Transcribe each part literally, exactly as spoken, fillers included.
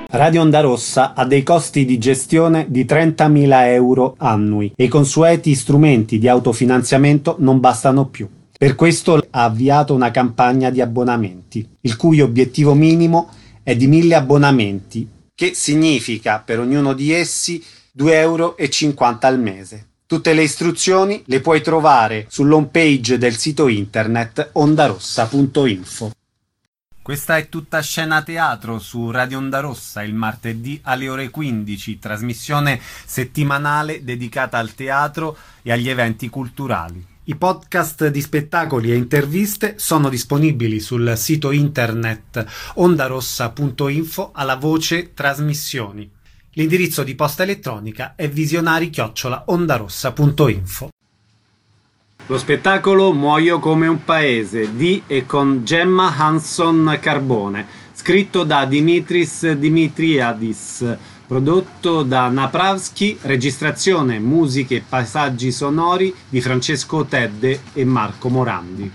Radio Onda Rossa ha dei costi di gestione di trentamila euro annui e i consueti strumenti di autofinanziamento non bastano più. Per questo ha avviato una campagna di abbonamenti, il cui obiettivo minimo è di mille abbonamenti, che significa per ognuno di essi due euro e cinquanta al mese. Tutte le istruzioni le puoi trovare sull'home page del sito internet ondarossa punto info. Questa è tutta scena teatro su Radio Onda Rossa il martedì alle ore quindici, trasmissione settimanale dedicata al teatro e agli eventi culturali. I podcast di spettacoli e interviste sono disponibili sul sito internet ondarossa punto info alla voce trasmissioni. L'indirizzo di posta elettronica è visionari chiocciola ondarossa punto info. Lo spettacolo Muoio come un paese di e con Gemma Hanson Carbone, scritto da Dimitris Dimitriadis, prodotto da Napravski, registrazione, musiche e paesaggi sonori di Francesco Tedde e Marco Morandi.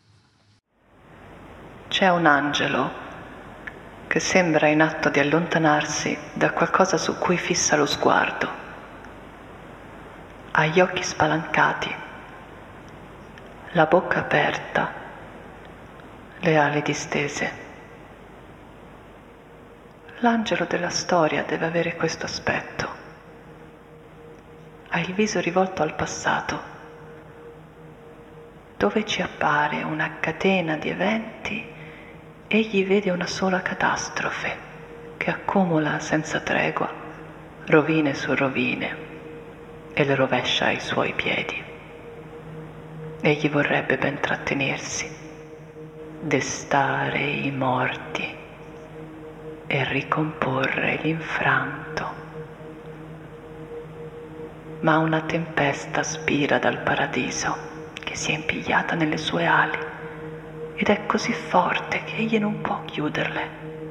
C'è un angelo che sembra in atto di allontanarsi da qualcosa su cui fissa lo sguardo. Ha gli occhi spalancati, la bocca aperta, le ali distese. L'angelo della storia deve avere questo aspetto. Ha il viso rivolto al passato, dove ci appare una catena di eventi. Egli vede una sola catastrofe che accumula senza tregua rovine su rovine e le rovescia ai suoi piedi. Egli vorrebbe ben trattenersi, destare i morti e ricomporre l'infranto. Ma una tempesta spira dal paradiso che si è impigliata nelle sue ali ed è così forte che egli non può chiuderle.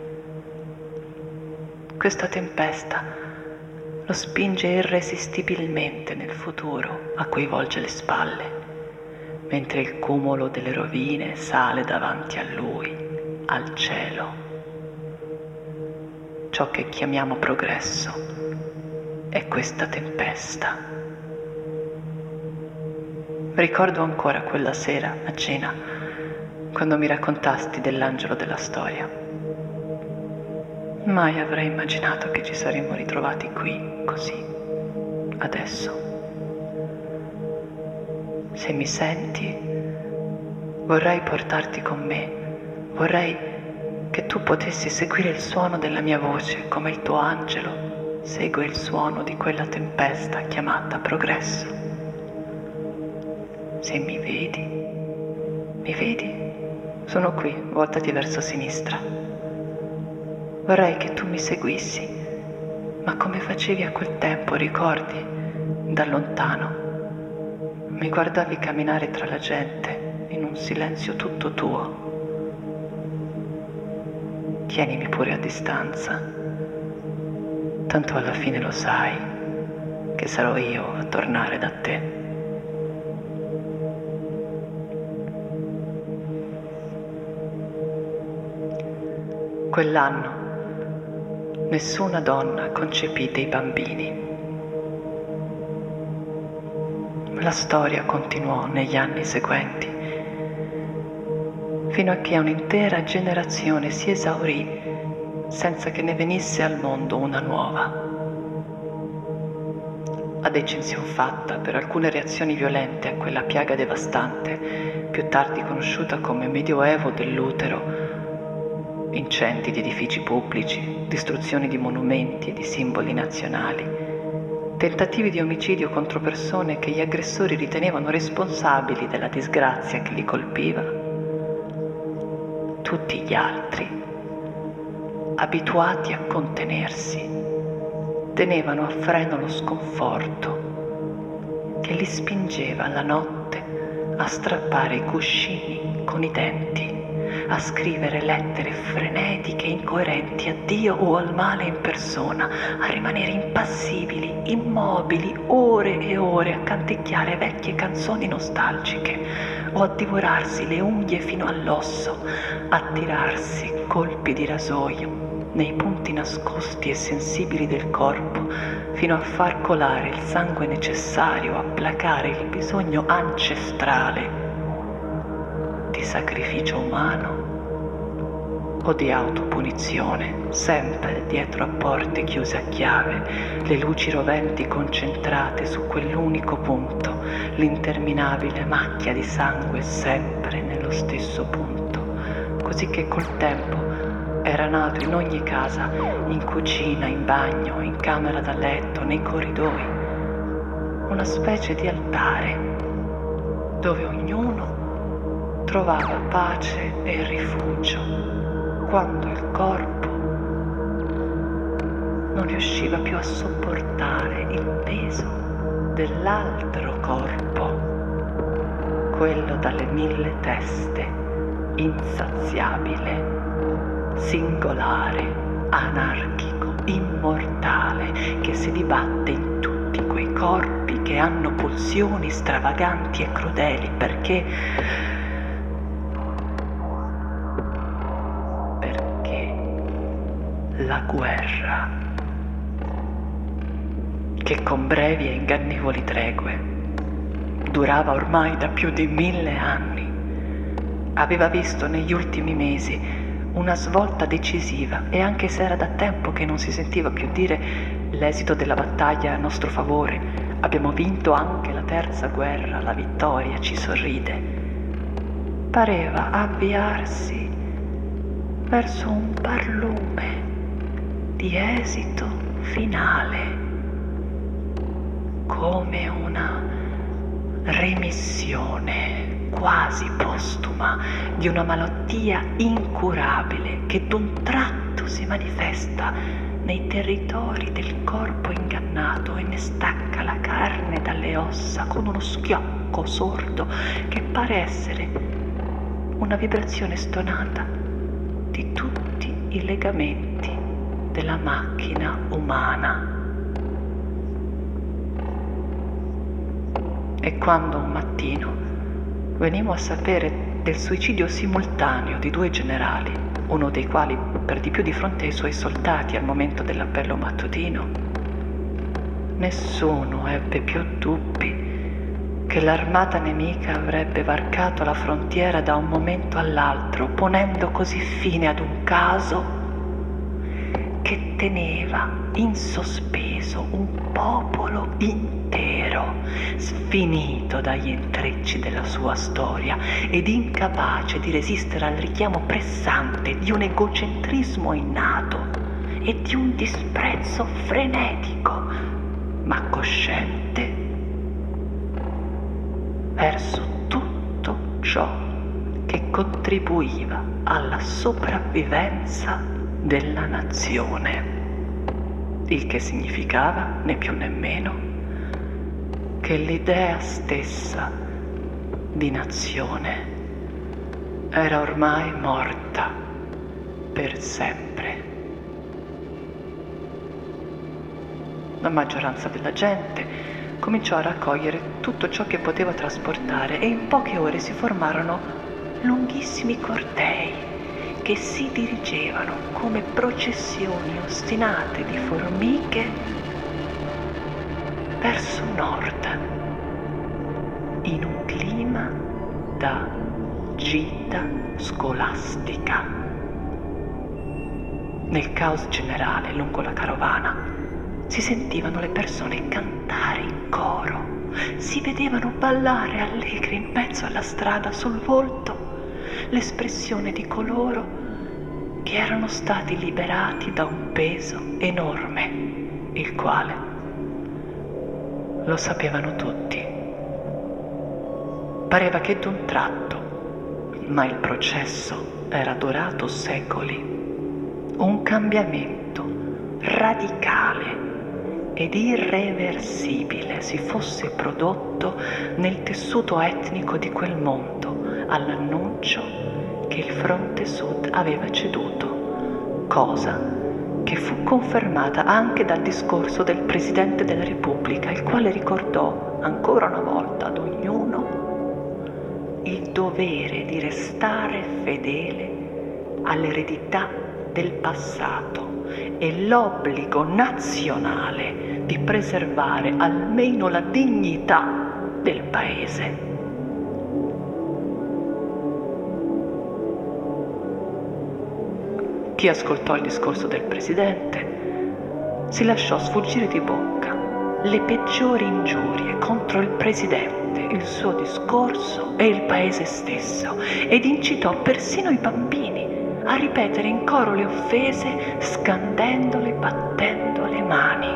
Questa tempesta lo spinge irresistibilmente nel futuro a cui volge le spalle, mentre il cumulo delle rovine sale davanti a lui, al cielo. Ciò che chiamiamo progresso è questa tempesta. Ricordo ancora quella sera a cena, quando mi raccontasti dell'angelo della storia. Mai avrei immaginato che ci saremmo ritrovati qui, così, adesso. Se mi senti, vorrei portarti con me, vorrei che tu potessi seguire il suono della mia voce come il tuo angelo segue il suono di quella tempesta chiamata progresso. Se mi vedi, mi vedi? Sono qui, voltati verso sinistra. Vorrei che tu mi seguissi, ma come facevi a quel tempo, ricordi? Da lontano. Mi guardavi camminare tra la gente in un silenzio tutto tuo. Tienimi pure a distanza, tanto alla fine lo sai che sarò io a tornare da te. Quell'anno nessuna donna concepì dei bambini. La storia continuò negli anni seguenti, fino a che un'intera generazione si esaurì senza che ne venisse al mondo una nuova. Ad eccezion fatta per alcune reazioni violente a quella piaga devastante, più tardi conosciuta come Medioevo dell'utero, incendi di edifici pubblici, distruzioni di monumenti e di simboli nazionali, tentativi di omicidio contro persone che gli aggressori ritenevano responsabili della disgrazia che li colpiva. Tutti gli altri, abituati a contenersi, tenevano a freno lo sconforto che li spingeva la notte a strappare i cuscini con i denti, a scrivere lettere frenetiche e incoerenti a Dio o al male in persona, a rimanere impassibili, immobili, ore e ore a canticchiare vecchie canzoni nostalgiche o a divorarsi le unghie fino all'osso, a tirarsi colpi di rasoio nei punti nascosti e sensibili del corpo, fino a far colare il sangue necessario a placare il bisogno ancestrale di sacrificio umano o di autopunizione, sempre dietro a porte chiuse a chiave, le luci roventi concentrate su quell'unico punto, l'interminabile macchia di sangue sempre nello stesso punto, così che col tempo era nato in ogni casa, in cucina, in bagno, in camera da letto, nei corridoi, una specie di altare dove ognuno trovava pace e rifugio quando il corpo non riusciva più a sopportare il peso dell'altro corpo, quello dalle mille teste, insaziabile, singolare, anarchico, immortale, che si dibatte in tutti quei corpi che hanno pulsioni stravaganti e crudeli, perché perché la guerra, che con brevi e ingannevoli tregue durava ormai da più di mille anni, aveva visto negli ultimi mesi una svolta decisiva, e anche se era da tempo che non si sentiva più dire l'esito della battaglia a nostro favore, abbiamo vinto anche la terza guerra, la vittoria ci sorride, pareva avviarsi verso un barlume di esito finale, come una remissione quasi postuma di una malattia incurabile che d'un tratto si manifesta nei territori del corpo ingannato e ne stacca la carne dalle ossa con uno schiocco sordo che pare essere una vibrazione stonata di tutti i legamenti della macchina umana. E quando un mattino venimmo a sapere del suicidio simultaneo di due generali, uno dei quali per di più di fronte ai suoi soldati al momento dell'appello mattutino, nessuno ebbe più dubbi che l'armata nemica avrebbe varcato la frontiera da un momento all'altro, ponendo così fine ad un caso che teneva in sospeso un popolo intero, sfinito dagli intrecci della sua storia ed incapace di resistere al richiamo pressante di un egocentrismo innato e di un disprezzo frenetico, ma cosciente, verso tutto ciò che contribuiva alla sopravvivenza della nazione, il che significava né più né meno che l'idea stessa di nazione era ormai morta per sempre. La maggioranza della gente cominciò a raccogliere tutto ciò che poteva trasportare e in poche ore si formarono lunghissimi cortei che si dirigevano come processioni ostinate di formiche verso nord, in un clima da gita scolastica. Nel caos generale lungo la carovana si sentivano le persone cantare in coro, si vedevano ballare allegri in mezzo alla strada, sul volto l'espressione di coloro che erano stati liberati da un peso enorme, il quale lo sapevano tutti. Pareva che d'un tratto, ma il processo era durato secoli, un cambiamento radicale ed irreversibile si fosse prodotto nel tessuto etnico di quel mondo all'annuncio che il fronte sud aveva ceduto, cosa che fu confermata anche dal discorso del Presidente della Repubblica, il quale ricordò ancora una volta ad ognuno il dovere di restare fedele all'eredità del passato e l'obbligo nazionale di preservare almeno la dignità del paese. Chi ascoltò il discorso del presidente si lasciò sfuggire di bocca le peggiori ingiurie contro il presidente, il suo discorso e il paese stesso, ed incitò persino i bambini a ripetere in coro le offese, scandendole e battendo le mani.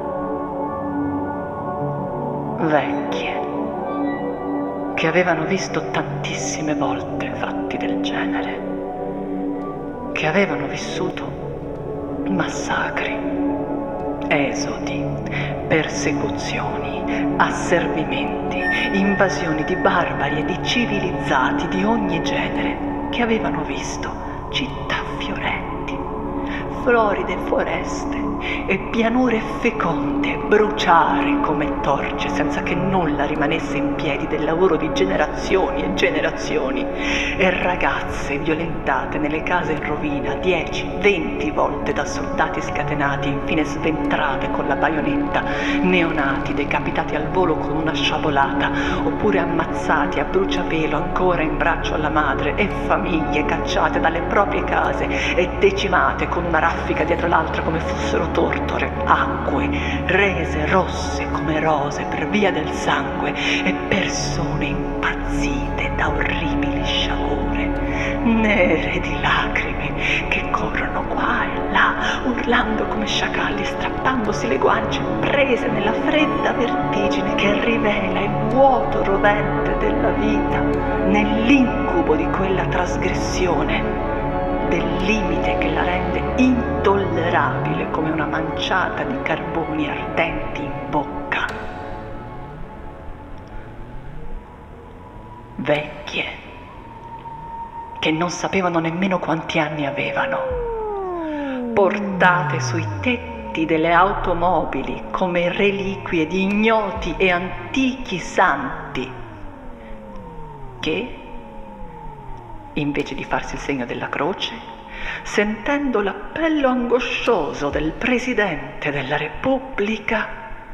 Vecchie, che avevano visto tantissime volte fatti del genere, che avevano vissuto massacri, esodi, persecuzioni, asservimenti, invasioni di barbari e di civilizzati di ogni genere, che avevano visto città fiorenti, floride foreste e pianure feconde bruciare come torce senza che nulla rimanesse in piedi del lavoro di generazioni e generazioni, e ragazze violentate nelle case in rovina dieci, venti volte da soldati scatenati e infine sventrate con la baionetta, neonati decapitati al volo con una sciabolata, oppure ammazzati a bruciapelo ancora in braccio alla madre, e famiglie cacciate dalle proprie case e decimate con una raffica dietro l'altra come fossero tortore, acque rese rosse come rose per via del sangue, e persone impazzite da orribili sciagure, nere di lacrime, che corrono qua e là, urlando come sciacalli, strappandosi le guance, prese nella fredda vertigine che rivela il vuoto rovente della vita, nell'incubo di quella trasgressione, del limite che la rende intollerabile come una manciata di carboni ardenti in bocca. Vecchie, che non sapevano nemmeno quanti anni avevano, portate sui tetti delle automobili come reliquie di ignoti e antichi santi, che, invece di farsi il segno della croce, sentendo l'appello angoscioso del Presidente della Repubblica,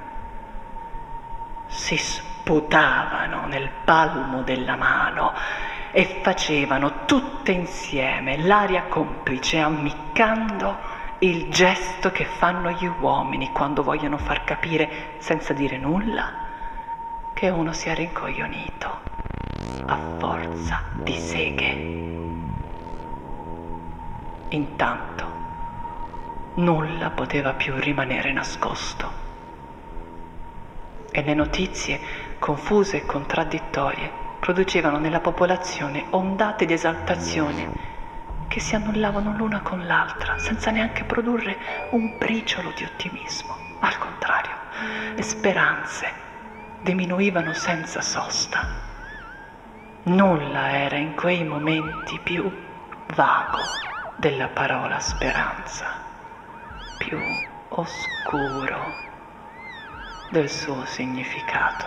si sputavano nel palmo della mano e facevano tutte insieme l'aria complice, ammiccando il gesto che fanno gli uomini quando vogliono far capire, senza dire nulla, che uno si è rincoglionito a forza di seghe. Intanto nulla poteva più rimanere nascosto e le notizie, confuse e contraddittorie, producevano nella popolazione ondate di esaltazione che si annullavano l'una con l'altra senza neanche produrre un briciolo di ottimismo. Al contrario, le speranze diminuivano senza sosta. Nulla era in quei momenti più vago della parola speranza, più oscuro del suo significato.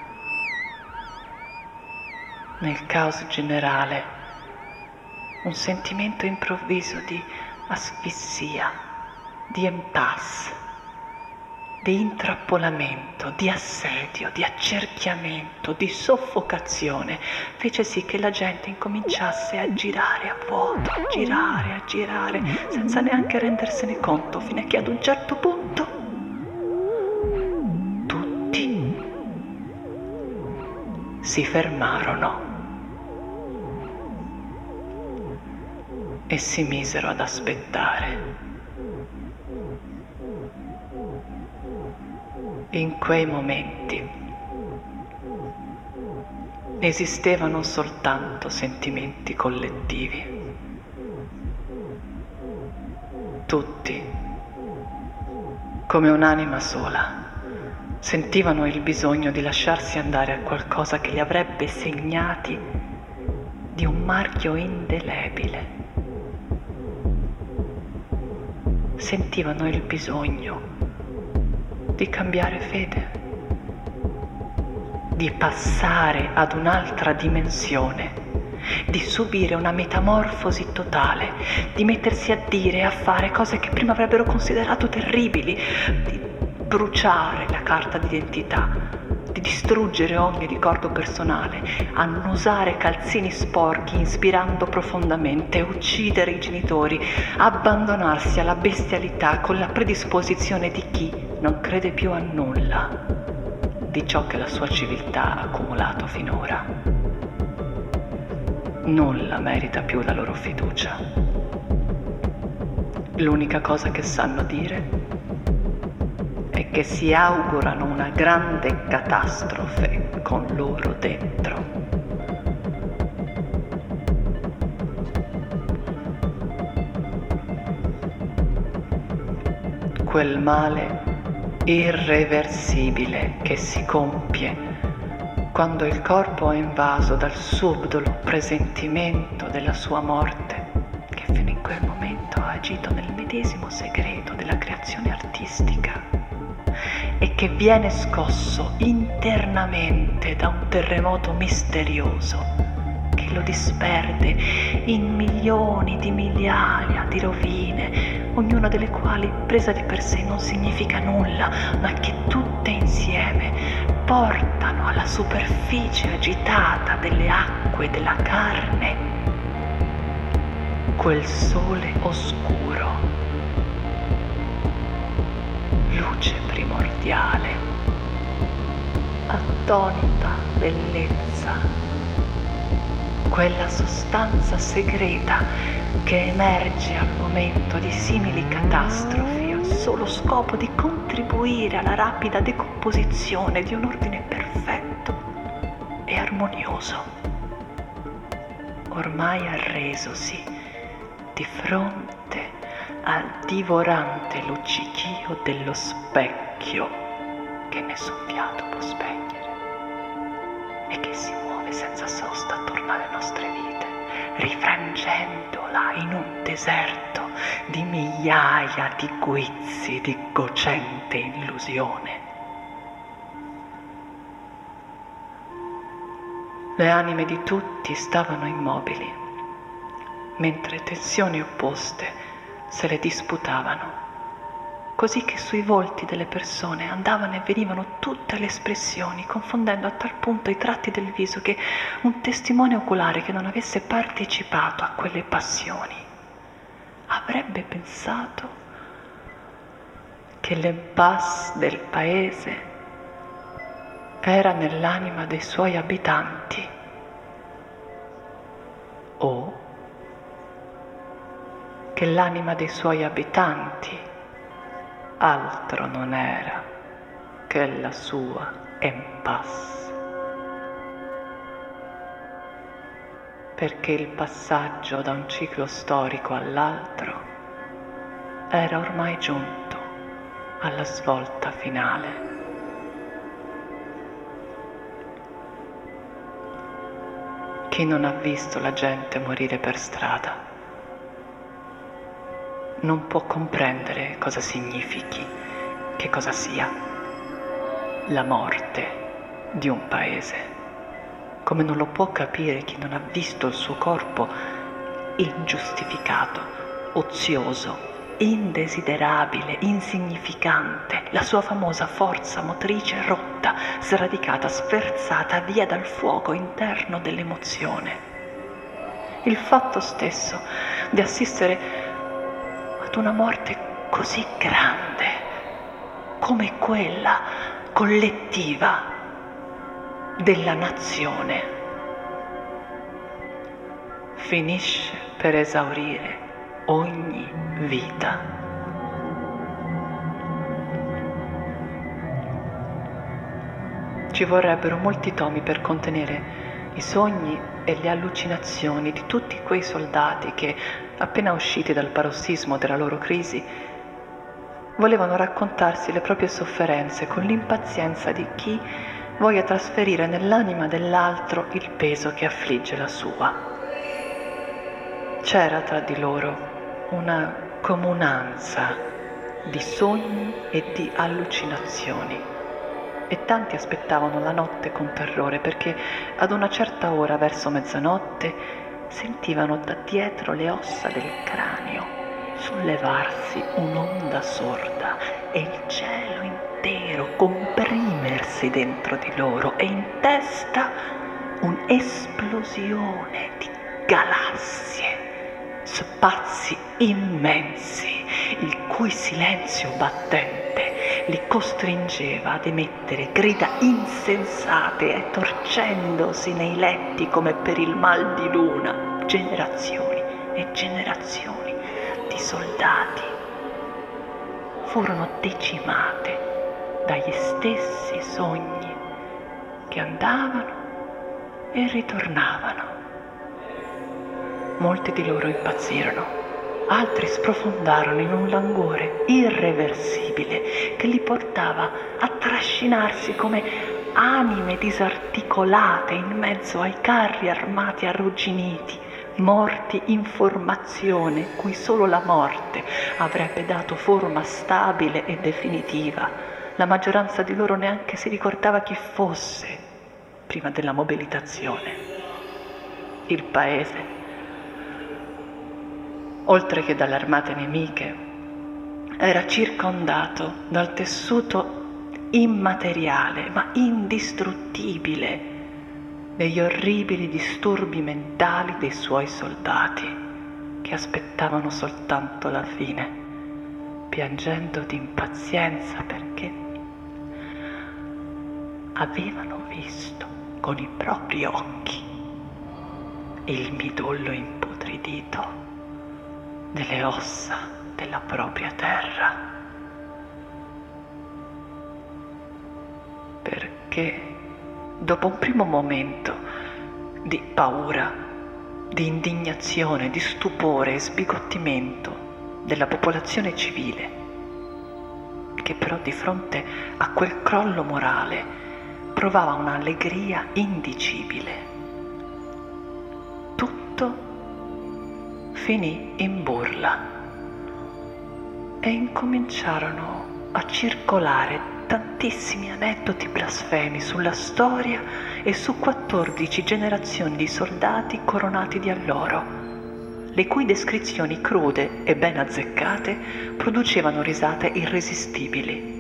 Nel caos generale, un sentimento improvviso di asfissia, di impasse, di intrappolamento, di assedio, di accerchiamento, di soffocazione fece sì che la gente incominciasse a girare a vuoto, a girare, a girare, senza neanche rendersene conto, fino a che ad un certo punto tutti si fermarono e si misero ad aspettare. In quei momenti esistevano soltanto sentimenti collettivi. Tutti, come un'anima sola, sentivano il bisogno di lasciarsi andare a qualcosa che li avrebbe segnati di un marchio indelebile. Sentivano il bisogno di cambiare fede, di passare ad un'altra dimensione di subire una metamorfosi totale, di mettersi a dire e a fare cose che prima avrebbero considerato terribili, di bruciare la carta d'identità, di distruggere ogni ricordo personale, annusare calzini sporchi ispirando profondamente, uccidere i genitori, abbandonarsi alla bestialità con la predisposizione di chi non crede più a nulla di ciò che la sua civiltà ha accumulato finora. Nulla merita più la loro fiducia. L'unica cosa che sanno dire è che si augurano una grande catastrofe con loro dentro. Quel male irreversibile che si compie quando il corpo è invaso dal subdolo presentimento della sua morte, che fino in quel momento ha agito nel medesimo segreto della creazione artistica e che viene scosso internamente da un terremoto misterioso che lo disperde in milioni di migliaia di rovine, ognuna delle quali presa di per sé non significa nulla, ma che tutte insieme portano alla superficie agitata delle acque della carne quel sole oscuro, luce primordiale, attonita bellezza, quella sostanza segreta che emerge al momento di simili catastrofi al solo scopo di contribuire alla rapida decomposizione di un ordine perfetto e armonioso, ormai arresosi di fronte al divorante luccichio dello specchio che nessun fiato può spegnere e che si muove senza sosta attorno alle nostre vite, rifrangendola in un deserto di migliaia di guizzi di cocente illusione. Le anime di tutti stavano immobili, mentre tensioni opposte se le disputavano, così che sui volti delle persone andavano e venivano tutte le espressioni, confondendo a tal punto i tratti del viso che un testimone oculare che non avesse partecipato a quelle passioni avrebbe pensato che l'impasse del paese era nell'anima dei suoi abitanti, o che l'anima dei suoi abitanti altro non era che la sua impasse, perché il passaggio da un ciclo storico all'altro era ormai giunto alla svolta finale. Chi non ha visto la gente morire per strada non può comprendere cosa significhi, che cosa sia la morte di un paese, come non lo può capire chi non ha visto il suo corpo ingiustificato, ozioso, indesiderabile, insignificante, la sua famosa forza motrice rotta, sradicata, sferzata via dal fuoco interno dell'emozione. Il fatto stesso di assistere ad una morte così grande come quella collettiva della nazione finisce per esaurire ogni vita. Ci vorrebbero molti tomi per contenere i sogni e le allucinazioni di tutti quei soldati che, appena usciti dal parossismo della loro crisi, volevano raccontarsi le proprie sofferenze con l'impazienza di chi voglia trasferire nell'anima dell'altro il peso che affligge la sua. C'era tra di loro una comunanza di sogni e di allucinazioni, e tanti aspettavano la notte con terrore perché ad una certa ora, verso mezzanotte, sentivano da dietro le ossa del cranio sollevarsi un'onda sorda e il cielo intero comprimersi dentro di loro e in testa un'esplosione di galassie, spazi immensi, il cui silenzio battente li costringeva ad emettere grida insensate e torcendosi nei letti come per il mal di luna, generazioni e generazioni di soldati furono decimate dagli stessi sogni che andavano e ritornavano. Molti di loro impazzirono, altri sprofondarono in un languore irreversibile che li portava a trascinarsi come anime disarticolate in mezzo ai carri armati arrugginiti, morti in formazione cui solo la morte avrebbe dato forma stabile e definitiva. La maggioranza di loro neanche si ricordava chi fosse prima della mobilitazione. Il paese, oltre che dalle armate nemiche, era circondato dal tessuto immateriale ma indistruttibile degli orribili disturbi mentali dei suoi soldati che aspettavano soltanto la fine, piangendo di impazienza perché avevano visto con i propri occhi il midollo imputridito delle ossa della propria terra, perché dopo un primo momento di paura, di indignazione, di stupore e sbigottimento della popolazione civile, che però di fronte a quel crollo morale provava un'allegria indicibile, tutto finì in burla e incominciarono a circolare tantissimi aneddoti blasfemi sulla storia e su quattordici generazioni di soldati coronati di alloro, le cui descrizioni crude e ben azzeccate producevano risate irresistibili.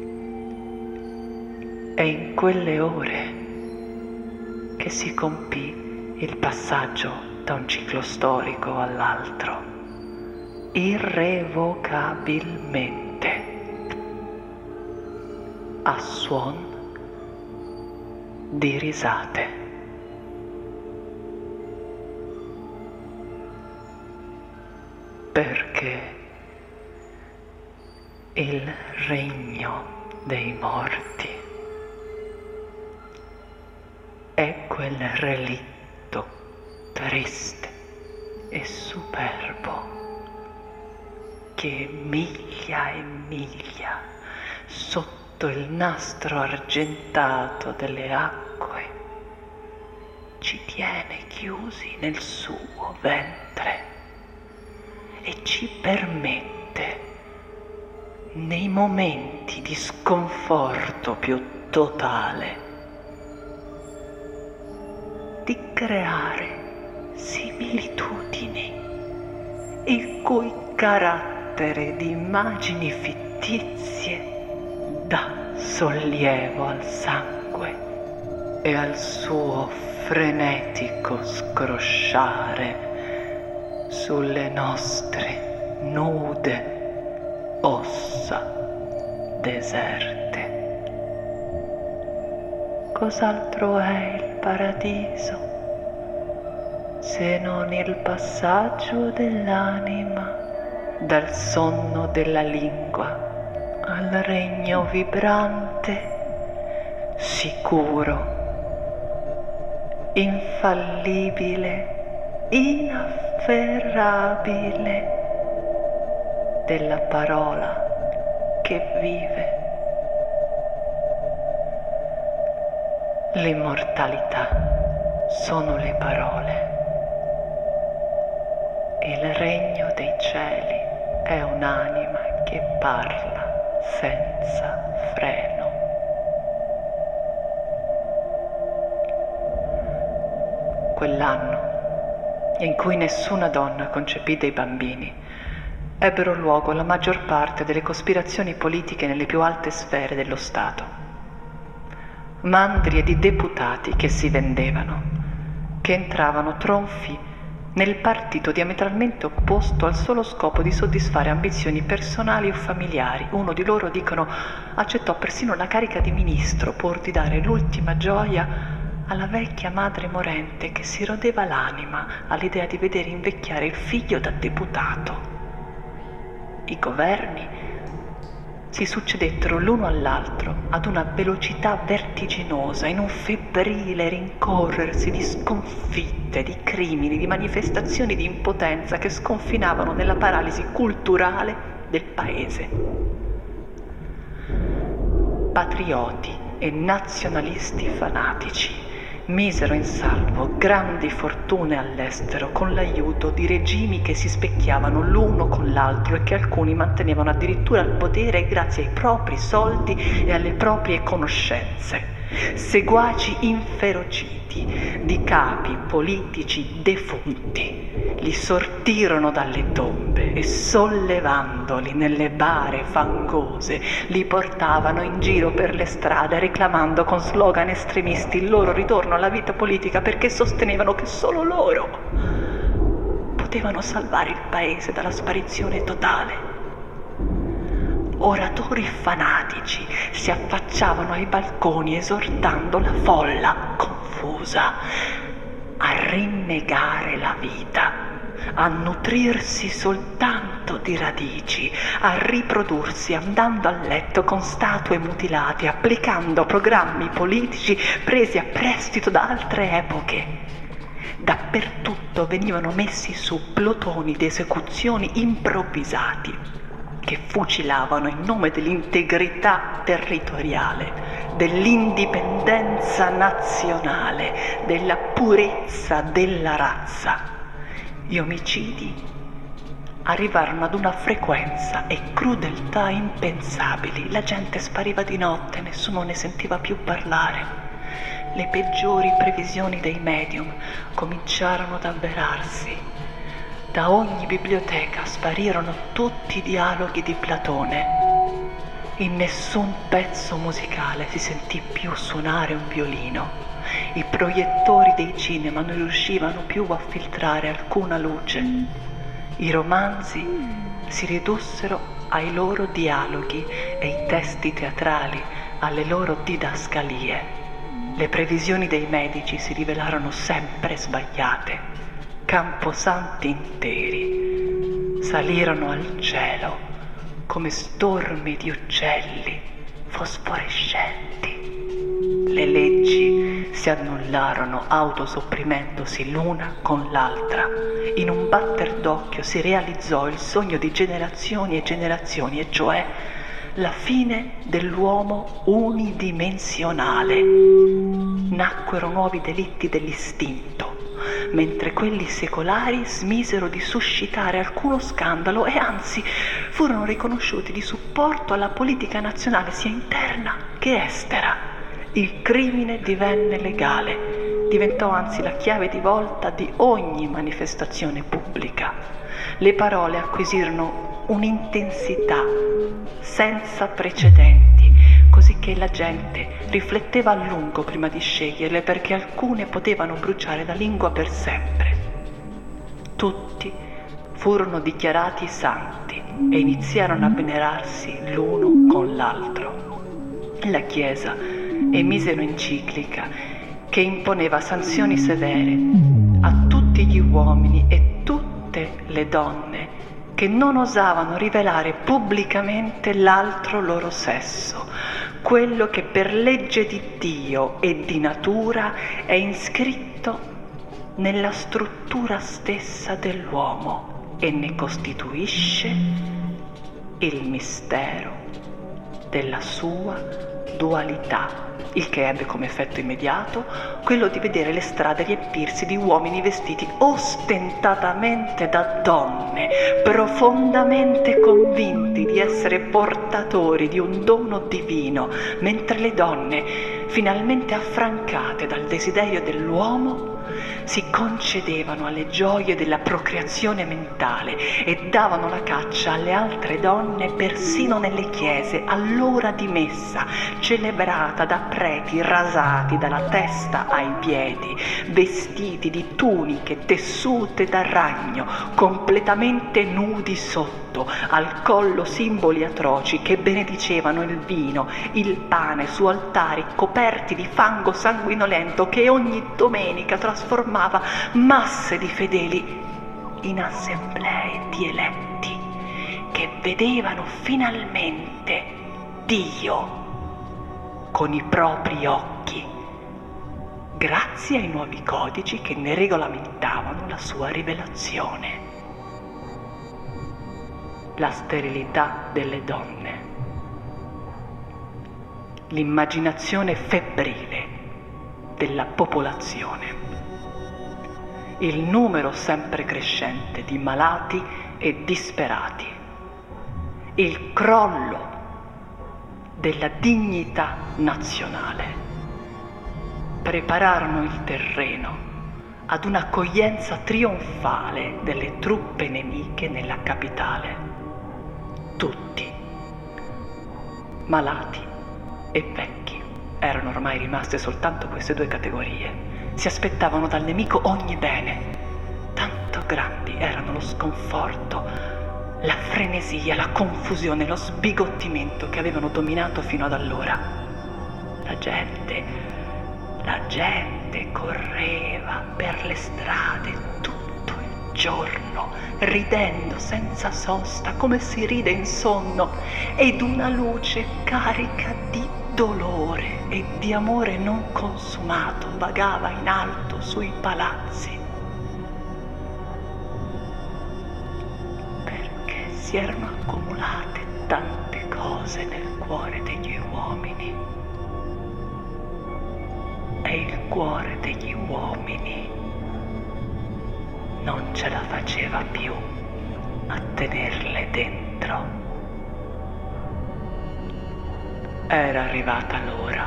È in quelle ore che si compì il passaggio da un ciclo storico all'altro, irrevocabilmente, a suon di risate. Perché il regno dei morti è quel relitto triste e superbo che miglia e miglia sotto il nastro argentato delle acque ci tiene chiusi nel suo ventre e ci permette, nei momenti di sconforto più totale, di creare similitudini il cui carattere di immagini fittizie dà sollievo al sangue e al suo frenetico scrosciare sulle nostre nude ossa deserte. Cos'altro è il paradiso se non il passaggio dell'anima dal sonno della lingua al regno vibrante, sicuro, infallibile, inafferrabile della parola che vive. L'immortalità sono le parole. Il regno dei cieli è un'anima che parla senza freno. quell'anno, in cui nessuna donna concepì dei bambini, ebbero luogo la maggior parte delle cospirazioni politiche nelle più alte sfere dello Stato. Mandrie di deputati che si vendevano, che entravano tronfi nel partito diametralmente opposto al solo scopo di soddisfare ambizioni personali o familiari. Uno di loro, dicono, accettò persino la carica di ministro pur di dare l'ultima gioia alla vecchia madre morente che si rodeva l'anima all'idea di vedere invecchiare il figlio da deputato. I governi si succedettero l'uno all'altro ad una velocità vertiginosa, in un febbrile rincorrersi di sconfitte, di crimini, di manifestazioni di impotenza che sconfinavano nella paralisi culturale del paese. Patrioti e nazionalisti fanatici misero in salvo grandi fortune all'estero con l'aiuto di regimi che si specchiavano l'uno con l'altro e che alcuni mantenevano addirittura al potere grazie ai propri soldi e alle proprie conoscenze. Seguaci inferociti di capi politici defunti li sortirono dalle tombe e, sollevandoli nelle bare fangose, li portavano in giro per le strade reclamando con slogan estremisti il loro ritorno alla vita politica, perché sostenevano che solo loro potevano salvare il paese dalla sparizione totale. Oratori fanatici si affacciavano ai balconi esortando la folla confusa a rinnegare la vita, a nutrirsi soltanto di radici, a riprodursi andando a letto con statue mutilate, applicando programmi politici presi a prestito da altre epoche. Dappertutto venivano messi su plotoni di esecuzioni improvvisati che fucilavano in nome dell'integrità territoriale, dell'indipendenza nazionale, della purezza della razza. Gli omicidi arrivarono ad una frequenza e crudeltà impensabili. La gente spariva di notte, nessuno ne sentiva più parlare. Le peggiori previsioni dei medium cominciarono ad avverarsi. Da ogni biblioteca sparirono tutti i dialoghi di Platone. In nessun pezzo musicale si sentì più suonare un violino. I proiettori dei cinema non riuscivano più a filtrare alcuna luce. I romanzi si ridussero ai loro dialoghi e i testi teatrali alle loro didascalie. Le previsioni dei medici si rivelarono sempre sbagliate. Camposanti interi salirono al cielo come stormi di uccelli fosforescenti. Le leggi si annullarono autosopprimendosi l'una con l'altra. In un batter d'occhio si realizzò il sogno di generazioni e generazioni, e cioè la fine dell'uomo unidimensionale. Nacquero nuovi delitti dell'istinto, mentre quelli secolari smisero di suscitare alcuno scandalo e anzi furono riconosciuti di supporto alla politica nazionale sia interna che estera. Il crimine divenne legale, diventò anzi la chiave di volta di ogni manifestazione pubblica. Le parole acquisirono un'intensità senza precedenti, così che la gente rifletteva a lungo prima di sceglierle, perché alcune potevano bruciare la lingua per sempre. Tutti furono dichiarati santi e iniziarono a venerarsi l'uno con l'altro. La Chiesa emise un'enciclica che imponeva sanzioni severe a tutti gli uomini e tutte le donne che non osavano rivelare pubblicamente l'altro loro sesso, quello che per legge di Dio e di natura è iscritto nella struttura stessa dell'uomo e ne costituisce il mistero della sua dualità, il che ebbe come effetto immediato quello di vedere le strade riempirsi di uomini vestiti ostentatamente da donne, profondamente convinti di essere portatori di un dono divino, mentre le donne, finalmente affrancate dal desiderio dell'uomo, si concedevano alle gioie della procreazione mentale e davano la caccia alle altre donne persino nelle chiese all'ora di messa, celebrata da preti rasati dalla testa ai piedi, vestiti di tuniche tessute da ragno, completamente nudi sotto, al collo simboli atroci che benedicevano il vino, il pane su altari coperti di fango sanguinolento che ogni domenica trasformava masse di fedeli in assemblee di eletti che vedevano finalmente Dio con i propri occhi, grazie ai nuovi codici che ne regolamentavano la sua rivelazione. La sterilità delle donne, l'immaginazione febbrile della popolazione, il numero sempre crescente di malati e disperati, il crollo della dignità nazionale prepararono il terreno ad un'accoglienza trionfale delle truppe nemiche nella capitale. Tutti, malati e vecchi, erano ormai rimaste soltanto queste due categorie, si aspettavano dal nemico ogni bene. Tanto grandi erano lo sconforto, la frenesia, la confusione, lo sbigottimento che avevano dominato fino ad allora. La gente, la gente correva per le strade tutto il giorno, ridendo senza sosta come si ride in sonno, ed una luce carica di dolore e di amore non consumato vagava in alto sui palazzi, perché si erano accumulate tante cose nel cuore degli uomini e il cuore degli uomini non ce la faceva più a tenerle dentro. Era arrivata l'ora.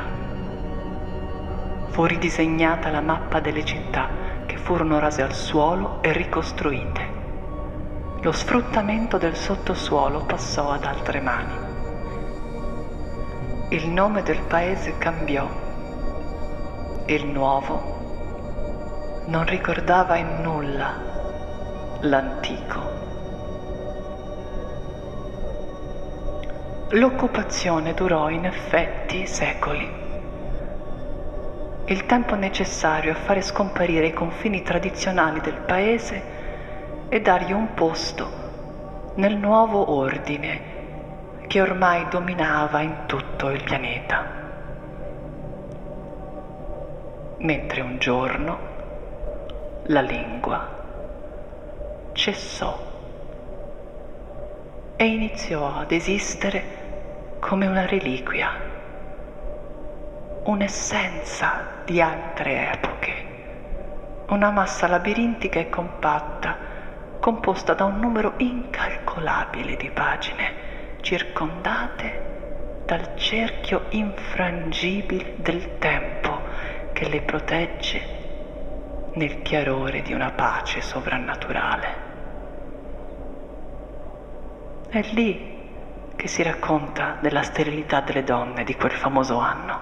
Fu ridisegnata la mappa delle città che furono rase al suolo e ricostruite. Lo sfruttamento del sottosuolo passò ad altre mani. Il nome del paese cambiò. Il nuovo non ricordava in nulla l'antico. L'occupazione durò in effetti secoli, il tempo necessario a fare scomparire i confini tradizionali del paese e dargli un posto nel nuovo ordine che ormai dominava in tutto il pianeta. Mentre un giorno la lingua cessò e iniziò ad esistere come una reliquia, un'essenza di altre epoche, una massa labirintica e compatta, composta da un numero incalcolabile di pagine, circondate dal cerchio infrangibile del tempo che le protegge nel chiarore di una pace sovrannaturale. È lì che si racconta della sterilità delle donne di quel famoso anno.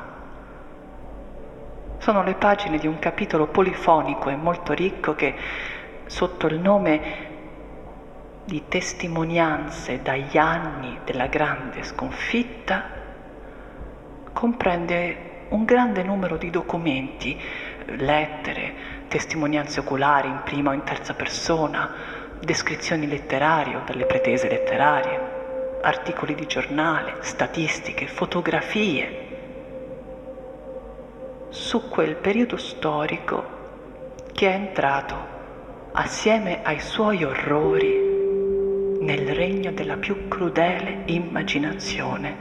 Sono le pagine di un capitolo polifonico e molto ricco che, sotto il nome di testimonianze dagli anni della grande sconfitta, comprende un grande numero di documenti, lettere, testimonianze oculari in prima o in terza persona, descrizioni letterarie o dalle pretese letterarie, articoli di giornale, statistiche, fotografie, su quel periodo storico che è entrato assieme ai suoi orrori nel regno della più crudele immaginazione.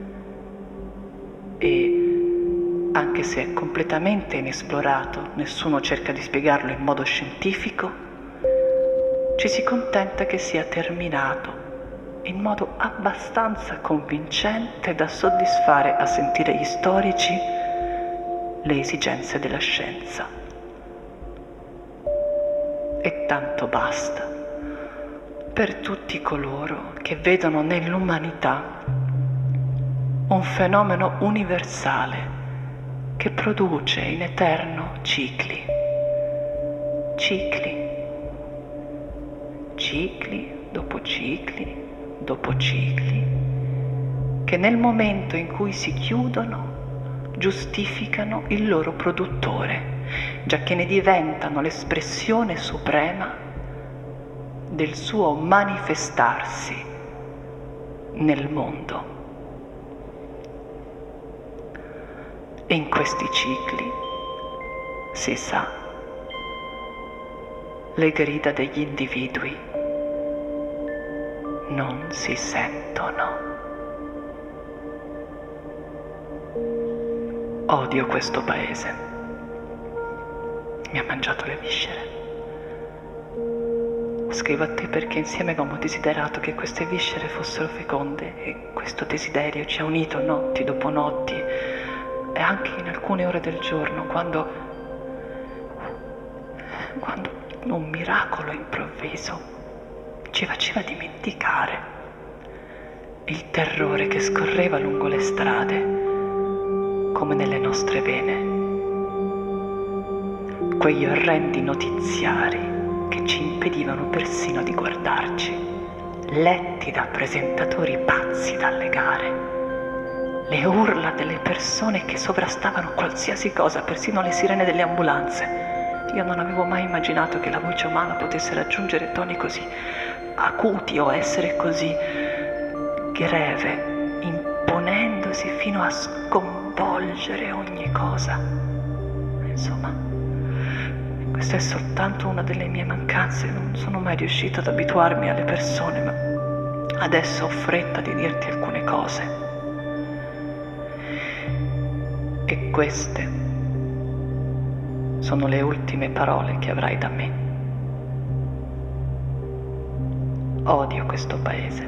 E anche se è completamente inesplorato, nessuno cerca di spiegarlo in modo scientifico, ci si contenta che sia terminato in modo abbastanza convincente da soddisfare a sentire gli storici le esigenze della scienza. e tanto basta per tutti coloro che vedono nell'umanità un fenomeno universale che produce in eterno cicli, cicli, cicli dopo cicli dopo cicli, che nel momento in cui si chiudono giustificano il loro produttore, giacché ne diventano l'espressione suprema del suo manifestarsi nel mondo. E in questi cicli, si sa, le grida degli individui non si sentono. Odio questo paese. Mi ha mangiato le viscere. Scrivo a te perché insieme avevamo desiderato che queste viscere fossero feconde e questo desiderio ci ha unito notti dopo notti e anche in alcune ore del giorno quando, quando un miracolo improvviso ci faceva dimenticare il terrore che scorreva lungo le strade come nelle nostre vene, quegli orrendi notiziari che ci impedivano persino di guardarci, letti da presentatori pazzi dalle gare, le urla delle persone che sovrastavano qualsiasi cosa, persino le sirene delle ambulanze. Io non avevo mai immaginato che la voce umana potesse raggiungere toni così acuti o essere così greve, imponendosi fino a sconvolgere ogni cosa. Insomma, questa è soltanto una delle mie mancanze, non sono mai riuscita ad abituarmi alle persone, ma adesso ho fretta di dirti alcune cose. E queste sono le ultime parole che avrai da me. Odio questo paese.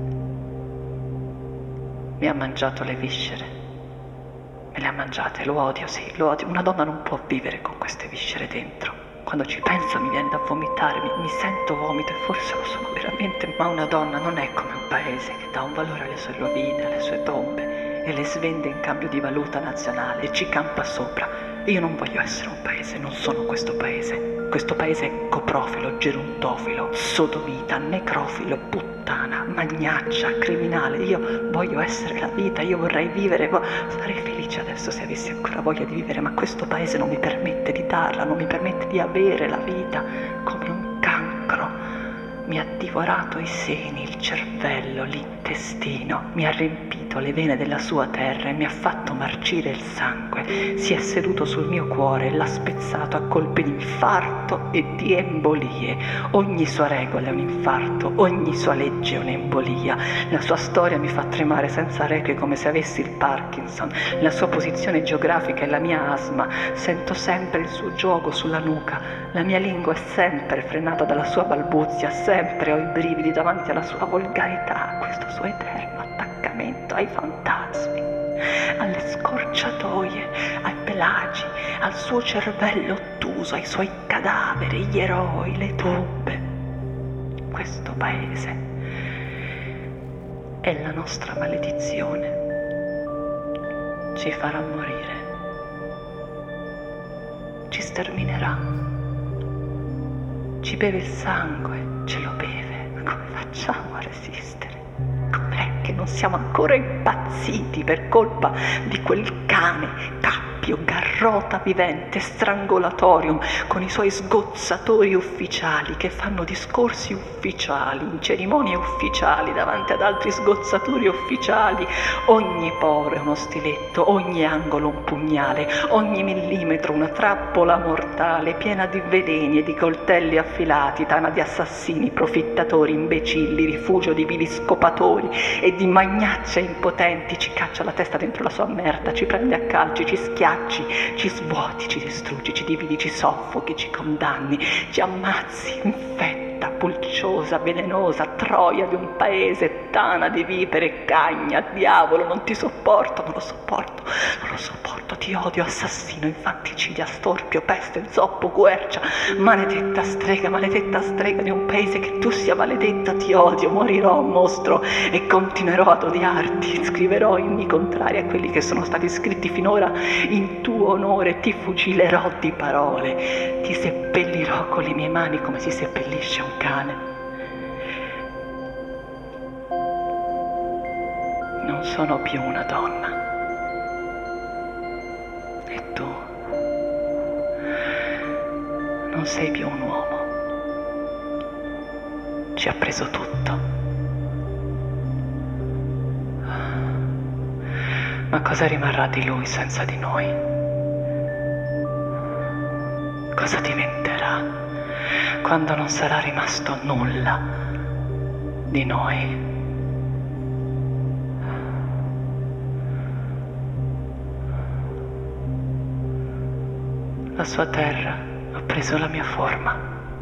Mi ha mangiato le viscere. Me le ha mangiate, lo odio, sì, lo odio. Una donna non può vivere con queste viscere dentro. Quando ci penso mi viene da vomitare, mi, mi sento vomito e forse lo sono veramente, ma una donna non è come un paese che dà un valore alle sue rovine, alle sue tombe e le svende in cambio di valuta nazionale e ci campa sopra. Io non voglio essere un paese, non sono questo paese. Questo paese è coprofilo, gerontofilo, sodomita, necrofilo, puttana, magnaccia, criminale. Io voglio essere la vita, io vorrei vivere, vo- sarei felice adesso se avessi ancora voglia di vivere, ma questo paese non mi permette di darla, non mi permette di avere la vita, come un cancro. Mi ha divorato i seni, il cervello, l'intestino, mi ha riempito le vene della sua terra e mi ha fatto marcire il sangue. Si è seduto sul mio cuore e l'ha spezzato a colpi di infarto e di embolie. Ogni sua regola è un infarto, ogni sua legge è un'embolia. La sua storia mi fa tremare senza requie come se avessi il Parkinson. La sua posizione geografica è la mia asma. Sento sempre il suo gioco sulla nuca. La mia lingua è sempre frenata dalla sua balbuzia, sempre ho i brividi davanti alla sua volgarità, a questo suo eterno attaccamento ai fantasmi, alle scorciatoie, ai pelagi, al suo cervello ottuso, ai suoi cadaveri, gli eroi, le tombe. Questo paese è la nostra maledizione. Ci farà morire. Ci sterminerà. Ci beve il sangue, ce lo beve. Come facciamo a resistere? Com'è che non siamo ancora impazziti per colpa di quel cane cappio, garrota vivente, strangolatorium, con i suoi sgozzatori ufficiali che fanno discorsi ufficiali, in cerimonie ufficiali, davanti ad altri sgozzatori ufficiali. Ogni poro è uno stiletto, ogni angolo un pugnale, ogni millimetro una trappola mortale, piena di veleni e di coltelli affilati, tana di assassini, profittatori, imbecilli, rifugio di vili scopatori e di magnacce impotenti. Ci caccia la testa dentro la sua merda, ci prende a calci, ci schiacci, ci svuoti, ci distruggi, ci dividi, ci soffochi, ci condanni, ci ammazzi, infetti, cruenta, pulciosa, velenosa, troia di un paese, tana di vipere e cagna, diavolo, non ti sopporto, non lo sopporto, non lo sopporto, ti odio, assassino, infanticidio, storpio, peste, zoppo, quercia, maledetta strega, maledetta strega di un paese che tu sia maledetta, ti odio, morirò, mostro, e continuerò ad odiarti, scriverò inni contrari a quelli che sono stati scritti finora in tuo onore, ti fucilerò di parole, ti seppellirò con le mie mani come si seppellisce un cane. Non sono più una donna. E tu non sei più un uomo. Ci ha preso tutto. Ma cosa rimarrà di lui senza di noi? Cosa diventerà quando non sarà rimasto nulla di noi? La sua terra ha preso la mia forma,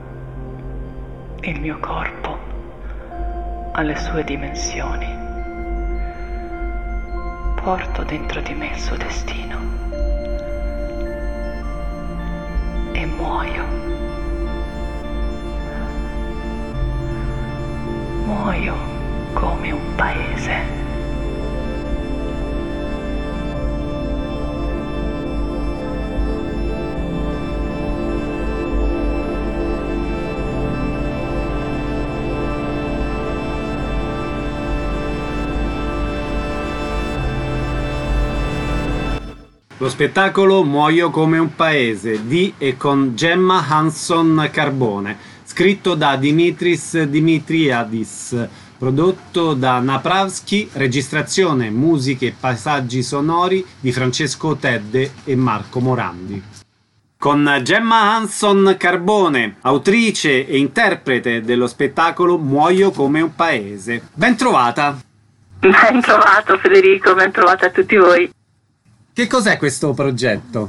il mio corpo ha le sue dimensioni. Porto dentro di me il suo destino e muoio. Muoio come un paese. Lo spettacolo Muoio come un paese di e con Gemma Hanson Carbone, scritto da Dimitris Dimitriadis, prodotto da Napravski, registrazione, musiche e paesaggi sonori di Francesco Tedde e Marco Morandi. Con Gemma Hanson Carbone, autrice e interprete dello spettacolo Muoio come un paese. Ben trovata! Ben trovato Federico, ben trovata a tutti voi. Che cos'è questo progetto?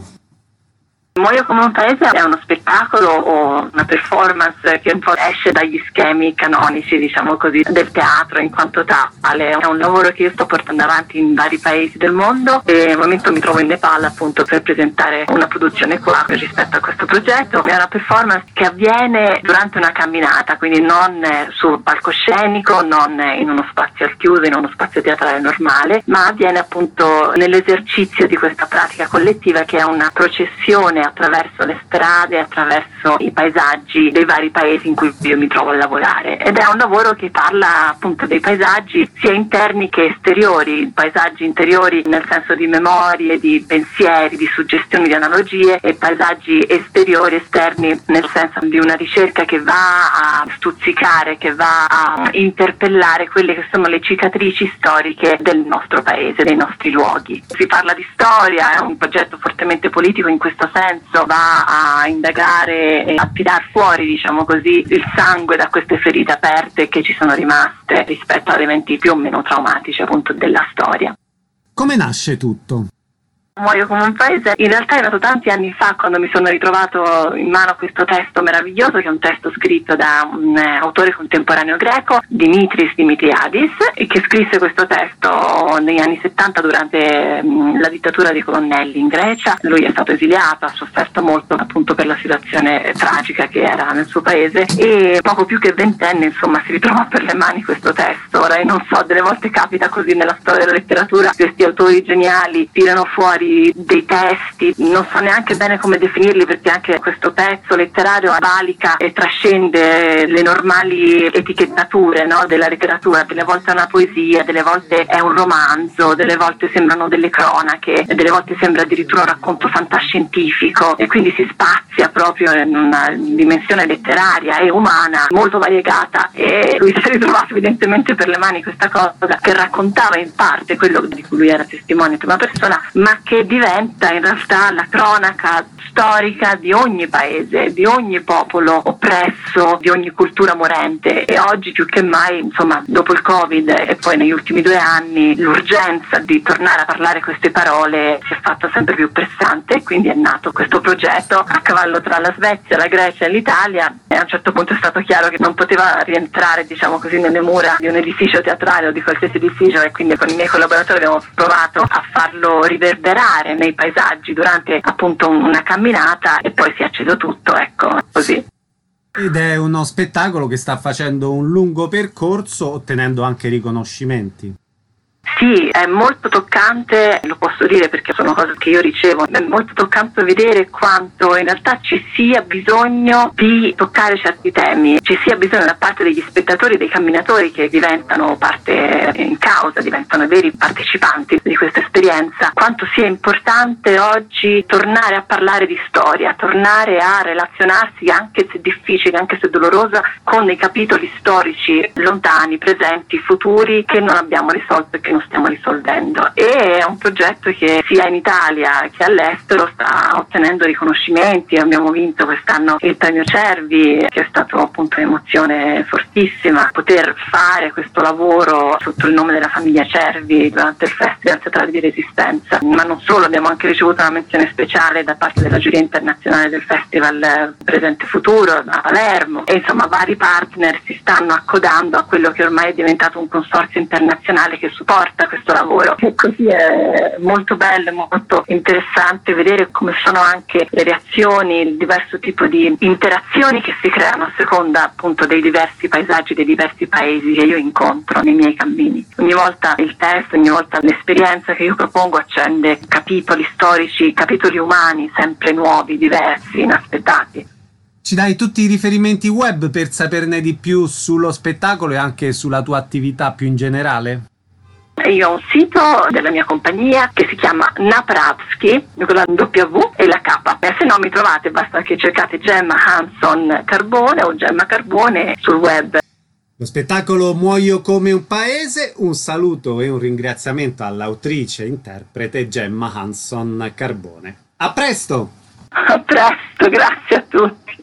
Muoio come un paese è uno spettacolo o una performance che un po' esce dagli schemi canonici, diciamo così, del teatro in quanto tale. È un lavoro che io sto portando avanti in vari paesi del mondo e al momento mi trovo in Nepal appunto per presentare una produzione qua rispetto a questo progetto. È una performance che avviene durante una camminata, quindi non sul palcoscenico, non in uno spazio al chiuso, in uno spazio teatrale normale, ma avviene appunto nell'esercizio di questa pratica collettiva che è una processione attraverso le strade, attraverso i paesaggi dei vari paesi in cui io mi trovo a lavorare, ed è un lavoro che parla appunto dei paesaggi sia interni che esteriori, paesaggi interiori nel senso di memorie, di pensieri, di suggestioni, di analogie, e paesaggi esteriori, esterni nel senso di una ricerca che va a stuzzicare, che va a interpellare quelle che sono le cicatrici storiche del nostro paese, dei nostri luoghi. Si parla di storia, è un progetto fortemente politico in questo senso, va a indagare e a tirar fuori, diciamo così, il sangue da queste ferite aperte che ci sono rimaste rispetto ad eventi più o meno traumatici appunto della storia. Come nasce tutto? Muoio come un paese in realtà è nato tanti anni fa, quando mi sono ritrovato in mano questo testo meraviglioso, che è un testo scritto da un eh, autore contemporaneo greco, Dimitris Dimitriadis, e che scrisse questo testo negli anni settanta durante mh, la dittatura dei colonnelli in Grecia. Lui è stato esiliato, ha sofferto molto appunto per la situazione tragica che era nel suo paese, e poco più che ventenne insomma si ritrova per le mani questo testo. Ora io non so, delle volte capita così nella storia della letteratura, questi autori geniali tirano fuori dei testi, non so neanche bene come definirli, perché anche questo pezzo letterario valica e trascende le normali etichettature, no, della letteratura. Delle volte è una poesia, delle volte è un romanzo, delle volte sembrano delle cronache, delle volte sembra addirittura un racconto fantascientifico, e quindi si spazia proprio in una dimensione letteraria e umana molto variegata, e lui si è ritrovato evidentemente per le mani questa cosa che raccontava in parte quello di cui lui era testimone in prima persona, ma che che diventa in realtà la cronaca storica di ogni paese, di ogni popolo oppresso, di ogni cultura morente. E oggi più che mai, insomma, dopo il Covid e poi negli ultimi due anni, l'urgenza l'urgenza di tornare a parlare queste parole si è fatta sempre più pressante, e quindi è nato questo progetto a cavallo tra la Svezia, la Grecia e l'Italia, e a un certo punto è stato chiaro che non poteva rientrare, diciamo così, nelle mura di un edificio teatrale o di qualsiasi edificio, e quindi con i miei collaboratori abbiamo provato a farlo riverberare nei paesaggi durante appunto una camminata, e poi si è acceso tutto, ecco, così. Ed è uno spettacolo che sta facendo un lungo percorso, ottenendo anche riconoscimenti. Sì, è molto toccante, lo posso dire perché sono cose che io ricevo, è molto toccante vedere quanto in realtà ci sia bisogno di toccare certi temi, ci sia bisogno da parte degli spettatori, dei camminatori che diventano parte in causa, diventano veri partecipanti di questa esperienza, quanto sia importante oggi tornare a parlare di storia, tornare a relazionarsi, anche se difficile, anche se dolorosa, con dei capitoli storici lontani, presenti, futuri, che non abbiamo risolto e che non stiamo risolvendo. E è un progetto che sia in Italia che all'estero sta ottenendo riconoscimenti. Abbiamo vinto quest'anno il premio Cervi, che è stato appunto un'emozione fortissima poter fare questo lavoro sotto il nome della famiglia Cervi durante il Festival Teatrale di Resistenza. Ma non solo, abbiamo anche ricevuto una menzione speciale da parte della giuria internazionale del Festival Presente Futuro a Palermo, e insomma vari partner si stanno accodando a quello che ormai è diventato un consorzio internazionale che supporta questo lavoro, e così è molto bello e molto interessante vedere come sono anche le reazioni, il diverso tipo di interazioni che si creano a seconda appunto dei diversi paesaggi, dei diversi paesi che io incontro nei miei cammini. Ogni volta il testo, ogni volta l'esperienza che io propongo accende capitoli storici, capitoli umani sempre nuovi, diversi, inaspettati. Ci dai tutti i riferimenti web per saperne di più sullo spettacolo e anche sulla tua attività più in generale? Io ho un sito della mia compagnia che si chiama Napravsky, con la W e la K. E se no mi trovate, basta che cercate Gemma Hanson Carbone o Gemma Carbone sul web. Lo spettacolo Muoio come un paese, un saluto e un ringraziamento all'autrice e interprete Gemma Hanson Carbone. A presto! A presto, grazie a tutti.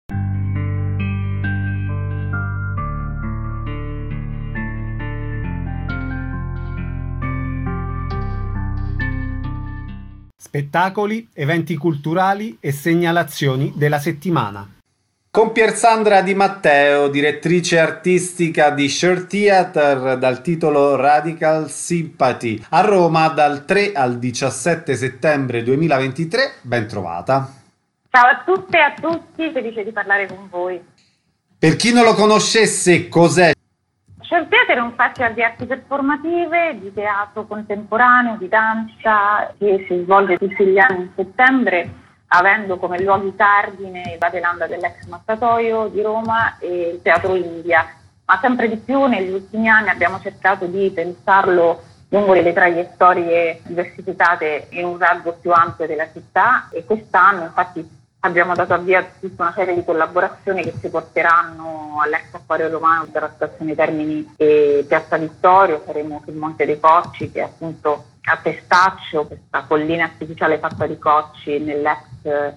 Spettacoli, eventi culturali e segnalazioni della settimana. Con Piersandra Di Matteo, direttrice artistica di Share Theatre dal titolo Radical Sympathy, a Roma dal tre al diciassette settembre duemilaventitré. Ben trovata. Ciao a tutte e a tutti, felice di parlare con voi. Per chi non lo conoscesse, cos'è? Share Theatre è un festival di arti performative, di teatro contemporaneo, di danza, che si svolge tutti gli anni in settembre, avendo come luoghi cardine la Delanda dell'ex mattatoio di Roma e il Teatro India. Ma sempre di più negli ultimi anni abbiamo cercato di pensarlo lungo le traiettorie diversificate in un raggio più ampio della città, e quest'anno infatti abbiamo dato avvio a tutta una serie di collaborazioni che si porteranno all'ex Acquario Romano della stazione Termini e Piazza Vittorio. Saremo sul Monte dei Cocci, che è appunto a Testaccio, questa collina artificiale fatta di cocci nell'ex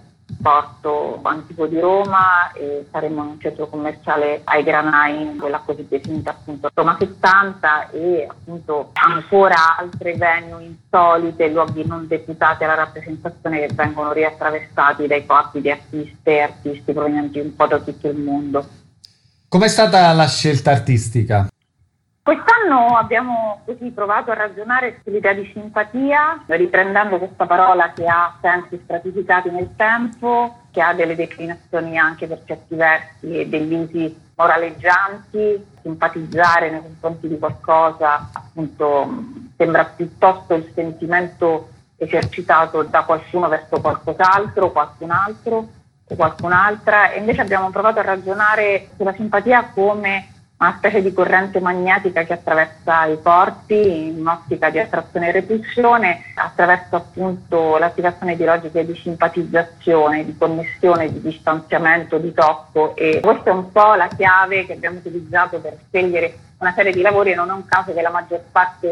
porto antico di Roma, e saremo in un centro commerciale ai Granai, quella così definita appunto Roma settanta, e appunto ancora altre venue insolite, luoghi non deputati alla rappresentazione, che vengono riattraversati dai corpi di artiste e artisti provenienti un po' da tutto il mondo. Com'è stata la scelta artistica? Quest'anno abbiamo così provato a ragionare sull'idea di simpatia, riprendendo questa parola che ha sensi stratificati nel tempo, che ha delle declinazioni anche per certi versi e degli usi moraleggianti. Simpatizzare nei confronti di qualcosa, appunto, sembra piuttosto il sentimento esercitato da qualcuno verso qualcos'altro, qualcun altro o qualcun'altra, e invece abbiamo provato a ragionare sulla simpatia come una specie di corrente magnetica che attraversa i corpi in un'ottica di attrazione e repulsione, attraverso appunto l'attivazione di logiche di simpatizzazione, di connessione, di distanziamento, di tocco, e questa è un po' la chiave che abbiamo utilizzato per scegliere una serie di lavori, e non è un caso che la maggior parte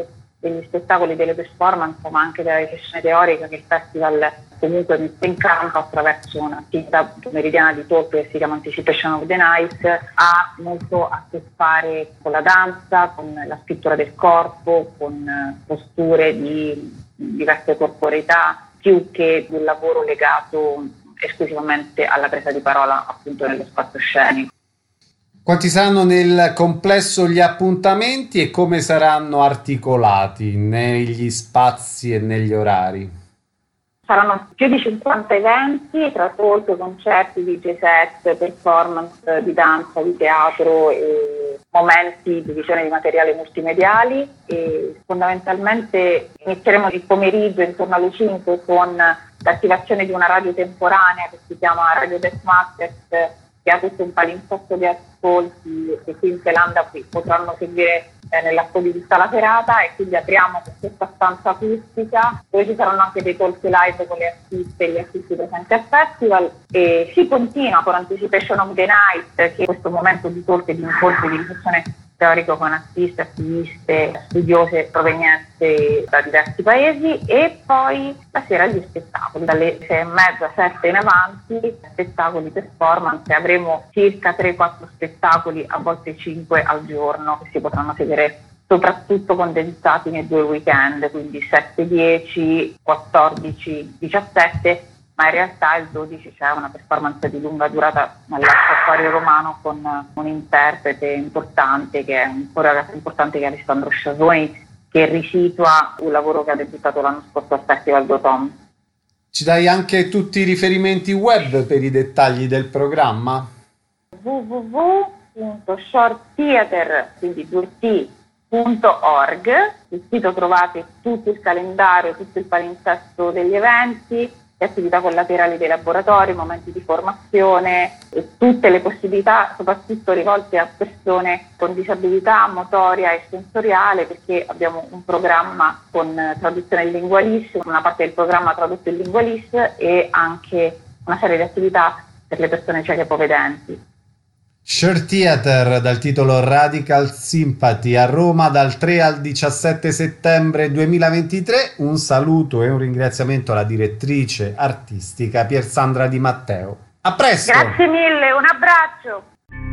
degli spettacoli, delle performance, ma anche della riflessione teorica che il festival comunque mette in campo attraverso un'attività pomeridiana di talk che si chiama Anticipation of the Night, ha molto a che fare con la danza, con la scrittura del corpo, con posture di diverse corporeità, più che un lavoro legato esclusivamente alla presa di parola appunto nello spazio scenico. Quanti saranno nel complesso gli appuntamenti e come saranno articolati negli spazi e negli orari? Saranno più di cinquanta eventi tra talk, concerti, D J set, performance di danza, di teatro e momenti di visione di materiali multimediali, e fondamentalmente inizieremo il pomeriggio intorno alle cinque con l'attivazione di una radio temporanea che si chiama Radio Death Masters, che ha tutto un palinsotto di ascolti che qui in Zelanda potranno seguire eh, nell'arco di tutta la serata, e quindi apriamo con questa stanza acustica dove ci saranno anche dei talk live con le artiste e gli artisti presenti al festival, e si continua con Anticipation of the Night, che è questo momento di talk e di incontri di riflessione teorico con artiste, attiviste, studiose provenienti da diversi paesi, e poi la sera gli spettacoli, dalle sei e mezza, sette in avanti, spettacoli, performance. Avremo circa tre quattro spettacoli, a volte cinque al giorno, che si potranno seguire soprattutto condensati nei due weekend, quindi sette dieci, quattordici diciassette, ma in realtà il dodici c'è una performance di lunga durata nell'Acquario Romano con un interprete importante, che è un coreografo importante, che è Alessandro Sciasoni, che risitua un lavoro che ha debuttato l'anno scorso al Festival d'Automne. Ci dai anche tutti i riferimenti web per i dettagli del programma? w w w punto short theater, quindi due t punto org. Sul sito trovate tutto il calendario, tutto il palinsesto degli eventi, attività collaterali dei laboratori, momenti di formazione e tutte le possibilità, soprattutto rivolte a persone con disabilità motoria e sensoriale, perché abbiamo un programma con traduzione in lingua L I S, una parte del programma tradotto in lingua L I S, e anche una serie di attività per le persone cieche e ipovedenti. Short Theater, dal titolo Radical Sympathy, a Roma dal tre al diciassette settembre duemilaventitré. Un saluto e un ringraziamento alla direttrice artistica Piersandra Di Matteo. A presto! Grazie mille, un abbraccio!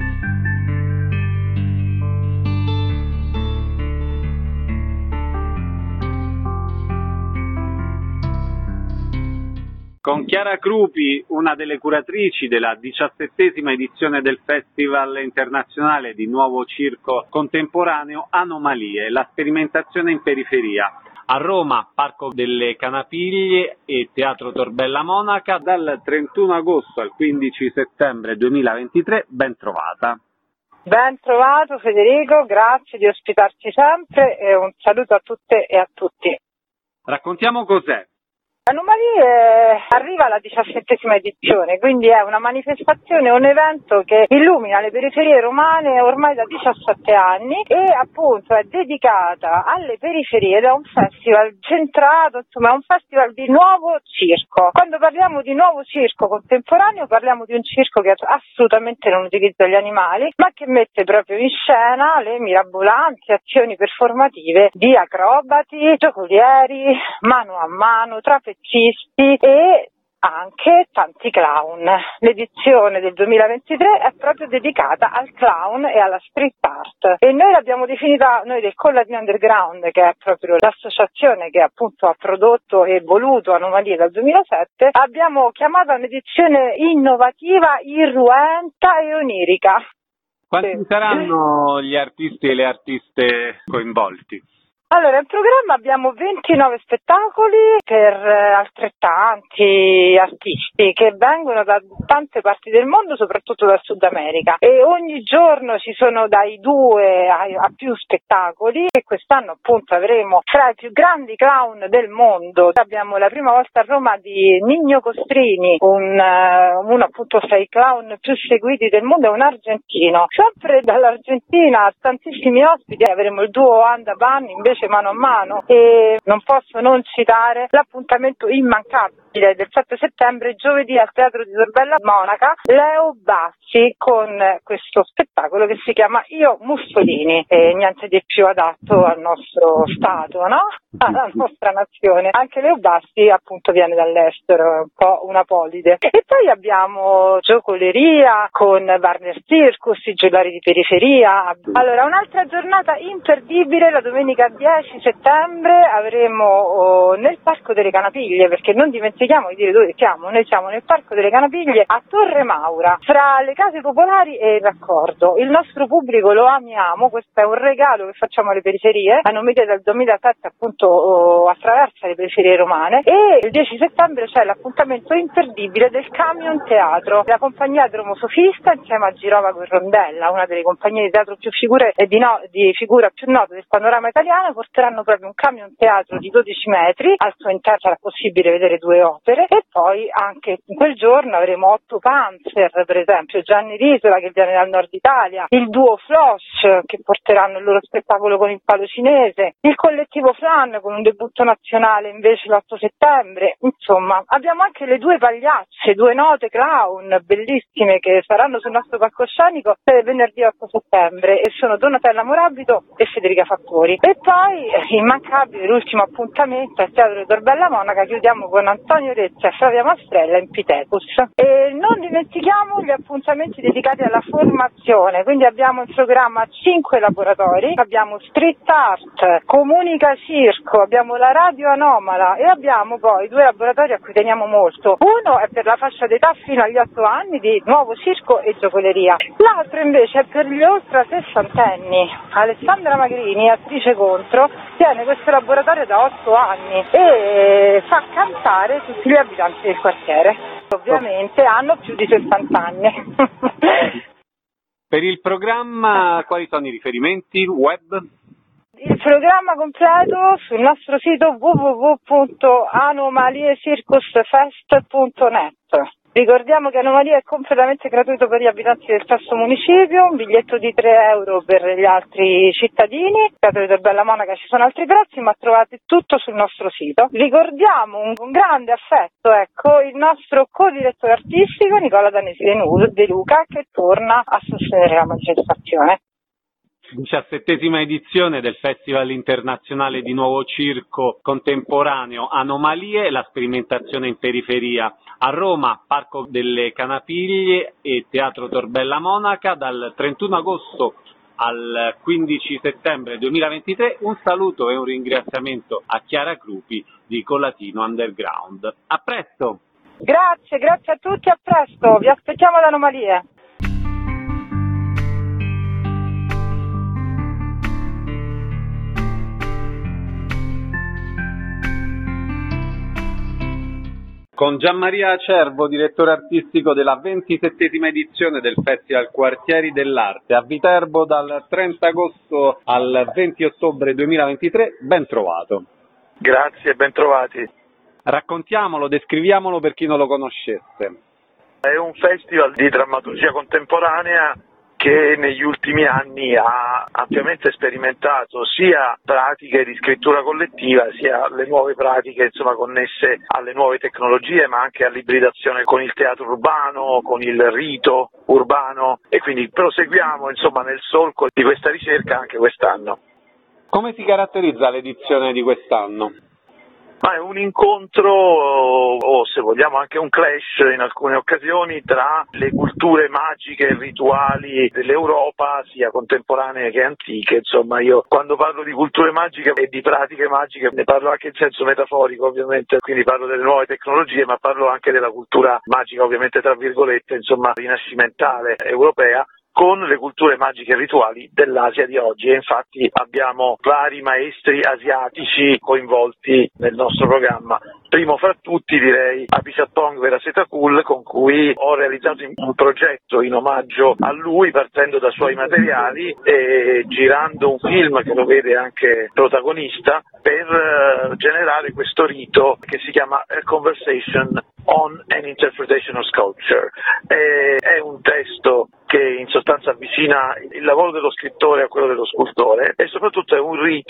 Con Chiara Crupi, una delle curatrici della diciassettesima edizione del Festival Internazionale di Nuovo Circo Contemporaneo Anomalie, la sperimentazione in periferia. A Roma, Parco delle Canapiglie e Teatro Torbella Monaca, dal trentuno agosto al quindici settembre duemilaventitré. Ben trovata. Ben trovato Federico, grazie di ospitarci sempre e un saluto a tutte e a tutti. Raccontiamo cos'è. Anomalie arriva alla diciassettesima edizione, quindi è una manifestazione, un evento che illumina le periferie romane ormai da diciassette anni, e appunto è dedicata alle periferie ed è un festival centrato, insomma è un festival di nuovo circo. Quando parliamo di nuovo circo contemporaneo parliamo di un circo che assolutamente non utilizza gli animali, ma che mette proprio in scena le mirabolanti azioni performative di acrobati, giocolieri, mano a mano, trapezzisti e anche tanti clown. L'edizione del duemilaventitré è proprio dedicata al clown e alla street art, e noi l'abbiamo definita, noi del Collatino Underground, che è proprio l'associazione che appunto ha prodotto e voluto Anomalie dal duemilasette, abbiamo chiamato un'edizione innovativa, irruenta e onirica. Quanti sì. saranno gli artisti e le artiste coinvolti? Allora, in programma abbiamo ventinove spettacoli per eh, altrettanti artisti che vengono da tante parti del mondo, soprattutto dal Sud America, e ogni giorno ci sono dai due a, a più spettacoli, e quest'anno appunto avremo tra i più grandi clown del mondo. Abbiamo la prima volta a Roma di Nino Costrini, un, uh, uno appunto fra i clown più seguiti del mondo, è un argentino. Sempre dall'Argentina tantissimi ospiti, avremo il duo Anda Ban invece voce mano a mano, e non posso non citare l'appuntamento immancabile del sette settembre, giovedì al Teatro di Tor Bella Monaca, Leo Bassi con questo spettacolo che si chiama Io Mussolini, e niente di più adatto al nostro Stato, no? Alla nostra nazione. Anche Leo Bassi appunto viene dall'estero, è un po' una polide. E poi abbiamo giocoleria con Warner Circus, i giullari di periferia. Allora, un'altra giornata imperdibile, la domenica dieci settembre avremo oh, nel Parco delle Canapiglie, perché non dimentichiamo di dire dove siamo, noi siamo nel Parco delle Canapiglie a Torre Maura, fra le case popolari e il raccordo. Il nostro pubblico lo amiamo, questo è un regalo che facciamo alle periferie, a nome dal duemilasette appunto oh, attraversa le periferie romane, e il dieci settembre c'è l'appuntamento imperdibile del Camion Teatro, la compagnia Dromosofista insieme a Girovago e Rondella, una delle compagnie di teatro più figure e di, no, di figura più note del panorama italiano, porteranno proprio un Camion Teatro di dodici metri, al suo interno sarà possibile vedere due opere, e poi anche in quel giorno avremo Otto Panzer, per esempio Gianni Risola che viene dal nord Italia, il duo Flosh che porteranno il loro spettacolo con il palo cinese, il collettivo Flan con un debutto nazionale invece l'otto settembre. Insomma, abbiamo anche le due pagliacce, due note clown bellissime che saranno sul nostro palcoscenico per venerdì otto settembre, e sono Donatella Morabito e Federica Fattori. E poi immancabile l'ultimo appuntamento al Teatro di Tor Bella Monaca, chiudiamo con Antonio Rezza e Flavia Mastrella in Pitecus. E non dimentichiamo gli appuntamenti dedicati alla formazione, quindi abbiamo in programma cinque laboratori, abbiamo street art, comunica circo, abbiamo la radio anomala, e abbiamo poi due laboratori a cui teniamo molto. Uno è per la fascia d'età fino agli otto anni di nuovo circo e giocoleria, l'altro invece è per gli oltre sessantenni. Alessandra Magrini, attrice Contro, tiene questo laboratorio da otto anni e fa cantare tutti gli abitanti del quartiere, ovviamente hanno più di sessanta anni. Per il programma quali sono i riferimenti web? Il programma completo sul nostro sito w w w punto anomaliecircusfest punto net. Ricordiamo che Anomalia è completamente gratuito per gli abitanti del stesso municipio, un biglietto di tre euro per gli altri cittadini. Teatro di Tor Bella Monaca ci sono altri prezzi, ma trovate tutto sul nostro sito. Ricordiamo un, un grande affetto, ecco, il nostro co-direttore artistico Nicola Danesi De Luca, che torna a sostenere la manifestazione. diciassettesima edizione del Festival Internazionale di Nuovo Circo Contemporaneo Anomalie, la sperimentazione in periferia. A Roma, Parco delle Canapiglie e Teatro Tor Bella Monaca, dal trentuno agosto al quindici settembre duemilaventitré. Un saluto e un ringraziamento a Chiara Crupi di Collatino Underground. A presto! Grazie, grazie a tutti, a presto, vi aspettiamo ad Anomalie. Con Gianmaria Acerbo, direttore artistico della ventisettesima edizione del Festival Quartieri dell'Arte a Viterbo dal trenta agosto al venti ottobre duemilaventitré, ben trovato. Grazie, ben trovati. Raccontiamolo, descriviamolo per chi non lo conoscesse. È un festival di drammaturgia contemporanea che negli ultimi anni ha ampiamente sperimentato sia pratiche di scrittura collettiva, sia le nuove pratiche insomma connesse alle nuove tecnologie, ma anche all'ibridazione con il teatro urbano, con il rito urbano, e quindi proseguiamo insomma nel solco di questa ricerca anche quest'anno. Come si caratterizza l'edizione di quest'anno? Ma è un incontro, o se vogliamo anche un clash in alcune occasioni, tra le culture magiche e rituali dell'Europa, sia contemporanee che antiche. Insomma, io quando parlo di culture magiche e di pratiche magiche ne parlo anche in senso metaforico, ovviamente, quindi parlo delle nuove tecnologie, ma parlo anche della cultura magica, ovviamente tra virgolette, insomma, rinascimentale europea, con le culture magiche e rituali dell'Asia di oggi, e infatti abbiamo vari maestri asiatici coinvolti nel nostro programma. Primo fra tutti direi Apichatpong Veerasetakul, con cui ho realizzato un progetto in omaggio a lui, partendo da suoi materiali e girando un film che lo vede anche protagonista, per generare questo rito che si chiama A Conversation on an Interpretation of Sculpture. E è un testo che in sostanza avvicina il lavoro dello scrittore a quello dello scultore, e soprattutto è un rito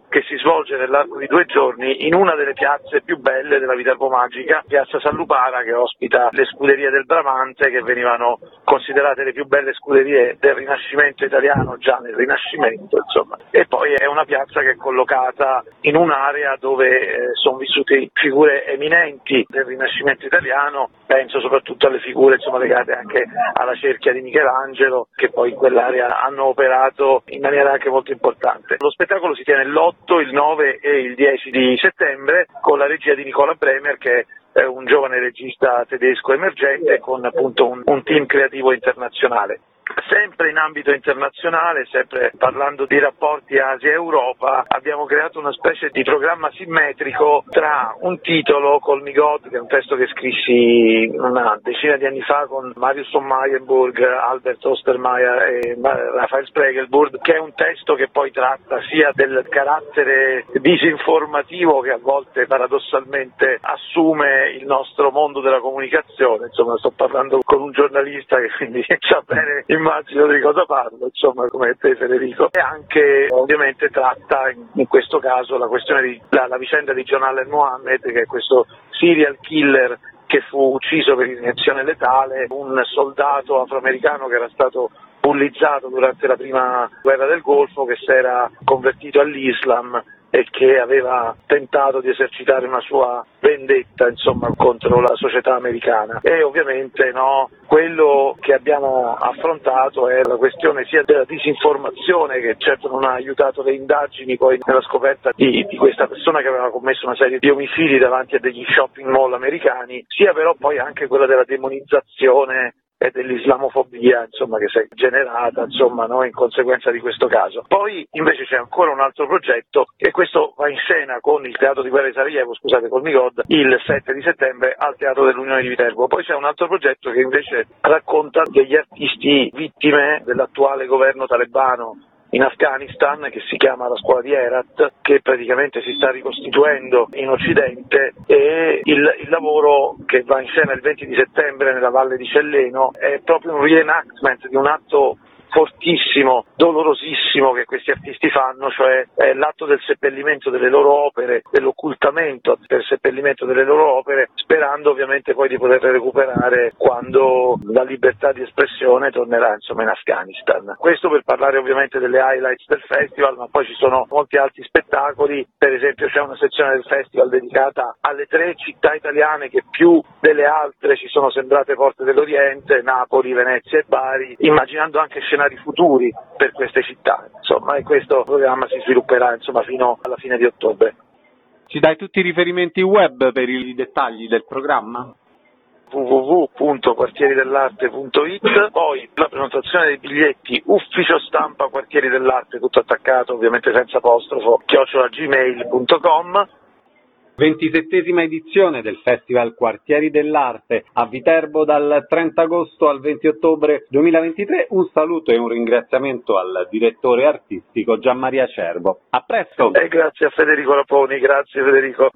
che si svolge nell'arco di due giorni in una delle piazze più belle della Viterbo Magica, Piazza San Lupara, che ospita le scuderie del Bramante, che venivano considerate le più belle scuderie del Rinascimento italiano già nel Rinascimento, insomma. E poi è una piazza che è collocata in un'area dove eh, sono vissute figure eminenti del Rinascimento italiano, penso soprattutto alle figure insomma, legate anche alla cerchia di Michelangelo, che poi in quell'area hanno operato in maniera anche molto importante. Lo spettacolo si tiene l'otto, il nove e il dieci di settembre con la regia di Nicola Bremer, che è un giovane regista tedesco emergente con appunto un, un team creativo internazionale. Sempre in ambito internazionale, sempre parlando di rapporti Asia-Europa, abbiamo creato una specie di programma simmetrico tra un titolo, Call Me God, che è un testo che scrissi una decina di anni fa con Marius von Mayenburg, Albert Ostermeier e Raphael Spregelburg, che è un testo che poi tratta sia del carattere disinformativo che a volte paradossalmente assume il nostro mondo della comunicazione. Insomma, sto parlando con un giornalista che quindi sa bene, immagino di cosa parlo, insomma, come te Federico, e anche ovviamente tratta in, in questo caso la questione di la, la vicenda di John Allen Mohammed, che è questo serial killer che fu ucciso per iniezione letale, un soldato afroamericano che era stato bullizzato durante la prima guerra del Golfo, che si era convertito all'Islam e che aveva tentato di esercitare una sua vendetta, insomma, contro la società americana. E ovviamente no, quello che abbiamo affrontato è la questione sia della disinformazione, che certo non ha aiutato le indagini poi nella scoperta di, di questa persona che aveva commesso una serie di omicidi davanti a degli shopping mall americani, sia però poi anche quella della demonizzazione e dell'islamofobia, insomma, che si è generata, insomma, no, in conseguenza di questo caso. Poi invece c'è ancora un altro progetto, e questo va in scena con il Teatro di Guerra di Sarajevo, scusate, col Migod, il sette di settembre al Teatro dell'Unione di Viterbo. Poi c'è un altro progetto che invece racconta degli artisti vittime dell'attuale governo talebano in Afghanistan, che si chiama la scuola di Herat, che praticamente si sta ricostituendo in Occidente, e il, il lavoro che va in scena il venti di settembre nella Valle di Celleno è proprio un reenactment di un atto fortissimo, dolorosissimo che questi artisti fanno, cioè è l'atto del seppellimento delle loro opere, dell'occultamento del seppellimento delle loro opere, sperando ovviamente poi di poterle recuperare quando la libertà di espressione tornerà, insomma, in Afghanistan. Questo per parlare ovviamente delle highlights del festival, ma poi ci sono molti altri spettacoli. Per esempio c'è una sezione del festival dedicata alle tre città italiane che più delle altre ci sono sembrate porte dell'Oriente: Napoli, Venezia e Bari, immaginando anche scenari futuri per queste città, insomma, e questo programma si svilupperà, insomma, fino alla fine di ottobre. Ci dai tutti i riferimenti web per i dettagli del programma? w w w punto quartieri dell'arte punto it, poi la prenotazione dei biglietti ufficio stampa Quartieri dell'Arte, tutto attaccato, ovviamente senza apostrofo, chiocciola gmail punto com. ventisettesima edizione del Festival Quartieri dell'Arte a Viterbo dal trenta agosto al venti ottobre duemilaventitré. Un saluto e un ringraziamento al direttore artistico Gianmaria Cerbo. A presto! E grazie a Federico Raponi, grazie Federico.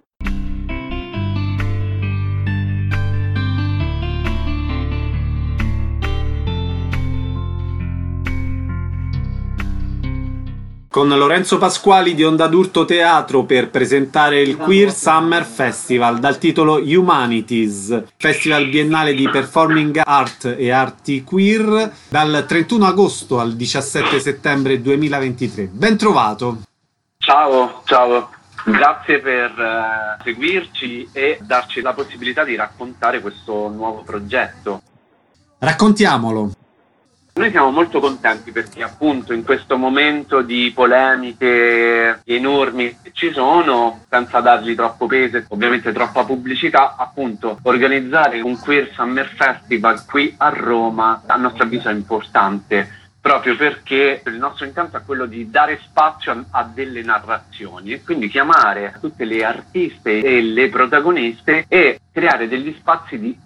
Con Lorenzo Pasquali di Onda d'Urto Teatro per presentare il Queer Summer Festival dal titolo Humanities, festival biennale di performing art e arti queer dal trentuno agosto al diciassette settembre duemilaventitré. Ben trovato! Ciao, ciao, grazie per uh, seguirci e darci la possibilità di raccontare questo nuovo progetto. Raccontiamolo! Noi siamo molto contenti perché appunto in questo momento di polemiche enormi che ci sono, senza dargli troppo peso e ovviamente troppa pubblicità, appunto organizzare un Queer Summer Festival qui a Roma a nostro avviso è importante, proprio perché il nostro intento è quello di dare spazio a, a delle narrazioni e quindi chiamare tutte le artiste e le protagoniste e creare degli spazi di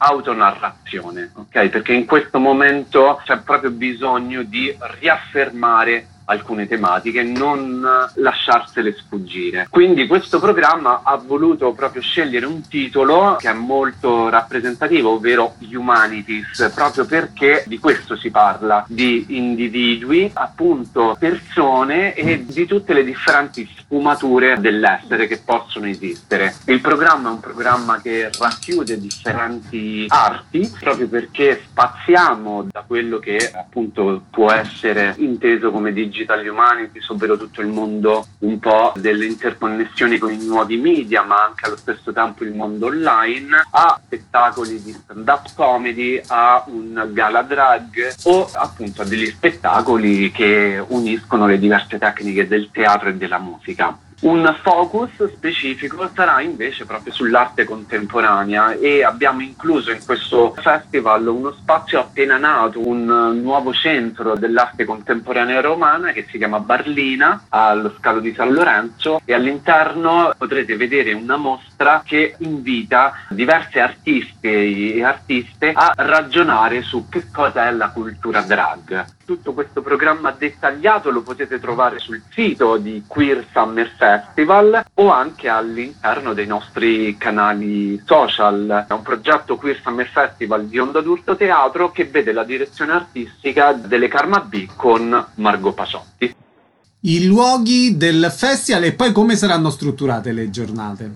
autonarrazione, ok? Perché in questo momento c'è proprio bisogno di riaffermare alcune tematiche, non lasciarsele sfuggire. Quindi questo programma ha voluto proprio scegliere un titolo che è molto rappresentativo, ovvero Humanities, proprio perché di questo si parla, di individui, appunto persone e di tutte le differenti sfumature dell'essere che possono esistere. Il programma è un programma che racchiude differenti arti, proprio perché spaziamo da quello che appunto può essere inteso come digital humanities, ovvero tutto il mondo un po' delle interconnessioni con i nuovi media, ma anche allo stesso tempo il mondo online, a spettacoli di stand-up comedy, a un gala drag o appunto a degli spettacoli che uniscono le diverse tecniche del teatro e della musica. Un focus specifico sarà invece proprio sull'arte contemporanea e abbiamo incluso in questo festival uno spazio appena nato, un nuovo centro dell'arte contemporanea romana che si chiama Barlina, allo Scalo di San Lorenzo, e all'interno potrete vedere una mostra che invita diversi artisti e artiste a ragionare su che cosa è la cultura drag. Tutto questo programma dettagliato lo potete trovare sul sito di Queer Summer Festival o anche all'interno dei nostri canali social. È un progetto Queer Summer Festival di Onda d'Urto Teatro che vede la direzione artistica delle Karma B con Margot Paciotti. I luoghi del festival e poi come saranno strutturate le giornate?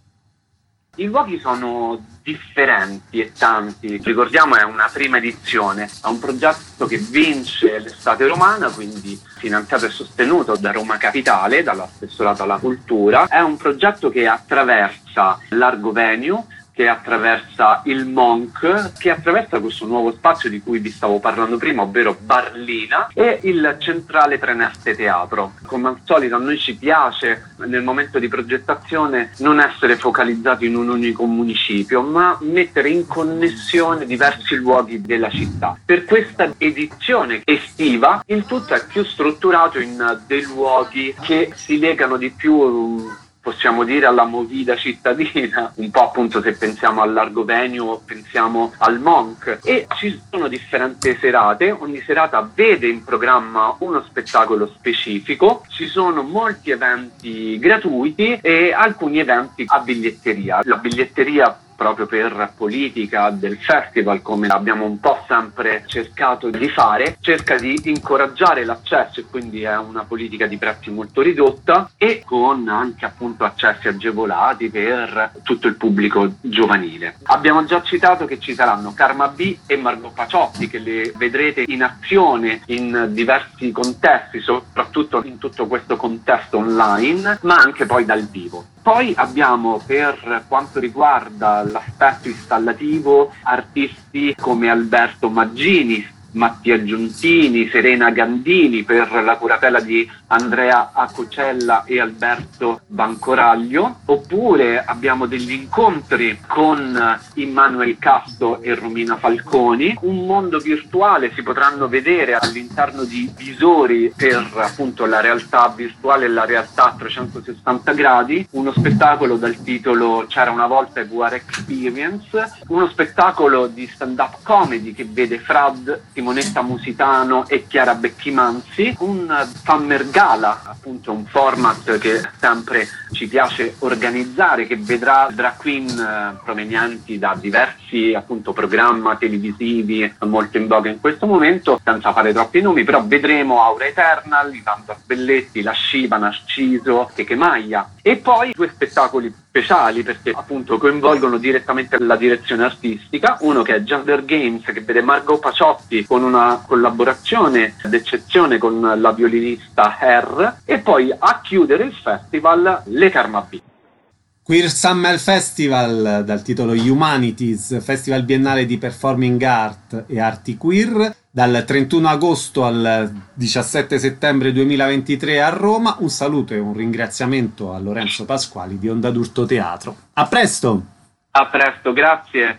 I luoghi sono differenti e tanti. Ricordiamo, è una prima edizione, è un progetto che vince l'estate romana, quindi finanziato e sostenuto da Roma Capitale, dall'assessorato alla cultura. È un progetto che attraversa l'Argo Venue, che attraversa il Monk, che attraversa questo nuovo spazio di cui vi stavo parlando prima, ovvero Barlina, e il Centrale Treneste Teatro. Come al solito a noi ci piace nel momento di progettazione non essere focalizzati in un unico municipio, ma mettere in connessione diversi luoghi della città. Per questa edizione estiva il tutto è più strutturato in dei luoghi che si legano di più, possiamo dire, alla movida cittadina, un po' appunto se pensiamo al Largo Venue o pensiamo al Monk, e ci sono differenti serate, ogni serata vede in programma uno spettacolo specifico, ci sono molti eventi gratuiti e alcuni eventi a biglietteria. La biglietteria proprio per politica del festival, come abbiamo un po' sempre cercato di fare, cerca di incoraggiare l'accesso e quindi è una politica di prezzi molto ridotta e con anche appunto accessi agevolati per tutto il pubblico giovanile. Abbiamo già citato che ci saranno Karma B e Margot Paciotti, che le vedrete in azione in diversi contesti, soprattutto in tutto questo contesto online, ma anche poi dal vivo. Poi abbiamo, per quanto riguarda l'aspetto installativo, artisti come Alberto Maggini, Mattia Giuntini, Serena Gandini per la curatela di Andrea Acocella e Alberto Bancoraglio, oppure abbiamo degli incontri con Immanuel Casto e Romina Falconi. Un mondo virtuale, si potranno vedere all'interno di visori per appunto la realtà virtuale e la realtà a trecentosessanta gradi, uno spettacolo dal titolo C'era una volta V R Experience, uno spettacolo di stand-up comedy che vede Frad, Simonetta Musitano e Chiara Becchimanzi, un Summer Gala, appunto un format che sempre ci piace organizzare, che vedrà drag queen eh, provenienti da diversi appunto programmi televisivi molto in voga in questo momento, senza fare troppi nomi, però vedremo Aura Eternal, Ivanda Belletti, La Sciva, Narciso, Cheche Maglia, e poi due spettacoli speciali perché appunto coinvolgono direttamente la direzione artistica, uno che è Gender Games, che vede Margot Paciotti con una collaborazione d'eccezione con la violinista Her, e poi a chiudere il festival le Karma B. Queer Summer Festival, dal titolo Humanities, festival biennale di performing art e arti queer, dal trentuno agosto al diciassette settembre duemilaventitré a Roma. Un saluto e un ringraziamento a Lorenzo Pasquali di Onda d'Urto Teatro. A presto! A presto, grazie!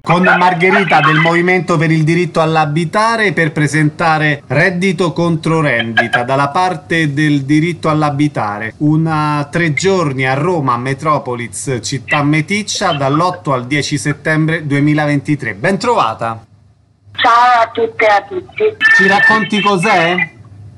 con Margherita del Movimento per il Diritto all'Abitare per presentare Reddito contro rendita dalla parte del diritto all'abitare. Una tre giorni a Roma, Metropolis, città meticcia, dall'otto al dieci settembre duemilaventitré. Ben trovata! Ciao a tutte e a tutti. Ci racconti cos'è?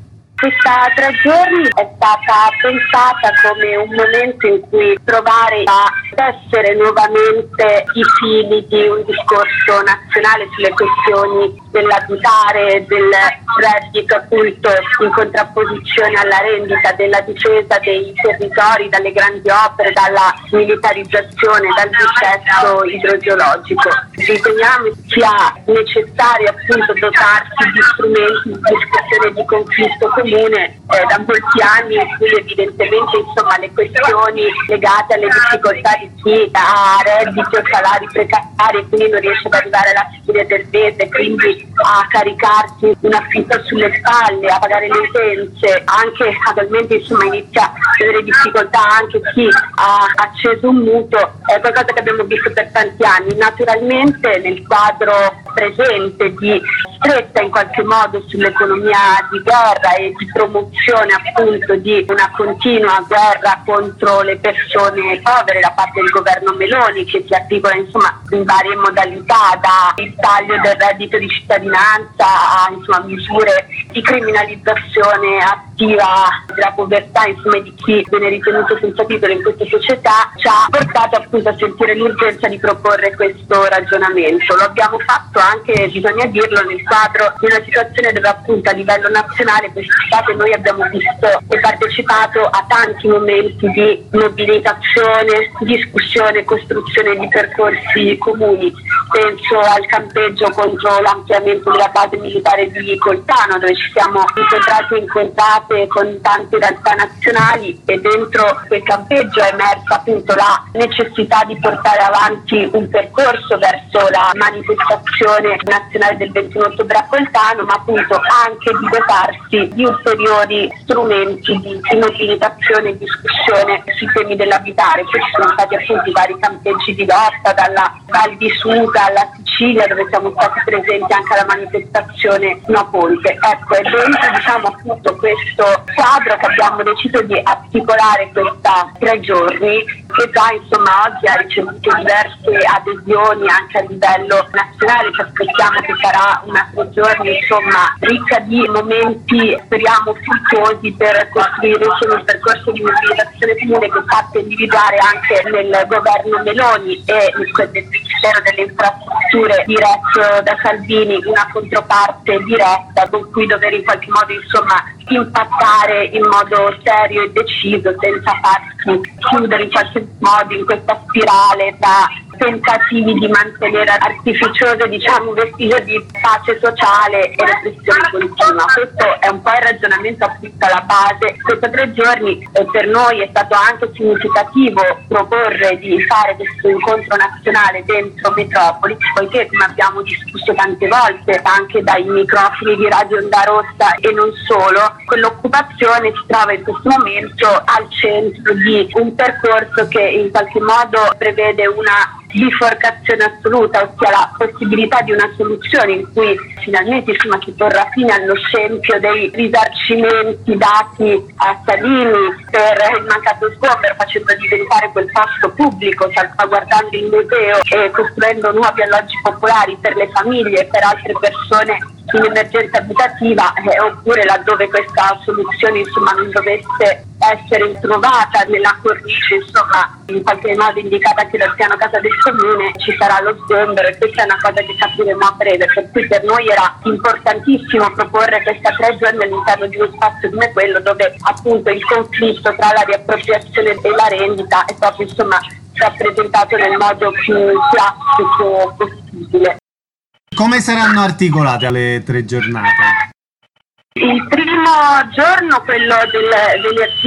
Questa tre giorni è stata pensata come un momento in cui provare a essere nuovamente i fili di un discorso nazionale sulle questioni dell'abitare, del reddito appunto in contrapposizione alla rendita, della difesa dei territori dalle grandi opere, dalla militarizzazione, dal dissesto idrogeologico. Riteniamo sia necessario appunto dotarsi di strumenti di discussione di conflitto comune eh, da molti anni, in cui evidentemente insomma le questioni legate alle difficoltà di chi ha redditi o salari precari e quindi non riesce ad arrivare alla fine del mese, quindi a caricarsi un affitto sulle spalle, a pagare le utenze, anche attualmente insomma inizia a avere difficoltà anche chi ha acceso un mutuo, è qualcosa che abbiamo visto per tanti anni. Naturalmente nel quadro presente di stretta in qualche modo sull'economia di guerra e di promozione appunto di una continua guerra contro le persone povere da parte del governo Meloni, che si articola insomma in varie modalità, da il taglio del reddito di cittadinanza a insomma misure di criminalizzazione attiva della povertà insomma di chi viene ritenuto senza titolo in questa società, ci ha portato appunto a sentire l'urgenza di proporre questo ragionamento. Lo abbiamo fatto anche, bisogna dirlo, nel quadro di una situazione dove appunto a livello nazionale quest'estate noi abbiamo visto e partecipato a tanti momenti di mobilitazione, discussione, costruzione di percorsi comuni. Penso al campeggio contro l'ampliamento della base militare di Coltano, dove ci siamo incontrati e incontrate con tante realtà nazionali, e dentro quel campeggio è emersa appunto la necessità di portare avanti un percorso verso la manifestazione nazionale del ventuno ottobre a Coltano, ma appunto anche di dotarsi di ulteriori strumenti di, di mobilitazione e discussione sui temi dell'abitare. Poi ci sono stati appunto i vari campeggi di lotta, dalla Val di Susa alla Sicilia, dove siamo stati presenti anche alla manifestazione No Ponte. Ecco, è dentro diciamo appunto questo quadro che abbiamo deciso di articolare questa tre giorni, che già insomma oggi ha ricevuto diverse adesioni anche a livello nazionale. Ci aspettiamo che sarà una tre giorni insomma ricca di momenti, speriamo fruttuosi, per costruire insomma un percorso di mobilitazione comune che sappia individuare anche nel governo Meloni e nel Ministero delle Infrastrutture diretto da Salvini una controparte diretta con cui dover in qualche modo insomma impattare in modo serio e deciso, senza farsi chiudere in qualche modo in questa spirale da tentativi di mantenere artificioso diciamo vestigio di pace sociale e repressione continua. Questo è un po' il ragionamento appunto alla base. Questi tre giorni e per noi è stato anche significativo proporre di fare questo incontro nazionale dentro Metropoli, poiché come abbiamo discusso tante volte anche dai microfoni di Radio Onda Rossa e non solo, quell'occupazione si trova in questo momento al centro di un percorso che in qualche modo prevede una biforcazione assoluta, ossia la possibilità di una soluzione in cui finalmente insomma si porrà fine allo scempio dei risarcimenti dati a Salini per il mancato sgombero, facendo diventare quel posto pubblico, salvaguardando il museo e costruendo nuovi alloggi popolari per le famiglie e per altre persone in emergenza abitativa, eh, oppure laddove questa soluzione insomma non dovesse essere trovata nella cornice insomma in qualche modo indicata anche dal piano casa del comune, ci sarà lo sgombero, e questa è una cosa che capiremo a breve, per cui per noi era importantissimo proporre questa tre giorni all'interno di uno spazio come quello dove appunto il conflitto tra la riappropriazione e la rendita è proprio insomma rappresentato nel modo più classico possibile. Come saranno articolate le tre giornate? Il primo giorno, quello del venerdì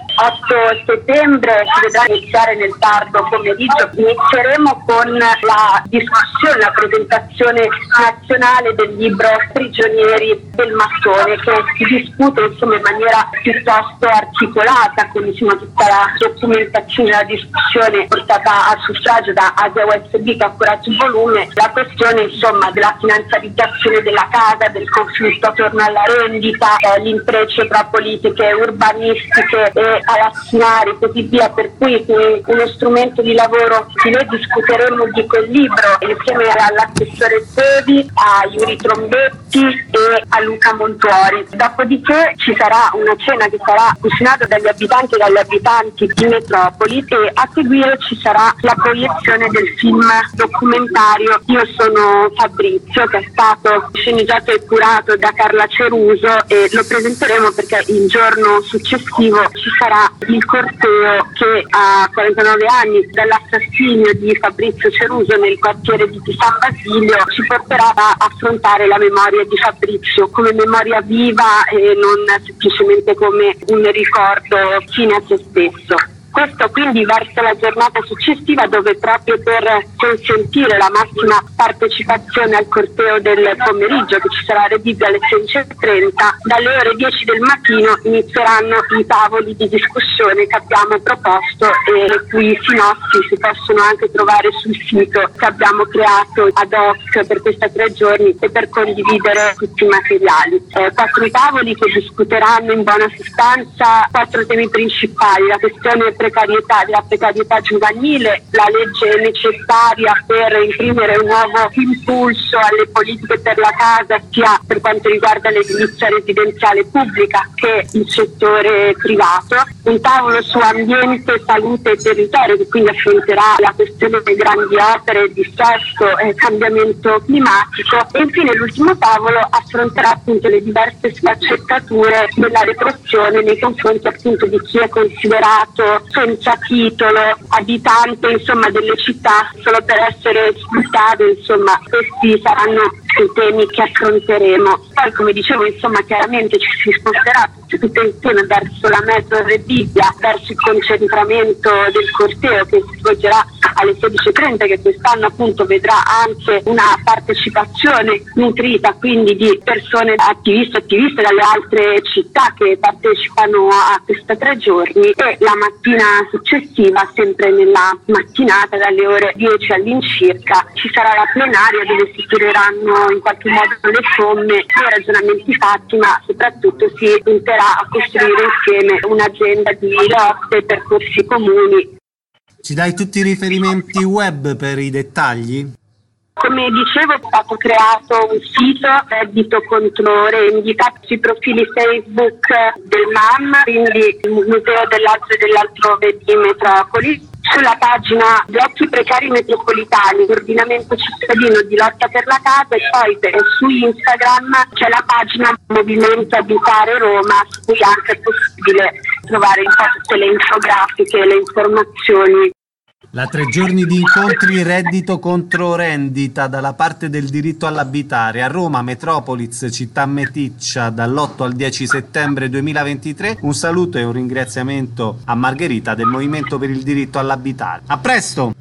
otto settembre si vedrà iniziare nel tardo pomeriggio. Inizieremo con la discussione, la presentazione nazionale del libro Prigionieri del mattone, che si discute insomma in maniera piuttosto articolata, con insomma tutta la documentazione, la discussione portata a suffragio da Asia U S B che ha curato il volume, la questione insomma della finanziarizzazione della casa, del conflitto attorno alla rendita, eh, l'intreccio tra politiche urbanistiche e palazzinari e così via, per cui uno strumento di lavoro di noi discuteremo di quel libro insieme all'assessore Sevi, a Iuri Trombetti e a Luca Montuori. Dopodiché ci sarà una cena che sarà cucinata dagli abitanti e dagli abitanti di Metropoli e a seguire ci sarà la proiezione del film documentario Io sono Fabrizio, che è stato sceneggiato e curato da Carla Ceruso, e lo presenteremo perché il giorno successivo ci sarà il corteo che a quarantanove anni dall'assassinio di Fabrizio Ceruso nel quartiere di San Basilio ci porterà a affrontare la memoria di Fabrizio come memoria viva e non semplicemente come un ricordo fine a se stesso. Questo quindi verso la giornata successiva, dove proprio per consentire la massima partecipazione al corteo del pomeriggio, che ci sarà a Rebibbia alle sedici e trenta, dalle ore dieci del mattino inizieranno i tavoli di discussione che abbiamo proposto e le cui sinossi si possono anche trovare sul sito che abbiamo creato ad hoc per questi tre giorni e per condividere tutti i materiali. Eh, quattro tavoli che discuteranno in buona sostanza quattro temi principali: la questione precarietà, della precarietà giovanile, la legge necessaria per imprimere un nuovo impulso alle politiche per la casa, sia per quanto riguarda l'edilizia residenziale pubblica che il settore privato, un tavolo su ambiente, salute e territorio, che quindi affronterà la questione delle grandi opere, dissesto e cambiamento climatico, e infine l'ultimo tavolo affronterà appunto le diverse sfaccettature della repressione nei confronti appunto di chi è considerato senza titolo, abitante insomma delle città solo per essere sfruttato. Insomma, questi saranno i temi che affronteremo. Poi, come dicevo, insomma chiaramente ci si sposterà tutto insieme verso la metro Rebibbia, verso il concentramento del corteo che si svolgerà alle sedici e trenta, che quest'anno appunto vedrà anche una partecipazione nutrita quindi di persone attiviste attiviste dalle altre città che partecipano a questi tre giorni, e la mattina successiva, sempre nella mattinata dalle ore dieci all'incirca, ci sarà la plenaria dove si tireranno in qualche modo le somme dei ragionamenti fatti, ma soprattutto si punterà a costruire insieme un'agenda di lotte e percorsi comuni. Ci dai tutti i riferimenti web per i dettagli? Come dicevo, è stato creato un sito, Reddito contro Rendita, sui profili Facebook del M A M, quindi il Museo dell'Altro e dell'Altrove di Metropoli, sulla pagina Blocchi Precari Metropolitani, Ordinamento Cittadino di Lotta per la Casa, e poi per, su Instagram c'è la pagina Movimento Abitare Roma, su cui anche è possibile trovare un po' tutte le infografiche e le informazioni. La tre giorni di incontri Reddito contro Rendita dalla parte del diritto all'abitare a Roma, Metropolis, Città Meticcia, dall'otto al dieci settembre duemilaventitré. Un saluto e un ringraziamento a Margherita del Movimento per il Diritto all'Abitare. A presto!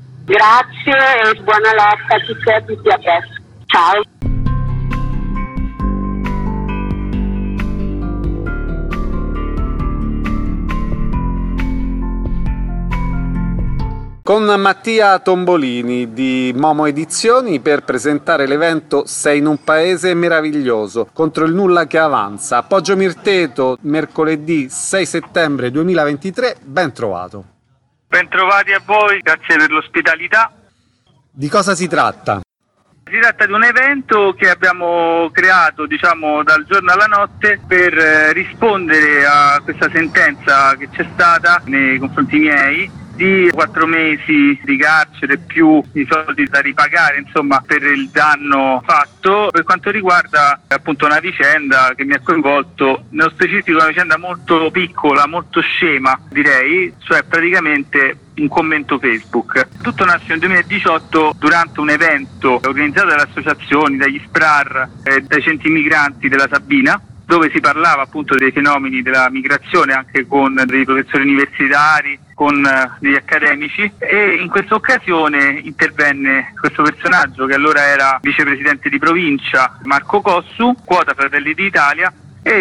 Grazie e buona lotta a tutti e a tutti, a presto. Ciao! Con Mattia Tombolini di Momo Edizioni per presentare l'evento Sei in un paese meraviglioso, contro il nulla che avanza, a Poggio Mirteto, mercoledì sei settembre duemilaventitré. Ben trovato. Ben trovati a voi, grazie per l'ospitalità. Di cosa si tratta? Si tratta di un evento che abbiamo creato, diciamo, dal giorno alla notte per eh, rispondere a questa sentenza che c'è stata nei confronti miei di quattro mesi di carcere più i soldi da ripagare, insomma, per il danno fatto, per quanto riguarda appunto una vicenda che mi ha coinvolto, nello specifico una vicenda molto piccola, molto scema direi, cioè praticamente un commento Facebook. Tutto nasce nel duemiladiciotto durante un evento organizzato dalle associazioni, dagli S P R A R e dai centri migranti della Sabina, dove si parlava appunto dei fenomeni della migrazione anche con dei professori universitari, con degli accademici, e in questa occasione intervenne questo personaggio che allora era vicepresidente di provincia, Marco Cossu, quota Fratelli d'Italia,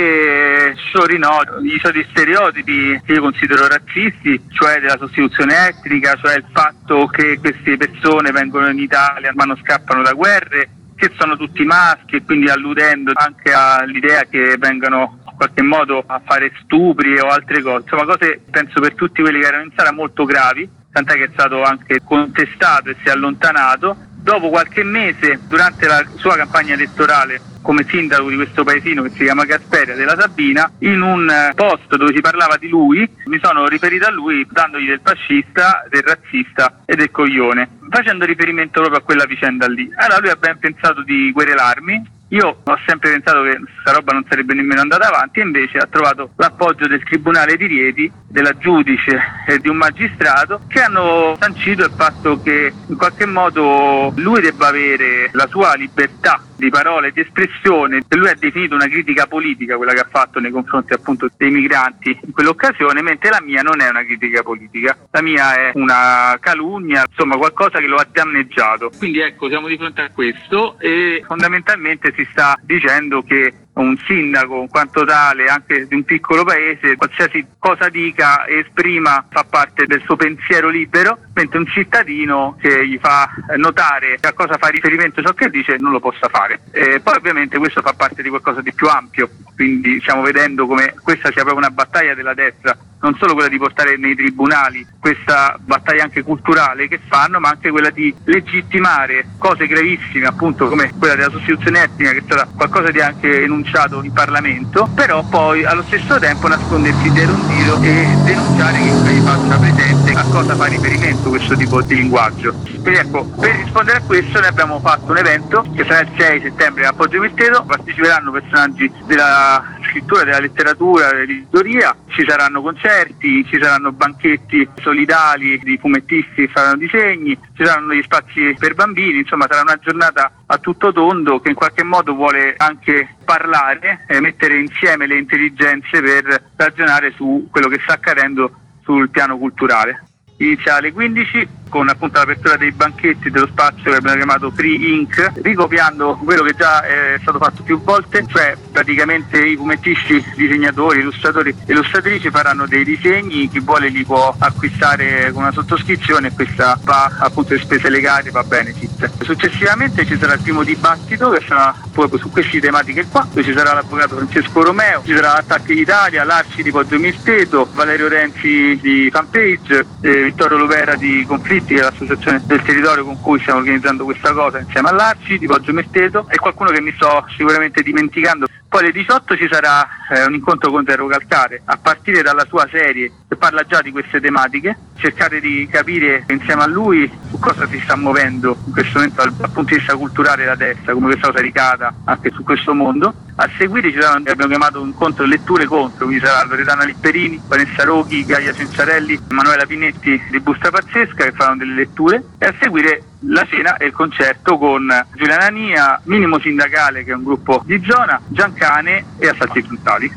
e sciorinò i soliti stereotipi che io considero razzisti, cioè della sostituzione etnica, cioè il fatto che queste persone vengono in Italia ma non scappano da guerre, che sono tutti maschi, e quindi alludendo anche all'idea che vengano in qualche modo a fare stupri o altre cose, insomma cose penso per tutti quelli che erano in sala molto gravi, tant'è che è stato anche contestato e si è allontanato. Dopo qualche mese, durante la sua campagna elettorale come sindaco di questo paesino che si chiama Gasperia della Sabina, in un post dove si parlava di lui mi sono riferito a lui dandogli del fascista, del razzista e del coglione, facendo riferimento proprio a quella vicenda lì. Allora lui ha ben pensato di querelarmi. Io ho sempre pensato che questa roba non sarebbe nemmeno andata avanti, e invece ha trovato l'appoggio del Tribunale di Rieti, della giudice e di un magistrato, che hanno sancito il fatto che in qualche modo lui debba avere la sua libertà di parola e di espressione, che lui ha definito una critica politica, quella che ha fatto nei confronti appunto dei migranti in quell'occasione, mentre la mia non è una critica politica, la mia è una calunnia, insomma qualcosa che lo ha danneggiato. Quindi ecco, siamo di fronte a questo, e fondamentalmente si sta dicendo che un sindaco in quanto tale anche di un piccolo paese, qualsiasi cosa dica e esprima fa parte del suo pensiero libero, mentre un cittadino che gli fa notare a cosa fa riferimento ciò che dice non lo possa fare. E poi ovviamente questo fa parte di qualcosa di più ampio, quindi stiamo vedendo come questa sia proprio una battaglia della destra, non solo quella di portare nei tribunali questa battaglia anche culturale che fanno, ma anche quella di legittimare cose gravissime, appunto come quella della sostituzione etnica, che è stata qualcosa di anche enunciato in Parlamento, però poi allo stesso tempo nascondersi dietro un dito e denunciare che gli faccia presente a cosa fa riferimento questo tipo di linguaggio. Quindi ecco, per rispondere a questo noi abbiamo fatto un evento che sarà il sei settembre a Poggio Mirteto, parteciperanno personaggi della scrittura, della letteratura, dell'editoria, ci saranno concerti, ci saranno banchetti solidali di fumettisti che faranno disegni, ci saranno degli spazi per bambini, insomma sarà una giornata a tutto tondo che in qualche modo vuole anche parlare e mettere insieme le intelligenze per ragionare su quello che sta accadendo sul piano culturale. Inizia alle quindici con appunto l'apertura dei banchetti dello spazio che abbiamo chiamato Free Ink, ricopiando quello che già è stato fatto più volte, cioè praticamente i fumettisti, disegnatori, illustratori e illustratrici faranno dei disegni, chi vuole li può acquistare con una sottoscrizione e questa va appunto alle spese legali, va benefit. Successivamente ci sarà il primo dibattito che sarà proprio su queste tematiche qua, dove ci sarà l'avvocato Francesco Romeo, ci sarà l'Attacchi d'Italia, l'Arci di Poggio Mirteto, Valerio Renzi di Fanpage, eh, Vittorio Lovera di Conflitti, che è l'associazione del territorio con cui stiamo organizzando questa cosa insieme all'Arci di Poggio Mirteto, e qualcuno che mi sto sicuramente dimenticando. Poi alle diciotto ci sarà eh, un incontro con Terro Calcare, a partire dalla sua serie che parla già di queste tematiche, cercare di capire insieme a lui su cosa si sta muovendo in questo momento dal, dal punto di vista culturale la destra, come questa cosa è ricada anche su questo mondo. A seguire ci saranno, abbiamo chiamato un incontro letture contro, quindi sarà Loredana Lipperini, Vanessa Roghi, Gaia Cenciarelli, Manuela Pinetti di Busta Pazzesca che faranno delle letture, e a seguire la cena e il concerto con Giuliana Ania, Minimo Sindacale che è un gruppo di zona, Giancane e Assalti Frontali.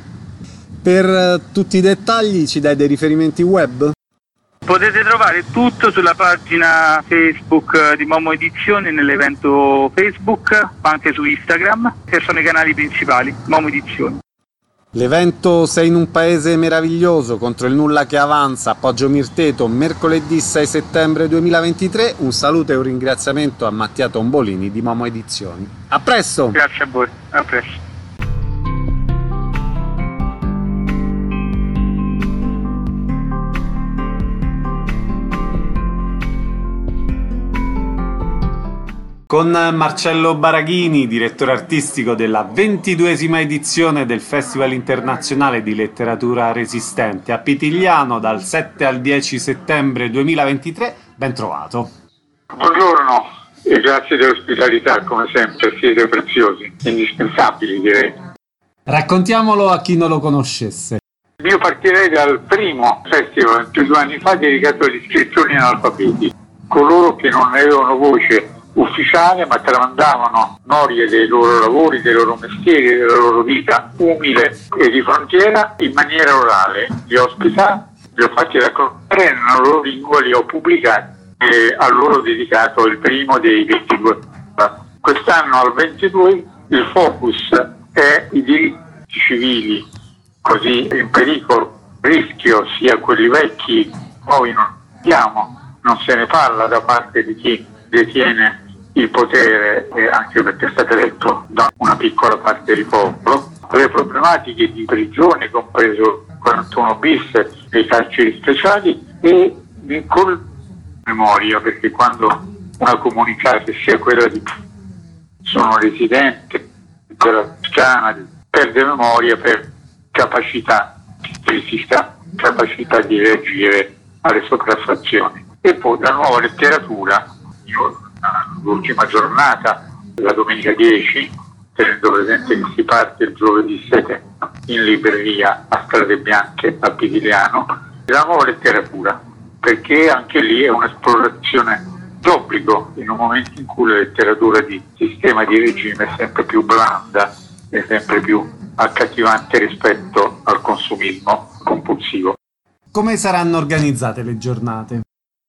Per uh, tutti i dettagli ci dai dei riferimenti web? Potete trovare tutto sulla pagina Facebook di Momo Edizioni, nell'evento Facebook, ma anche su Instagram, che sono i canali principali, Momo Edizioni. L'evento Sei in un paese meraviglioso contro il nulla che avanza a Poggio Mirteto mercoledì sei settembre duemilaventitré. Un saluto e un ringraziamento a Mattia Tombolini di Momo Edizioni. A presto! Grazie a voi, a presto. Con Marcello Baraghini, direttore artistico della ventiduesima edizione del Festival Internazionale di Letteratura Resistente a Pitigliano dal sette al dieci settembre duemilaventitré, ben trovato. Buongiorno e grazie dell'ospitalità, come sempre, siete preziosi, indispensabili direi. Raccontiamolo a chi non lo conoscesse. Io partirei dal primo festival, più di due anni fa, dedicato agli scrittori analfabeti, coloro che non avevano voce ufficiale, ma tramandavano memorie dei loro lavori, dei loro mestieri, della loro vita umile e di frontiera in maniera orale. Li ho ospitati, li ho fatti raccontare nella loro lingua, li ho pubblicati e a loro dedicato il primo dei ventidue. Quest'anno al ventidue il focus è i diritti civili, così in pericolo, rischio sia quelli vecchi, poi non abbiamo, non se ne parla da parte di chi detiene il potere, eh, anche perché è stato eletto da una piccola parte del popolo, le problematiche di prigione, compreso quarantuno bis e i carceri speciali, e con memoria, perché quando una comunità, che sia quella di sono residente della Toscana, perde memoria per capacità fisica, capacità di reagire alle sopraffazioni. E poi la nuova letteratura, l'ultima giornata, la domenica dieci, tenendo presente che si parte il giovedì sette in libreria a Strade Bianche a Pitigliano, la nuova letteratura, perché anche lì è un'esplorazione d'obbligo in un momento in cui la letteratura di sistema di regime è sempre più blanda e sempre più accattivante rispetto al consumismo compulsivo. Come saranno organizzate le giornate?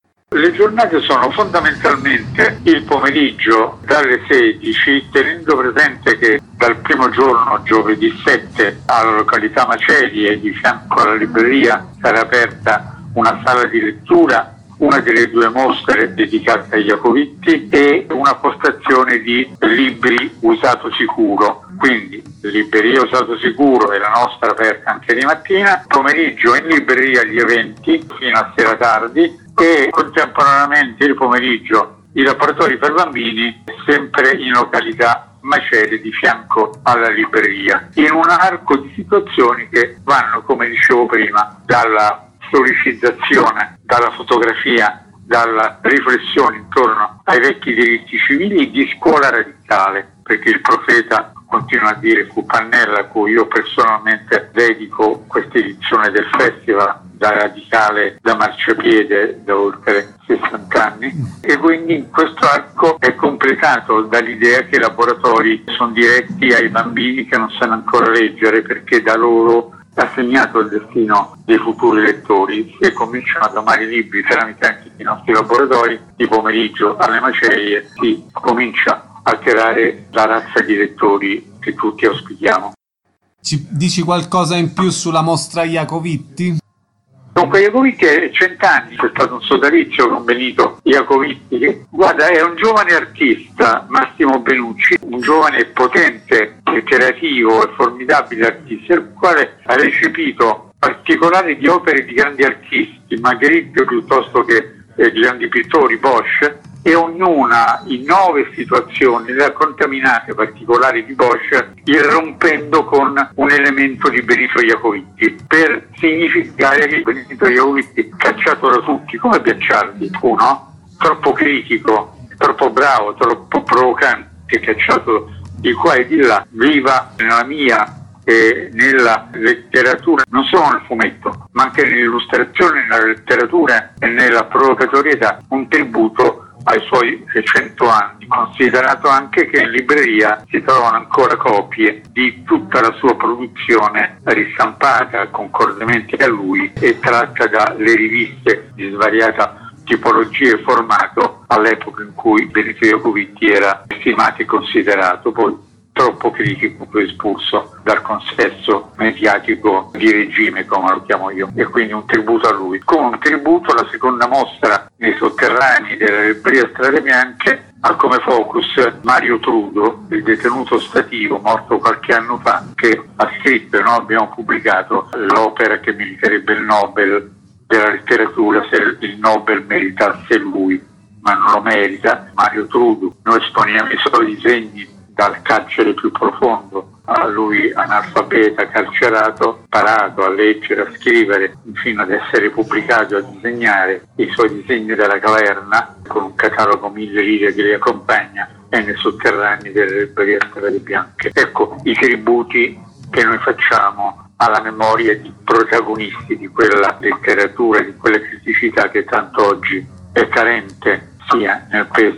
Le giornate sono fondamentalmente il pomeriggio dalle sedici, tenendo presente che dal primo giorno, giovedì sette, alla località Macerie, di fianco alla libreria, sarà aperta una sala di lettura, una delle due mostre dedicate ai Jacovitti e una postazione di libri usato sicuro. Quindi libreria usato sicuro e la nostra aperta anche di mattina, pomeriggio in libreria gli eventi fino a sera tardi e contemporaneamente il pomeriggio i laboratori per bambini sempre in località Macerie di fianco alla libreria, in un arco di situazioni che vanno, come dicevo prima, dalla storicizzazione, dalla fotografia, dalla riflessione intorno ai vecchi diritti civili di scuola radicale, perché il profeta continua a dire, fu Pannella, a cui io personalmente dedico questa edizione del festival, da radicale, da marciapiede da oltre sessanta anni, e quindi questo arco è completato dall'idea che i laboratori sono diretti ai bambini che non sanno ancora leggere, perché da loro ha segnato il destino dei futuri lettori e cominciano ad amare i libri tramite anche i nostri laboratori. Di pomeriggio alle Macerie si comincia a creare la razza di lettori che tutti auspichiamo. Ci dici qualcosa in più sulla mostra Jacovitti? Dunque Jacovitti è cent'anni, c'è stato un sodalizio con Benito Jacovitti, che, guarda, è un giovane artista, Massimo Benucci, un giovane potente e creativo e formidabile artista, il quale ha recepito particolari di opere di grandi artisti, Magritte piuttosto che eh, grandi pittori, Bosch, e ognuna in nove situazioni le ha contaminate particolari di Bosch, irrompendo con un elemento di Benito Jacovitti, per significare che Benito Jacovitti, cacciato da tutti come Bianciardi, uno troppo critico, troppo bravo, troppo provocante, cacciato di qua e di là, viva nella mia e nella letteratura, non solo nel fumetto, ma anche nell'illustrazione, nella letteratura e nella provocatorietà, un tributo ai suoi cento anni, considerato anche che in libreria si trovano ancora copie di tutta la sua produzione ristampata concordemente a lui e tratta dalle riviste di svariata tipologia e formato all'epoca in cui Benito Jacovitti era stimato e considerato, poi troppo critico, poi espulso dal consesso mediatico di regime, come lo chiamo io, e quindi un tributo a lui. Come un tributo la seconda mostra nei sotterranei della libreria Strade Bianche ha come focus Mario Trudo, il detenuto stativo morto qualche anno fa, che ha scritto e noi abbiamo pubblicato l'opera che meriterebbe il Nobel della letteratura se il Nobel meritasse lui, ma non lo merita Mario Trudo. Noi esponiamo i suoi disegni dal carcere più profondo, a lui analfabeta, carcerato, parato a leggere, a scrivere, fino ad essere pubblicato, a disegnare i suoi disegni della caverna, con un catalogo mille lire che li accompagna, e nei sotterranei delle librerie Strade Bianche. Ecco i tributi che noi facciamo alla memoria di protagonisti di quella letteratura, di quelle criticità che tanto oggi è carente sia nel paese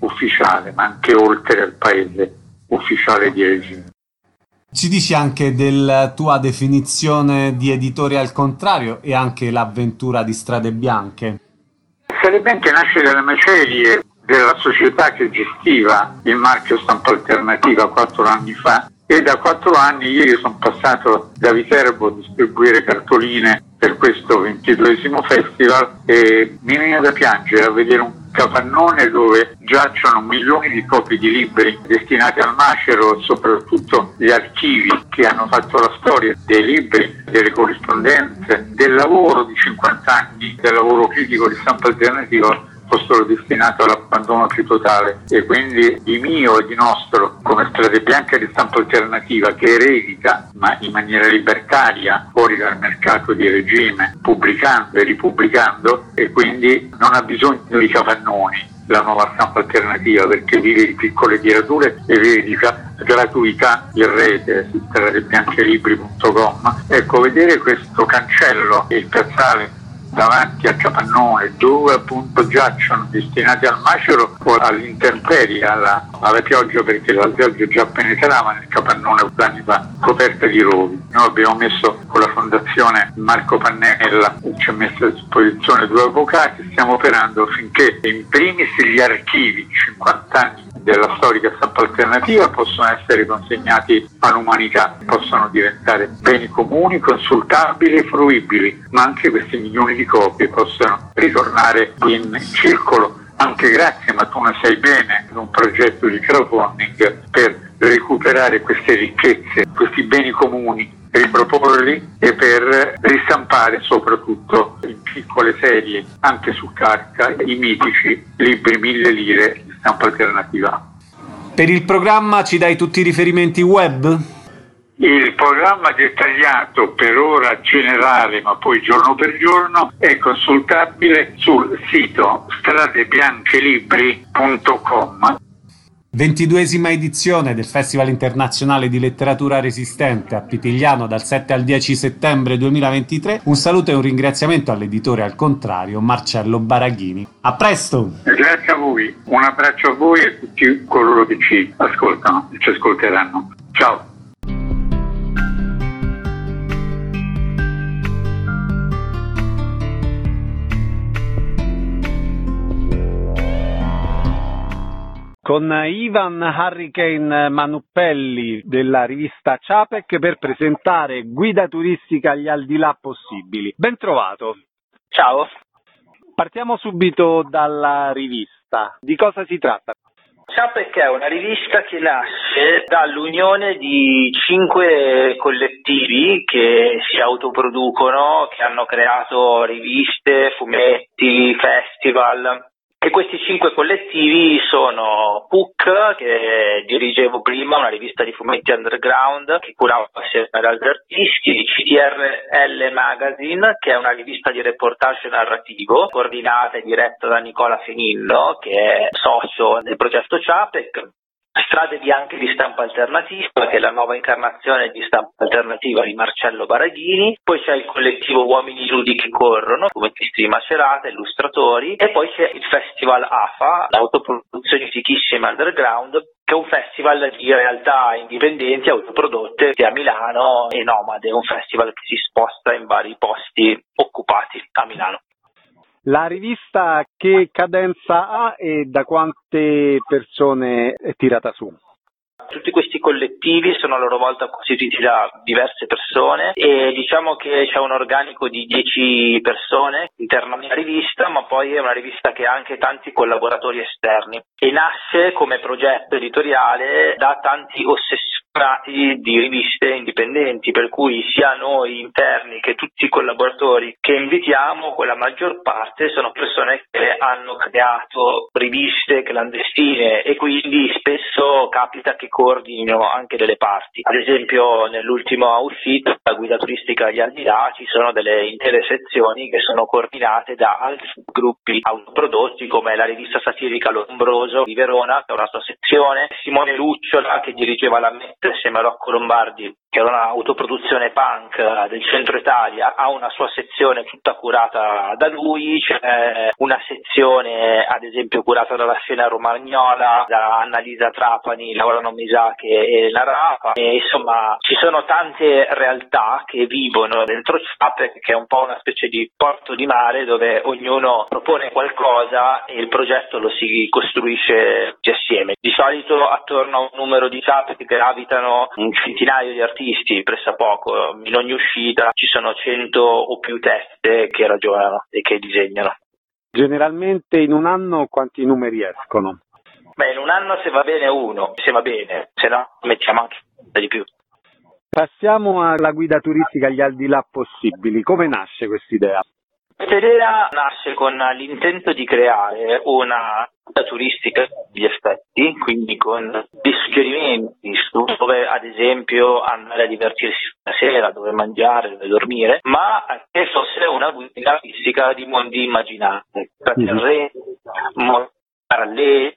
ufficiale, ma anche oltre al paese ufficiale di regime. Ci dici anche della tua definizione di editore al contrario e anche l'avventura di Strade Bianche? Strade Bianche nasce dalle macerie della società che gestiva il marchio Stampa Alternativa quattro anni fa, e da quattro anni ieri sono passato da Viterbo a distribuire cartoline per questo ventiduesimo festival e mi viene da piangere a vedere un capannone dove giacciono milioni di copie di libri destinati al macero, soprattutto gli archivi che hanno fatto la storia dei libri, delle corrispondenze, del lavoro di cinquanta anni, del lavoro critico di Stampa Alternativa, fossero destinati all'abbandono più totale, e quindi di mio e di nostro come Strade Bianche di Stampa Alternativa, che eredita ma in maniera libertaria fuori dal mercato di regime, pubblicando e ripubblicando, e quindi non ha bisogno di capannoni la nuova Stampa Alternativa, perché vive di piccole tirature e vive di gratuità in rete su stradebiancheribri punto com. Ecco, vedere questo cancello e il piazzale davanti al capannone dove appunto giacciono destinati al macero o all'intemperie, alla, alla pioggia, perché la pioggia già penetrava nel capannone due anni fa, coperta di rovi. Noi abbiamo messo con la fondazione Marco Pannella, ci ha messo a disposizione due avvocati, stiamo operando affinché in primis gli archivi cinquanta anni della storica Stampa Alternativa possono essere consegnati all'umanità, possono diventare beni comuni, consultabili e fruibili, ma anche questi milioni di copie possono ritornare in circolo, anche grazie, ma tu ne sai bene, ad un progetto di crowdfunding per recuperare queste ricchezze, questi beni comuni, riproporli e per ristampare soprattutto in piccole serie, anche su carta, i mitici libri mille lire di Stampa Alternativa. Per il programma ci dai tutti i riferimenti web? Il programma dettagliato, per ora generale ma poi giorno per giorno, è consultabile sul sito stradebiancheribri punto com. ventiduesima edizione del Festival Internazionale di Letteratura Resistente a Pitigliano dal sette al dieci settembre duemilaventitré. Un saluto e un ringraziamento all'editore al contrario Marcello Baraghini. A presto! Grazie a voi, un abbraccio a voi e a tutti coloro che ci ascoltano e ci ascolteranno. Ciao! Con Ivan Hurricane Manuppelli della rivista Ciapec per presentare Guida turistica agli aldilà possibili. Ben trovato. Ciao. Partiamo subito dalla rivista. Di cosa si tratta? Ciapec è una rivista che nasce dall'unione di cinque collettivi che si autoproducono, che hanno creato riviste, fumetti, festival. E questi cinque collettivi sono P U C, che dirigevo prima, una rivista di fumetti underground che curavo assieme ad altri artisti, C D R L Magazine, che è una rivista di reportage narrativo, coordinata e diretta da Nicola Fenillo, che è socio del progetto Ciapec. Strade Bianche di Stampa Alternativa, che è la nuova incarnazione di Stampa Alternativa di Marcello Baraghini, poi c'è il collettivo Uomini Nudi che Corrono, fumettisti di Macerata, illustratori, e poi c'è il Festival A F A, l'autoproduzione fichissima underground, che è un festival di realtà indipendenti, autoprodotte, che è a Milano, e Nomade, un festival che si sposta in vari posti occupati a Milano. La rivista che cadenza ha e da quante persone è tirata su? Tutti questi collettivi sono a loro volta costituiti da diverse persone e diciamo che c'è un organico di dieci persone all'interno della rivista, ma poi è una rivista che ha anche tanti collaboratori esterni e nasce come progetto editoriale da tanti ossessionati di riviste indipendenti, per cui sia noi interni che tutti i collaboratori che invitiamo, quella maggior parte sono persone che hanno creato riviste clandestine e quindi spesso capita che coordinino anche delle parti. Ad esempio nell'ultima uscita, la guida turistica agli aldilà, ci sono delle intere sezioni che sono coordinate da altri gruppi autoprodotti, come la rivista satirica L'Ombroso di Verona, che ha una sua sezione, Simone Lucciola che dirigeva la Mette assieme a Rocco Lombardi, che è un'autoproduzione punk del centro Italia, ha una sua sezione tutta curata da lui, c'è una sezione ad esempio curata dalla scena romagnola, da Annalisa Trapani, Laura Nomisake e Elena Rapa, e insomma ci sono tante realtà che vivono dentro Ciapec, che è un po' una specie di porto di mare dove ognuno propone qualcosa e il progetto lo si costruisce assieme. Di solito attorno a un numero di Ciapec gravitano un centinaio di artisti pressappoco, in ogni uscita ci sono cento o più teste che ragionano e che disegnano. Generalmente in un anno quanti numeri escono? Beh, in un anno se va bene uno, se va bene, se no mettiamo anche di più. Passiamo alla guida turistica agli al di là possibili. Come nasce quest'idea? Questa idea nasce con l'intento di creare una guida turistica di effetti, quindi con dei suggerimenti su dove ad esempio andare a divertirsi una sera, dove mangiare, dove dormire, ma che fosse una guida turistica di mondi immaginari, terreni, mondi paralleli,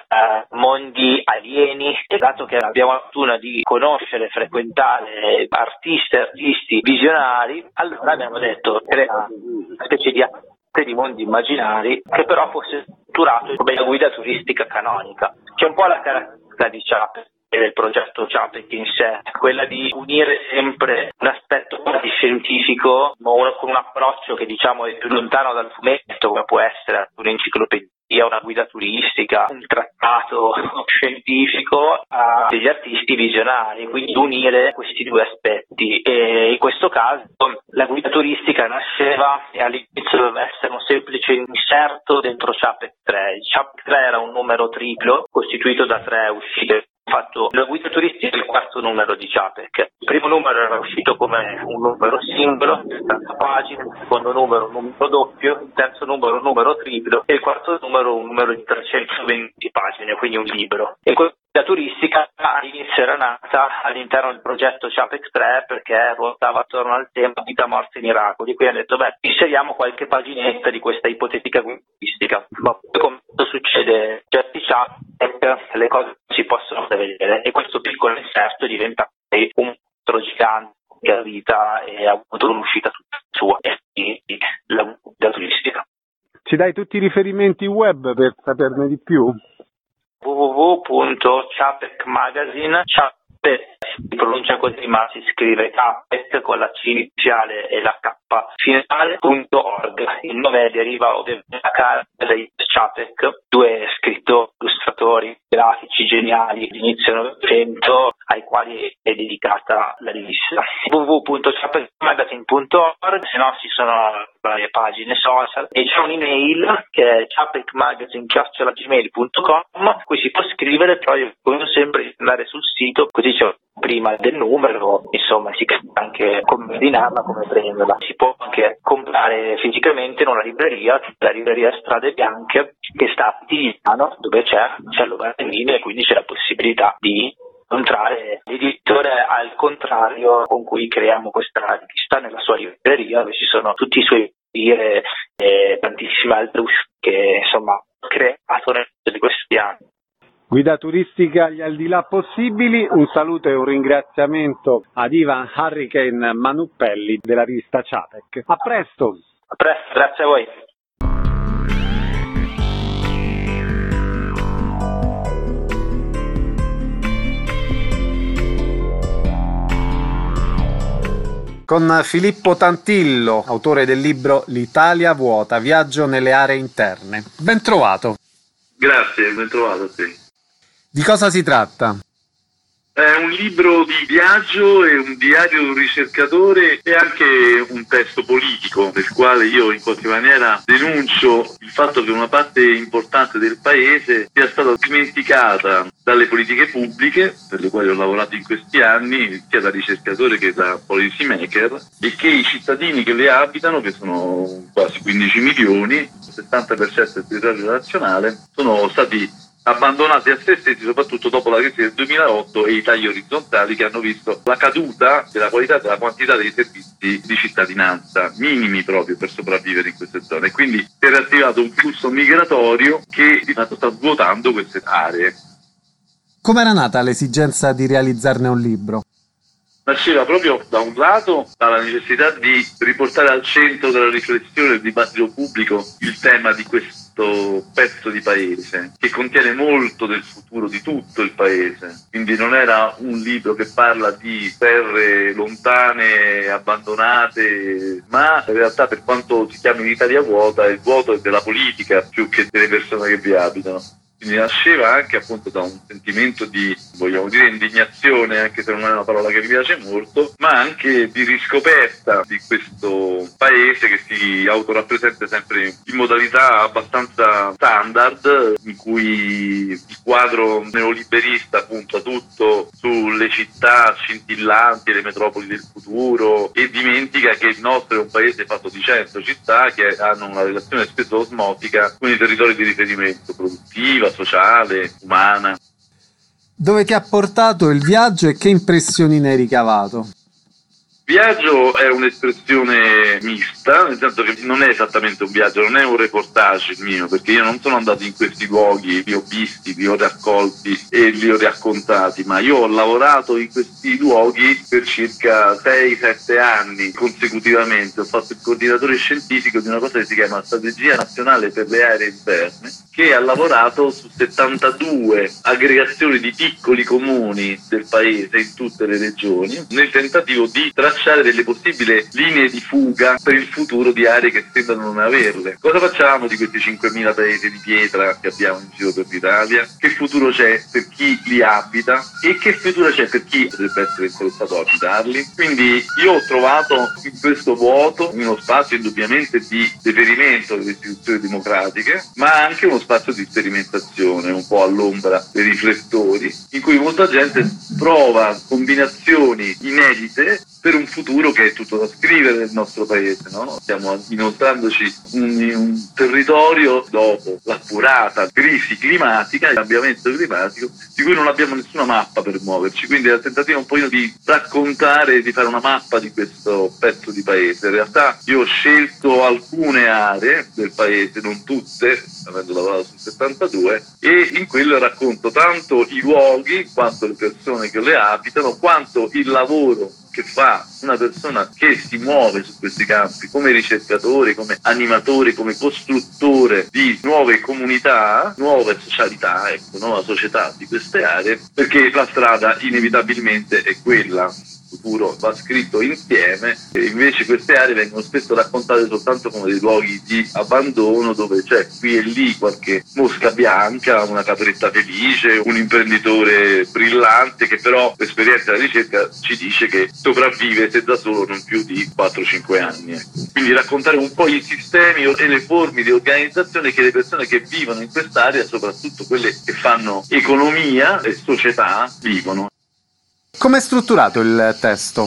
mondi alieni. E dato che abbiamo la fortuna di conoscere, frequentare artisti e artisti visionari, allora abbiamo detto crea una specie di di mondi immaginari che però fosse strutturato come la guida turistica canonica, che è un po' la caratteristica di Ciapec e del progetto Ciapec in sé, quella di unire sempre un aspetto quasi scientifico con un approccio che diciamo è più lontano dal fumetto, come può essere un'enciclopedia, una guida turistica, un trattato scientifico a degli artisti visionari, quindi unire questi due aspetti. E in questo caso la guida turistica nasceva e all'inizio doveva essere un semplice inserto dentro Ciapec tre. Ciapec tre era un numero triplo costituito da tre uscite. Fatto la guida turistica è il quarto numero di Ciapec. Il primo numero era uscito come un numero singolo, settanta pagine, il secondo numero un numero doppio, il terzo numero un numero triplo e il quarto numero un numero di trecentoventi pagine, quindi un libro. E questa guida turistica all'inizio era nata all'interno del progetto Ciapec tre perché ruotava attorno al tema vita, morte e miracoli. Quindi hanno detto, beh, inseriamo qualche paginetta di questa ipotetica guida turistica. Ma poi come succede certi Ciapec, le cose si possono vedere e questo piccolo inserto diventa un mostro gigante che ha vita e ha avuto un'uscita tutta sua e la guida turistica. Ci dai tutti i riferimenti web per saperne di più? w w w punto ciapec magazine Ciapec si pronuncia così ma si scrive Ciapec con la C iniziale e la K finale punto org. Il nome deriva ovviamente da Carl Ciapec, due scrittori, illustratori grafici geniali d'inizio Novecento ai quali è dedicata la rivista. w w w punto ciapec magazine punto org, se no ci sono varie pagine social e c'è un'email che è ciapecmagazine chiocciola gmail punto com, qui si può scrivere, però io consiglio sempre di andare sul sito, così c'è prima del numero, insomma si capisce anche come ordinarla, come prenderla. Si può anche comprare fisicamente in una libreria, la libreria Strade Bianche, che sta a Tiziano, dove c'è Cello Bardellini, e quindi c'è la possibilità di incontrare l'editore al contrario con cui creiamo questa rivista nella sua libreria, dove ci sono tutti i suoi libri e tantissime altre uscite che insomma ha creato nel corso di questi anni. Guida turistica agli al di là possibili, un saluto e un ringraziamento ad Ivan Hurricane Manuppelli della rivista Ciapec. A presto! A presto, grazie a voi. Con Filippo Tantillo, autore del libro L'Italia vuota, viaggio nelle aree interne. Ben trovato. Grazie, ben trovato a te. Di cosa si tratta? È un libro di viaggio, è un diario di un ricercatore e anche un testo politico nel quale io in qualche maniera denuncio il fatto che una parte importante del paese sia stata dimenticata dalle politiche pubbliche per le quali ho lavorato in questi anni, sia da ricercatore che da policy maker, e che i cittadini che le abitano, che sono quasi quindici milioni, il settanta per cento del territorio nazionale, sono stati abbandonati a se stessi, soprattutto dopo la crisi del duemilaotto e i tagli orizzontali che hanno visto la caduta della qualità e della quantità dei servizi di cittadinanza minimi proprio per sopravvivere in queste zone. E quindi si è attivato un flusso migratorio che di fatto sta svuotando queste aree. Com'era nata l'esigenza di realizzarne un libro? nasceva proprio da un lato dalla necessità di riportare al centro della riflessione del dibattito pubblico il tema di questo pezzo di paese che contiene molto del futuro di tutto il paese. Quindi non era un libro che parla di terre lontane, abbandonate, ma in realtà, per quanto si chiami l'Italia vuota, il vuoto è della politica più che delle persone che vi abitano. Quindi nasceva anche appunto da un sentimento di, vogliamo dire, indignazione, anche se non è una parola che mi piace molto, ma anche di riscoperta di questo paese che si autorappresenta sempre in modalità abbastanza standard, in cui il quadro neoliberista punta tutto sulle città scintillanti, le metropoli del futuro, e dimentica che il nostro è un paese fatto di cento città che hanno una relazione spesso osmotica con i territori di riferimento produttiva, sociale, umana. Dove ti ha portato il viaggio e che impressioni ne hai ricavato? Viaggio è un'espressione mista, nel senso che non è esattamente un viaggio, non è un reportage il mio, perché io non sono andato in questi luoghi, li ho visti, li ho raccolti e li ho raccontati, ma io ho lavorato in questi luoghi per circa sei sette anni consecutivamente. Ho fatto il coordinatore scientifico di una cosa che si chiama Strategia Nazionale per le Aree Interne, che ha lavorato su settantadue aggregazioni di piccoli comuni del paese in tutte le regioni, nel tentativo di tracciare delle possibili linee di fuga per il futuro di aree che sembrano non averle. Cosa facciamo di questi cinquemila paesi di pietra che abbiamo in giro per l'Italia? Che futuro c'è per chi li abita e che futuro c'è per chi potrebbe essere interessato a abitarli? Quindi io ho trovato in questo vuoto uno spazio indubbiamente di deperimento delle istituzioni democratiche, ma anche uno spazio di sperimentazione un po' all'ombra dei riflettori, in cui molta gente prova combinazioni inedite per un futuro che è tutto da scrivere nel nostro paese, no? Stiamo inoltrandoci in un territorio dopo l'accurata crisi climatica, il cambiamento climatico, di cui non abbiamo nessuna mappa per muoverci. Quindi è il tentativo un po' di raccontare, di fare una mappa di questo pezzo di paese. In realtà io ho scelto alcune aree del paese, non tutte, avendo lavorato su settantadue, e in quello racconto tanto i luoghi, quanto le persone che le abitano, quanto il lavoro che fa una persona che si muove su questi campi come ricercatore, come animatore, come costruttore di nuove comunità, nuove socialità, ecco, nuova società di queste aree, perché la strada inevitabilmente è quella. Il futuro va scritto insieme, e invece queste aree vengono spesso raccontate soltanto come dei luoghi di abbandono, dove c'è qui e lì qualche mosca bianca, una capretta felice, un imprenditore brillante che però l'esperienza della ricerca ci dice che sopravvive se da solo non più di quattro cinque anni. Ecco. Quindi raccontare un po' i sistemi e le forme di organizzazione che le persone che vivono in quest'area, soprattutto quelle che fanno economia e società, vivono. Come è strutturato il testo?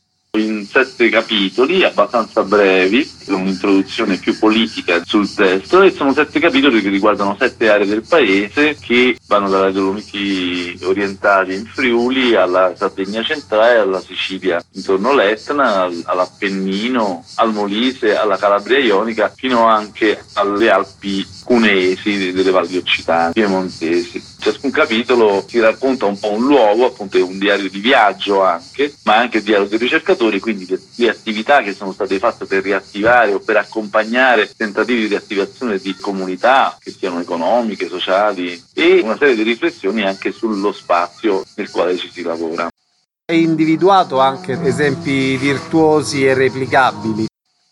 In sette capitoli abbastanza brevi, con un'introduzione più politica sul testo, e sono sette capitoli che riguardano sette aree del paese che vanno dalle Dolomiti orientali in Friuli alla Sardegna centrale, alla Sicilia intorno all'Etna, all'Appennino, al Molise, alla Calabria ionica, fino anche alle Alpi cuneesi, delle valli occitane, piemontesi. Ciascun capitolo si racconta un po' un luogo, appunto è un diario di viaggio anche, ma anche il diario del ricercatore, quindi le, le attività che sono state fatte per riattivare o per accompagnare tentativi di riattivazione di comunità, che siano economiche, sociali, e una serie di riflessioni anche sullo spazio nel quale ci si lavora. Hai individuato anche esempi virtuosi e replicabili?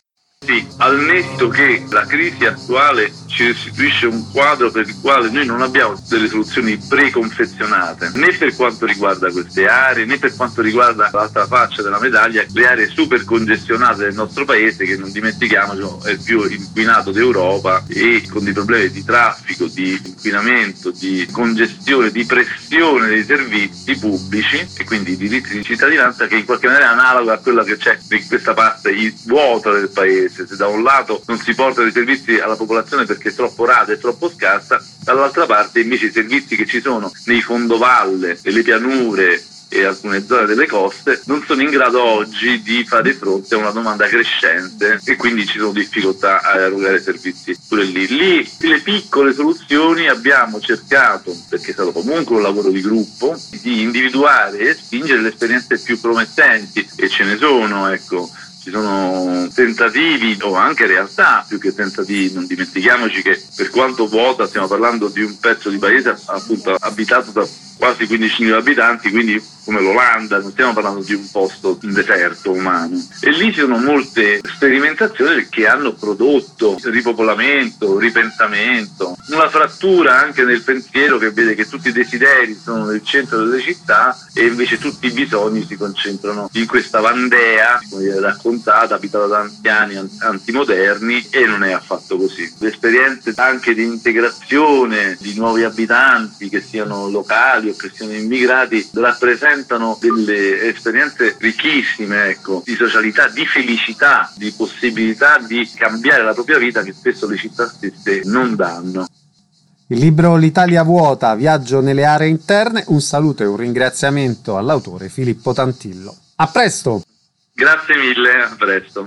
Sì, al netto che la crisi attuale ci restituisce un quadro per il quale noi non abbiamo delle soluzioni preconfezionate, né per quanto riguarda queste aree, né per quanto riguarda l'altra faccia della medaglia, le aree super congestionate del nostro paese, che non dimentichiamoci è il più inquinato d'Europa, e con dei problemi di traffico, di inquinamento, di congestione, di pressione dei servizi pubblici e quindi di diritti di cittadinanza, che in qualche maniera è analoga a quella che c'è in questa parte vuota del paese. Se da un lato non si portano i servizi alla popolazione perché è troppo rada e troppo scarsa, dall'altra parte invece i servizi che ci sono nei fondovalle, nelle pianure, e alcune zone delle coste non sono in grado oggi di fare fronte a una domanda crescente e quindi ci sono difficoltà a erogare servizi pure lì. Lì le piccole soluzioni abbiamo cercato, perché è stato comunque un lavoro di gruppo, di individuare e spingere le esperienze più promettenti, e ce ne sono, ecco. Ci sono tentativi o anche realtà più che tentativi. Non dimentichiamoci che per quanto vuota stiamo parlando di un pezzo di paese appunto abitato da quasi quindicimila abitanti, quindi come l'Olanda, non stiamo parlando di un posto in deserto umano. E lì ci sono molte sperimentazioni che hanno prodotto ripopolamento, ripensamento, una frattura anche nel pensiero che vede che tutti i desideri sono nel centro delle città e invece tutti i bisogni si concentrano in questa Vandea, come viene raccontata, abitata da anziani antimoderni, e non è affatto così. Le esperienze anche di integrazione di nuovi abitanti, che siano locali o che siano immigrati, rappresentano delle esperienze ricchissime, ecco, di socialità, di felicità, di possibilità di cambiare la propria vita che spesso le città stesse non danno. Il libro L'Italia vuota, viaggio nelle aree interne, un saluto e un ringraziamento all'autore Filippo Tantillo. A presto! Grazie mille, a presto.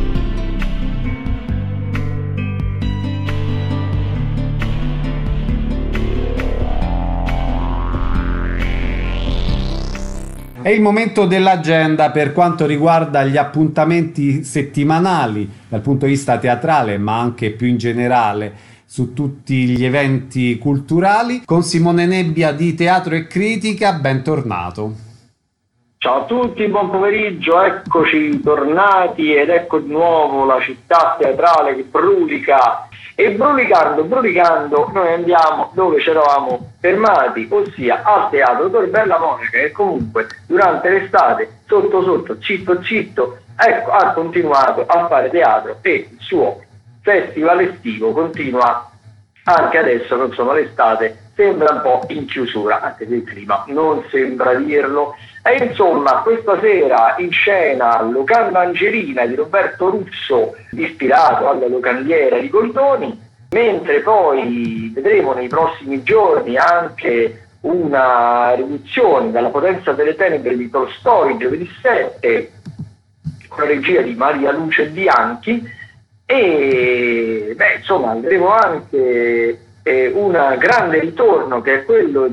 È il momento dell'agenda per quanto riguarda gli appuntamenti settimanali dal punto di vista teatrale, ma anche più in generale su tutti gli eventi culturali. Con Simone Nebbia di Teatro e Critica, bentornato. Ciao a tutti, buon pomeriggio, eccoci tornati ed ecco di nuovo la città teatrale che brulica. E brulicando, brulicando, noi andiamo dove ci eravamo fermati, ossia al Teatro Tor Bella Monica, che comunque durante l'estate, sotto sotto, zitto zitto, ecco, ha continuato a fare teatro e il suo festival estivo continua anche adesso, che insomma l'estate sembra un po' in chiusura, anche se il clima non sembra dirlo. E insomma, questa sera in scena Locanda Angelina di Roberto Russo, ispirato alla locandiera di Goldoni, mentre poi vedremo nei prossimi giorni anche una riduzione dalla potenza delle tenebre di Tolstoi, giovedì sette, con la regia di Maria Luce Bianchi, e beh, insomma vedremo anche eh, un grande ritorno che è quello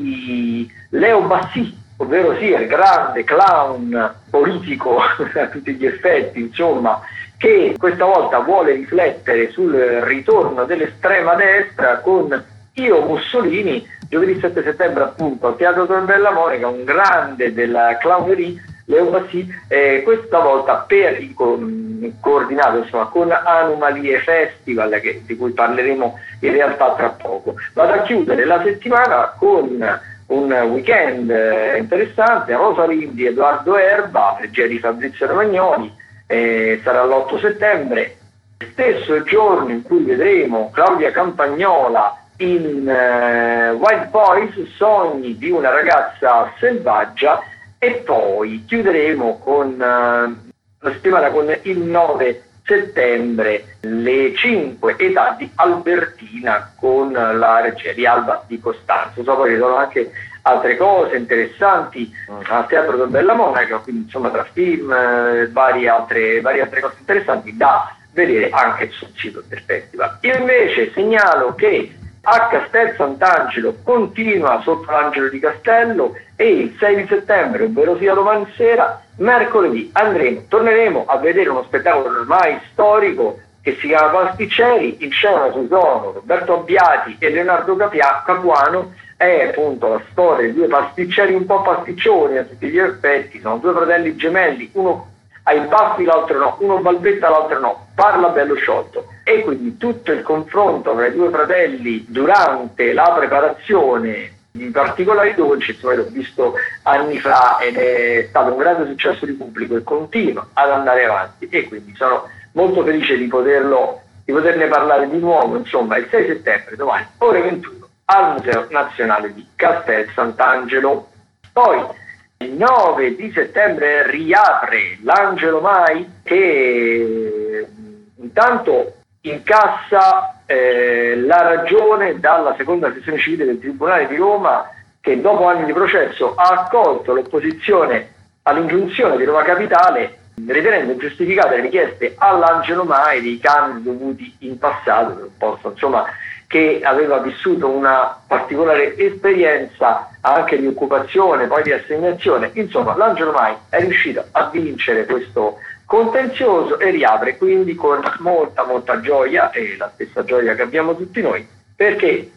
di Leo Bassi, ovvero sia il grande clown politico a tutti gli effetti, insomma, che questa volta vuole riflettere sul ritorno dell'estrema destra con Io Mussolini, giovedì sette settembre appunto al Teatro Tor Bella Monica, un grande della clownerie, Leo Bassi, eh, questa volta per co- coordinato insomma, con Anomalie Festival, che, di cui parleremo in realtà tra poco. Vado a chiudere la settimana con un weekend eh, interessante, Rosa Rindy, Edoardo Erba, regia di Fabrizio Romagnoli, eh, sarà l'otto settembre, stesso giorno in cui vedremo Claudia Campagnola in eh, Wild Boys, Sogni di una ragazza selvaggia, e poi chiuderemo con eh, la settimana con il nove settembre Le cinque età di Albertina con la regia di Alba Di Costanzo. So, poi ci sono anche altre cose interessanti al Teatro Tor Bella Monica, quindi insomma tra film, eh, varie, altre, varie altre cose interessanti da vedere anche sul sito del festival. Io invece segnalo che a Castel Sant'Angelo continua Sotto l'Angelo di Castello, e il sei di settembre, ovvero sia domani sera, mercoledì, andremo, torneremo a vedere uno spettacolo ormai storico che si chiama Pasticceri. In scena ci sono Roberto Abbiati e Leonardo Capia- Capuano. È appunto la storia di due pasticceri un po' pasticcioni a tutti gli effetti, sono due fratelli gemelli, uno ha i baffi, l'altro no, uno balbetta, l'altro no, parla bello sciolto, e quindi tutto il confronto tra i due fratelli durante la preparazione di particolari dolci, insomma, l'ho visto anni fa ed è stato un grande successo di pubblico e continua ad andare avanti, e quindi sono molto felice di poterlo di poterne parlare di nuovo, insomma, il sei settembre, domani, ore ventuno, al Museo Nazionale di Castel Sant'Angelo. Poi il nove di settembre riapre l'Angelo Mai, che intanto incassa eh, la ragione dalla seconda sezione civile del Tribunale di Roma che dopo anni di processo ha accolto l'opposizione all'ingiunzione di Roma Capitale, ritenendo ingiustificate le richieste all'Angelo Mai dei canoni dovuti in passato per un posto, insomma, che aveva vissuto una particolare esperienza anche di occupazione, poi di assegnazione. Insomma, l'Angelo Mai è riuscito a vincere questo contenzioso e riapre quindi con molta molta gioia, e la stessa gioia che abbiamo tutti noi, perché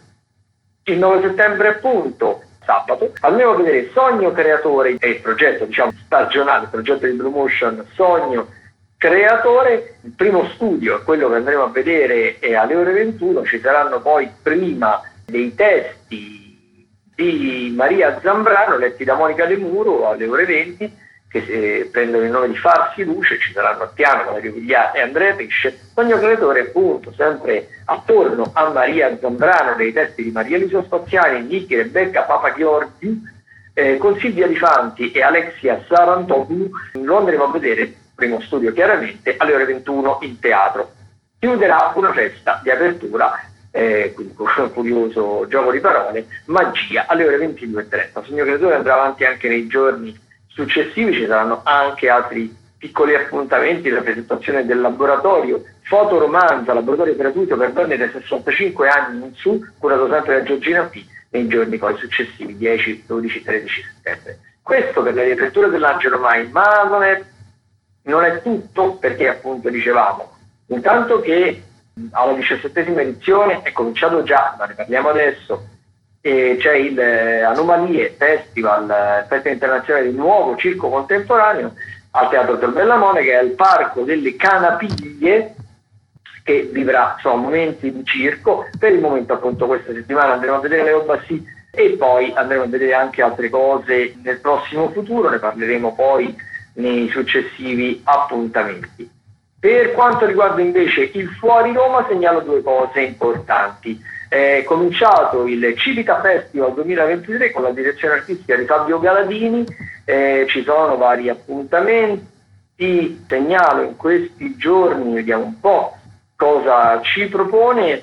il nove settembre, appunto, sabato, andremo a vedere Sogno Creatore, e il progetto, diciamo, stagionale, il progetto di Blue Motion Sogno Creatore. Il primo studio è quello che andremo a vedere è alle ore ventuno. Ci saranno poi prima dei testi di Maria Zambrano letti da Monica De Muro alle ore venti, che eh, prendono il nome di Farsi Luce. Ci saranno a piano Valerio Viglià e Andrea Pesce. Sogno Creatore, appunto, sempre attorno a Maria Zambrano, dei testi di Maria Luisa Spaziani, Nichi, Rebecca Papagiorgi, eh, con Silvia Di Fanti e Alexia Sarantopoulos. Lo andremo a vedere, primo studio chiaramente, alle ore ventuno in teatro. Chiuderà una festa di apertura, eh, quindi con un curioso gioco di parole, Magia, alle ore ventidue e trenta. Sogno Creatore andrà avanti anche nei giorni successivi. Ci saranno anche altri piccoli appuntamenti, la presentazione del laboratorio Fotoromanza, laboratorio gratuito per donne da sessantacinque anni in su, curato sempre da Giorgina P, nei giorni poi successivi, dieci, dodici, tredici settembre. Questo per la riapertura dell'Angelo Mai, ma non è, non è tutto, perché appunto dicevamo, intanto che alla diciassettesima edizione è cominciato già, ma ne parliamo adesso, e c'è il eh, Anomalie Festival, eh, Festival Internazionale di Nuovo Circo Contemporaneo al Teatro del Bellamone, che è il Parco delle Canapiglie, che vivrà, insomma, momenti di circo. Per il momento, appunto, questa settimana andremo a vedere Leo Bassi e poi andremo a vedere anche altre cose nel prossimo futuro, ne parleremo poi nei successivi appuntamenti. Per quanto riguarda invece il Fuori Roma, segnalo due cose importanti. È cominciato il Civica Festival duemilaventitré con la direzione artistica di Fabio Galadini, eh, ci sono vari appuntamenti, segnalo in questi giorni, vediamo un po' cosa ci propone.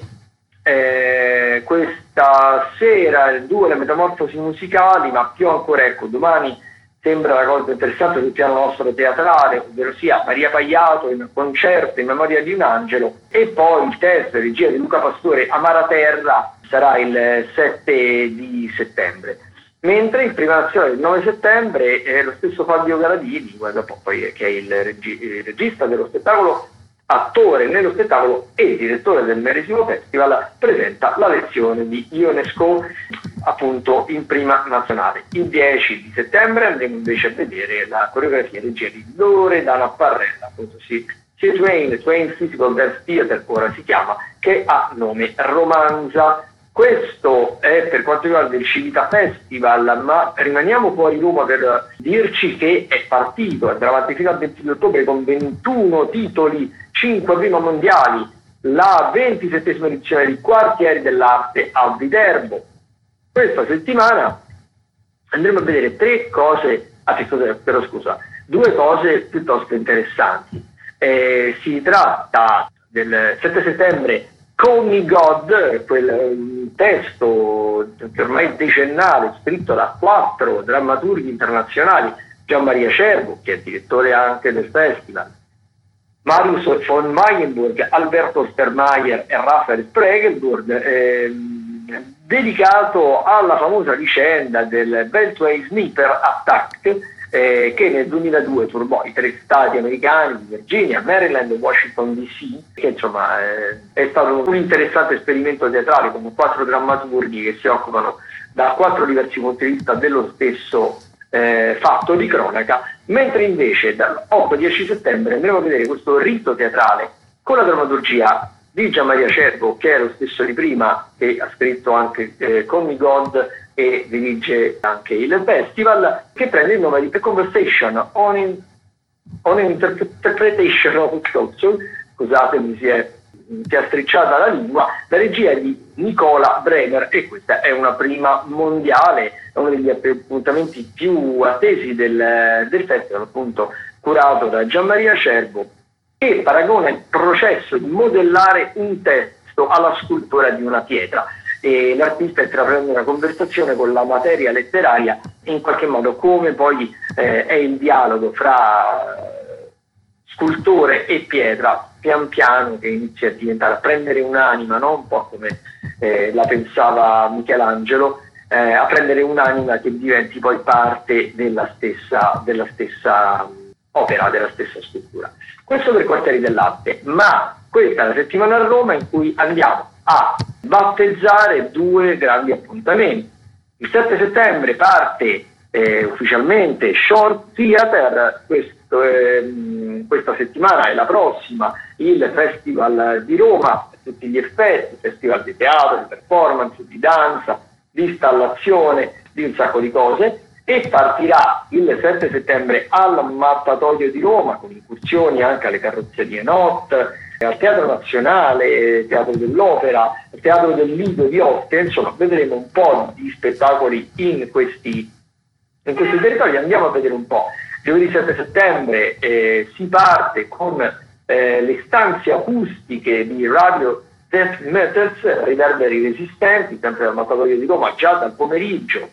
Eh, questa sera due le metamorfosi musicali, ma più ancora, ecco, domani sembra una cosa interessante sul piano nostro teatrale, ovvero sia Maria Pagliato in concerto in memoria di un angelo, e poi il testo e regia di Luca Pastore, Amara Terra, sarà il sette di settembre. Mentre il Prima Nazionale del nove settembre è lo stesso Fabio Galadini, guarda poi, che è il, regi- il regista dello spettacolo, attore nello spettacolo e direttore del medesimo festival, presenta la lezione di Ionesco, appunto, in Prima Nazionale. Il dieci di settembre andremo invece a vedere la coreografia e regia di Loredana Parrella, appunto si, si Twain, Twain Physical Dance Theater ora si chiama, che ha nome Romanza. Questo è per quanto riguarda il Civita Festival, ma rimaniamo fuori Roma per dirci che è partito, andrà avanti fino al ventidue ottobre con ventuno titoli, cinque prima mondiali, la ventisettesima edizione di Quartieri dell'Arte a Viterbo. Questa settimana andremo a vedere tre cose, ah, però scusa, due cose piuttosto interessanti. Eh, si tratta del sette settembre, Call Me God, quel testo che ormai è decennale, scritto da quattro drammaturghi internazionali, Gian Maria Cervo, che è direttore anche del festival, Marius von Mayenburg, Alberto Spermayer e Raphael Spregelburg, eh, dedicato alla famosa vicenda del Beltway Sniper Attack, eh, che nel duemiladue turbò i tre stati americani di Virginia, Maryland e Washington D C, che insomma eh, è stato un interessante esperimento teatrale con quattro drammaturghi che si occupano da quattro diversi punti di vista dello stesso eh, fatto di cronaca, mentre invece dall'otto dieci settembre andremo a vedere questo rito teatrale con la drammaturgia di Gian Maria Cervo, che è lo stesso di prima, che ha scritto anche eh, Call Me God e dirige anche il festival, che prende il nome di A Conversation on, in, on Interpretation of Culture, scusatemi si è, si è stricciata la lingua, la regia è di Nicola Bremer, e questa è una prima mondiale, è uno degli appuntamenti più attesi del, del festival, appunto curato da Gian Maria Cervo, che paragona il processo di modellare un testo alla scultura di una pietra. e l'artista intraprende una conversazione con la materia letteraria e in qualche modo come poi eh, è il dialogo fra scultore e pietra pian piano che inizia a diventare, a prendere un'anima, no? Un po' come eh, la pensava Michelangelo, eh, a prendere un'anima che diventi poi parte della stessa, della stessa opera, della stessa scultura. Questo per Quartieri dell'Arte, ma questa è la settimana a Roma in cui andiamo a battezzare due grandi appuntamenti. Il sette settembre parte eh, ufficialmente Short Theater, questo, eh, questa settimana e la prossima il Festival di Roma a tutti gli effetti, festival di teatro, di performance, di danza, di installazione, di un sacco di cose, e partirà il sette settembre al Mattatoio di Roma con incursioni anche alle carrozzerie Not, al Teatro Nazionale, Teatro dell'Opera, Teatro del Lido di Ostia. Insomma, vedremo un po' di spettacoli in questi, in questi territori. Andiamo a vedere un po'. Giovedì sette settembre eh, si parte con eh, le stanze acustiche di Radio Death Metals, riverberi resistenti, sempre al Mattatoio di Roma, già dal pomeriggio.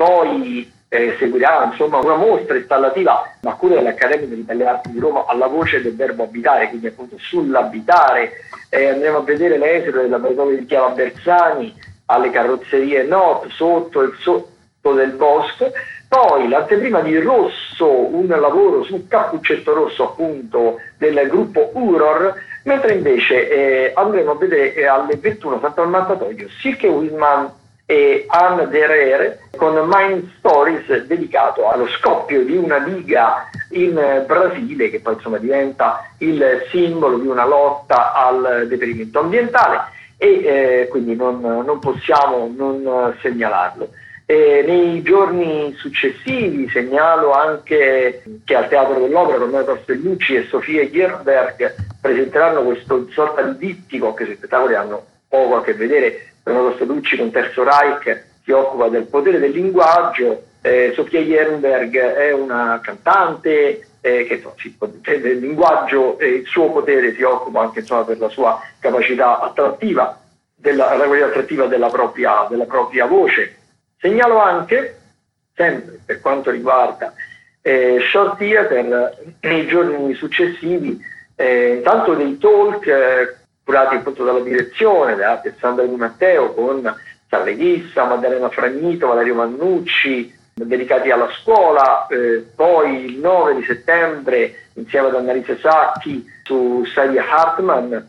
Poi eh, seguirà insomma una mostra installativa a cura dell'Accademia delle Belle Arti di Roma alla voce del verbo abitare, quindi appunto sull'abitare. Eh, andremo a vedere l'esero del laboratorio di Chiava Bersani alle carrozzerie Not sotto il sotto del bosco. Poi l'anteprima di Rosso, un lavoro su Cappuccetto Rosso appunto del gruppo Uror, mentre invece eh, andremo a vedere eh, alle ventuno sempre al Mattatoio Silke Wisman e Anne Derer con Mind Stories, dedicato allo scoppio di una diga in Brasile che poi insomma diventa il simbolo di una lotta al deperimento ambientale e eh, quindi non, non possiamo non segnalarlo. E nei giorni successivi segnalo anche che al Teatro dell'Opera Romeo Castellucci e Sofia Gierberg presenteranno questo sorta di dittico, che questi spettacoli hanno poco a che vedere. Romeo Castellucci con Terzo Reich si occupa del potere del linguaggio, eh, Sofia Gierberg è una cantante eh, che insomma, si, del linguaggio e il suo potere si occupa anche insomma, per la sua capacità attrattiva, della, la capacità attrattiva della propria, della propria voce. Segnalo anche, sempre per quanto riguarda eh, Short Theater, nei giorni successivi, eh, intanto dei talk eh, curati appunto dalla direzione da Alessandra Di Matteo con Sara Ghissa, Maddalena Fragnito, Valerio Mannucci, dedicati alla scuola, eh, poi il nove di settembre insieme ad Annalisa Sacchi su Saidia Hartman,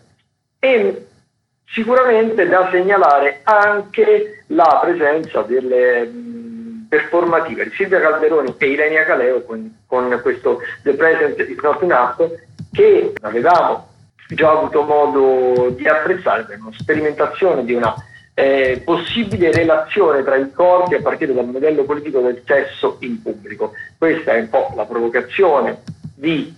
e sicuramente da segnalare anche la presenza delle mh, performative di Silvia Calderoni e Ilenia Caleo con, con questo The Present is Not Enough, che avevamo già avuto modo di apprezzare per una sperimentazione di una eh, possibile relazione tra i corpi a partire dal modello politico del sesso in pubblico. Questa è un po' la provocazione di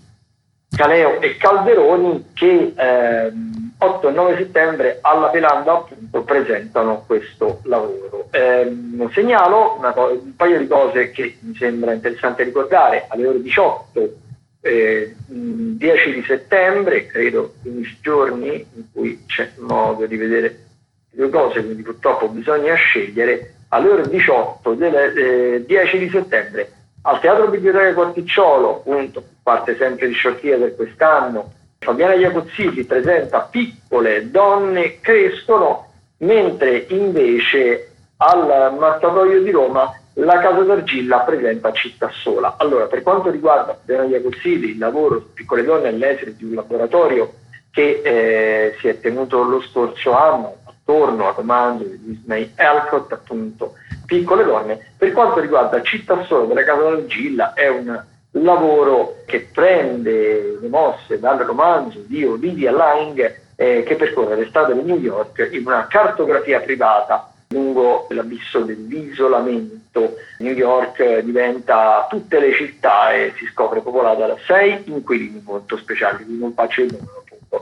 Caleo e Calderoni che eh, otto e nove settembre alla Pelanda appunto presentano questo lavoro. Eh, segnalo una co- un paio di cose che mi sembra interessante ricordare. Alle ore diciotto, eh, dieci di settembre, credo quindici giorni in cui c'è modo di vedere due cose, quindi purtroppo bisogna scegliere. Alle ore diciotto del eh, dieci di settembre al Teatro Biblioteca Quarticciolo, appunto, parte sempre di Short Theater quest'anno, Fabiana Iacozzi presenta Piccole donne crescono, mentre invece al Mattatoio di Roma la Casa d'Argilla presenta Città Sola. Allora, per quanto riguarda Fabiana Iacozzi, il lavoro su Piccole donne è l'esito di un laboratorio che eh, si è tenuto lo scorso anno attorno a comando di Disney Elcott, appunto Piccole donne. Per quanto riguarda Città Sola della Casa d'Argilla è un lavoro che prende le mosse dal romanzo di Olivia Laing eh, che percorre le strade di New York in una cartografia privata lungo l'abisso dell'isolamento. New York diventa tutte le città e si scopre popolata da sei inquilini molto speciali, quindi non faccio il numero appunto.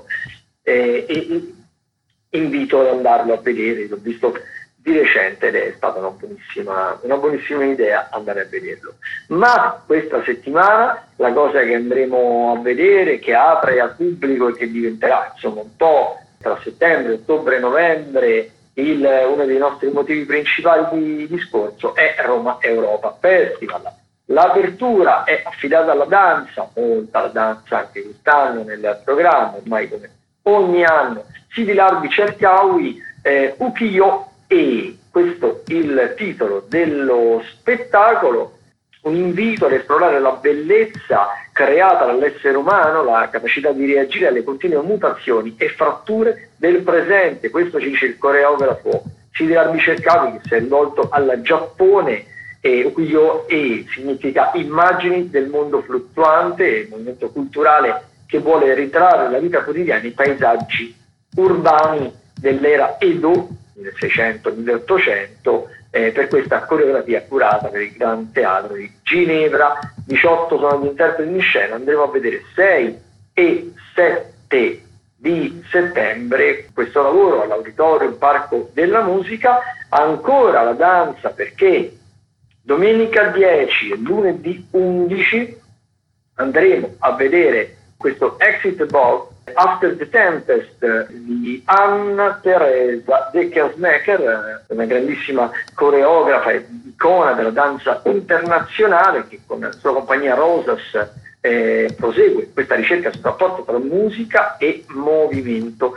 E, e, invito ad andarlo a vedere, l'ho visto di recente ed è stata una buonissima, una buonissima idea andare a vederlo. Ma questa settimana la cosa che andremo a vedere, che apre al pubblico e che diventerà insomma un po' tra settembre, ottobre e novembre il, uno dei nostri motivi principali di discorso è Roma Europa Festival. L'apertura è affidata alla danza, molta la danza anche quest'anno nel programma, ormai come ogni anno. Sidi Larbi Cerchiaui, eh, Ukiyo e, questo è il titolo dello spettacolo, un invito ad esplorare la bellezza creata dall'essere umano, la capacità di reagire alle continue mutazioni e fratture del presente. Questo ci dice il coreografo Sidi Larbi Cerchiaui, che si è rivolto al Giappone, e Ukiyo e significa immagini del mondo fluttuante, il movimento culturale che vuole ritrarre la vita quotidiana i paesaggi urbani dell'era Edo, milleseicento milleottocento, eh, per questa coreografia curata per il Gran Teatro di Ginevra. diciotto sono gli interpreti in scena, andremo a vedere sei e sette di settembre questo lavoro all'Auditorium Parco della Musica. Ancora la danza, perché domenica dieci e lunedì undici andremo a vedere questo Exit Ball After the Tempest di Anna Teresa De Kersmaker, una grandissima coreografa e icona della danza internazionale, che con la sua compagnia Rosas eh, prosegue questa ricerca sul rapporto tra musica e movimento,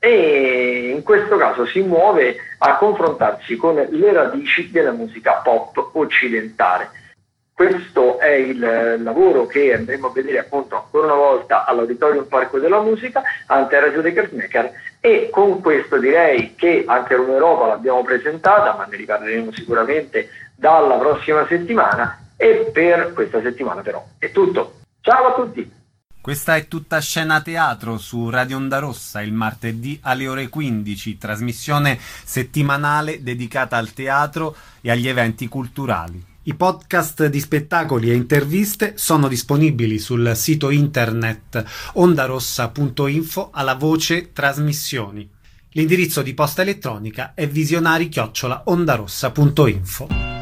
e in questo caso si muove a confrontarsi con le radici della musica pop occidentale. Questo è il lavoro che andremo a vedere appunto ancora una volta all'Auditorium Parco della Musica, Anna Teresa De Kersmaker, e con questo direi che anche Roma Europa l'abbiamo presentata, ma ne riparleremo sicuramente dalla prossima settimana, e per questa settimana però è tutto. Ciao a tutti! Questa è Tutta Scena Teatro su Radio Onda Rossa, il martedì alle ore quindici, trasmissione settimanale dedicata al teatro e agli eventi culturali. I podcast di spettacoli e interviste sono disponibili sul sito internet ondarossa punto info alla voce trasmissioni. L'indirizzo di posta elettronica è visionari chiocciola ondarossa punto info.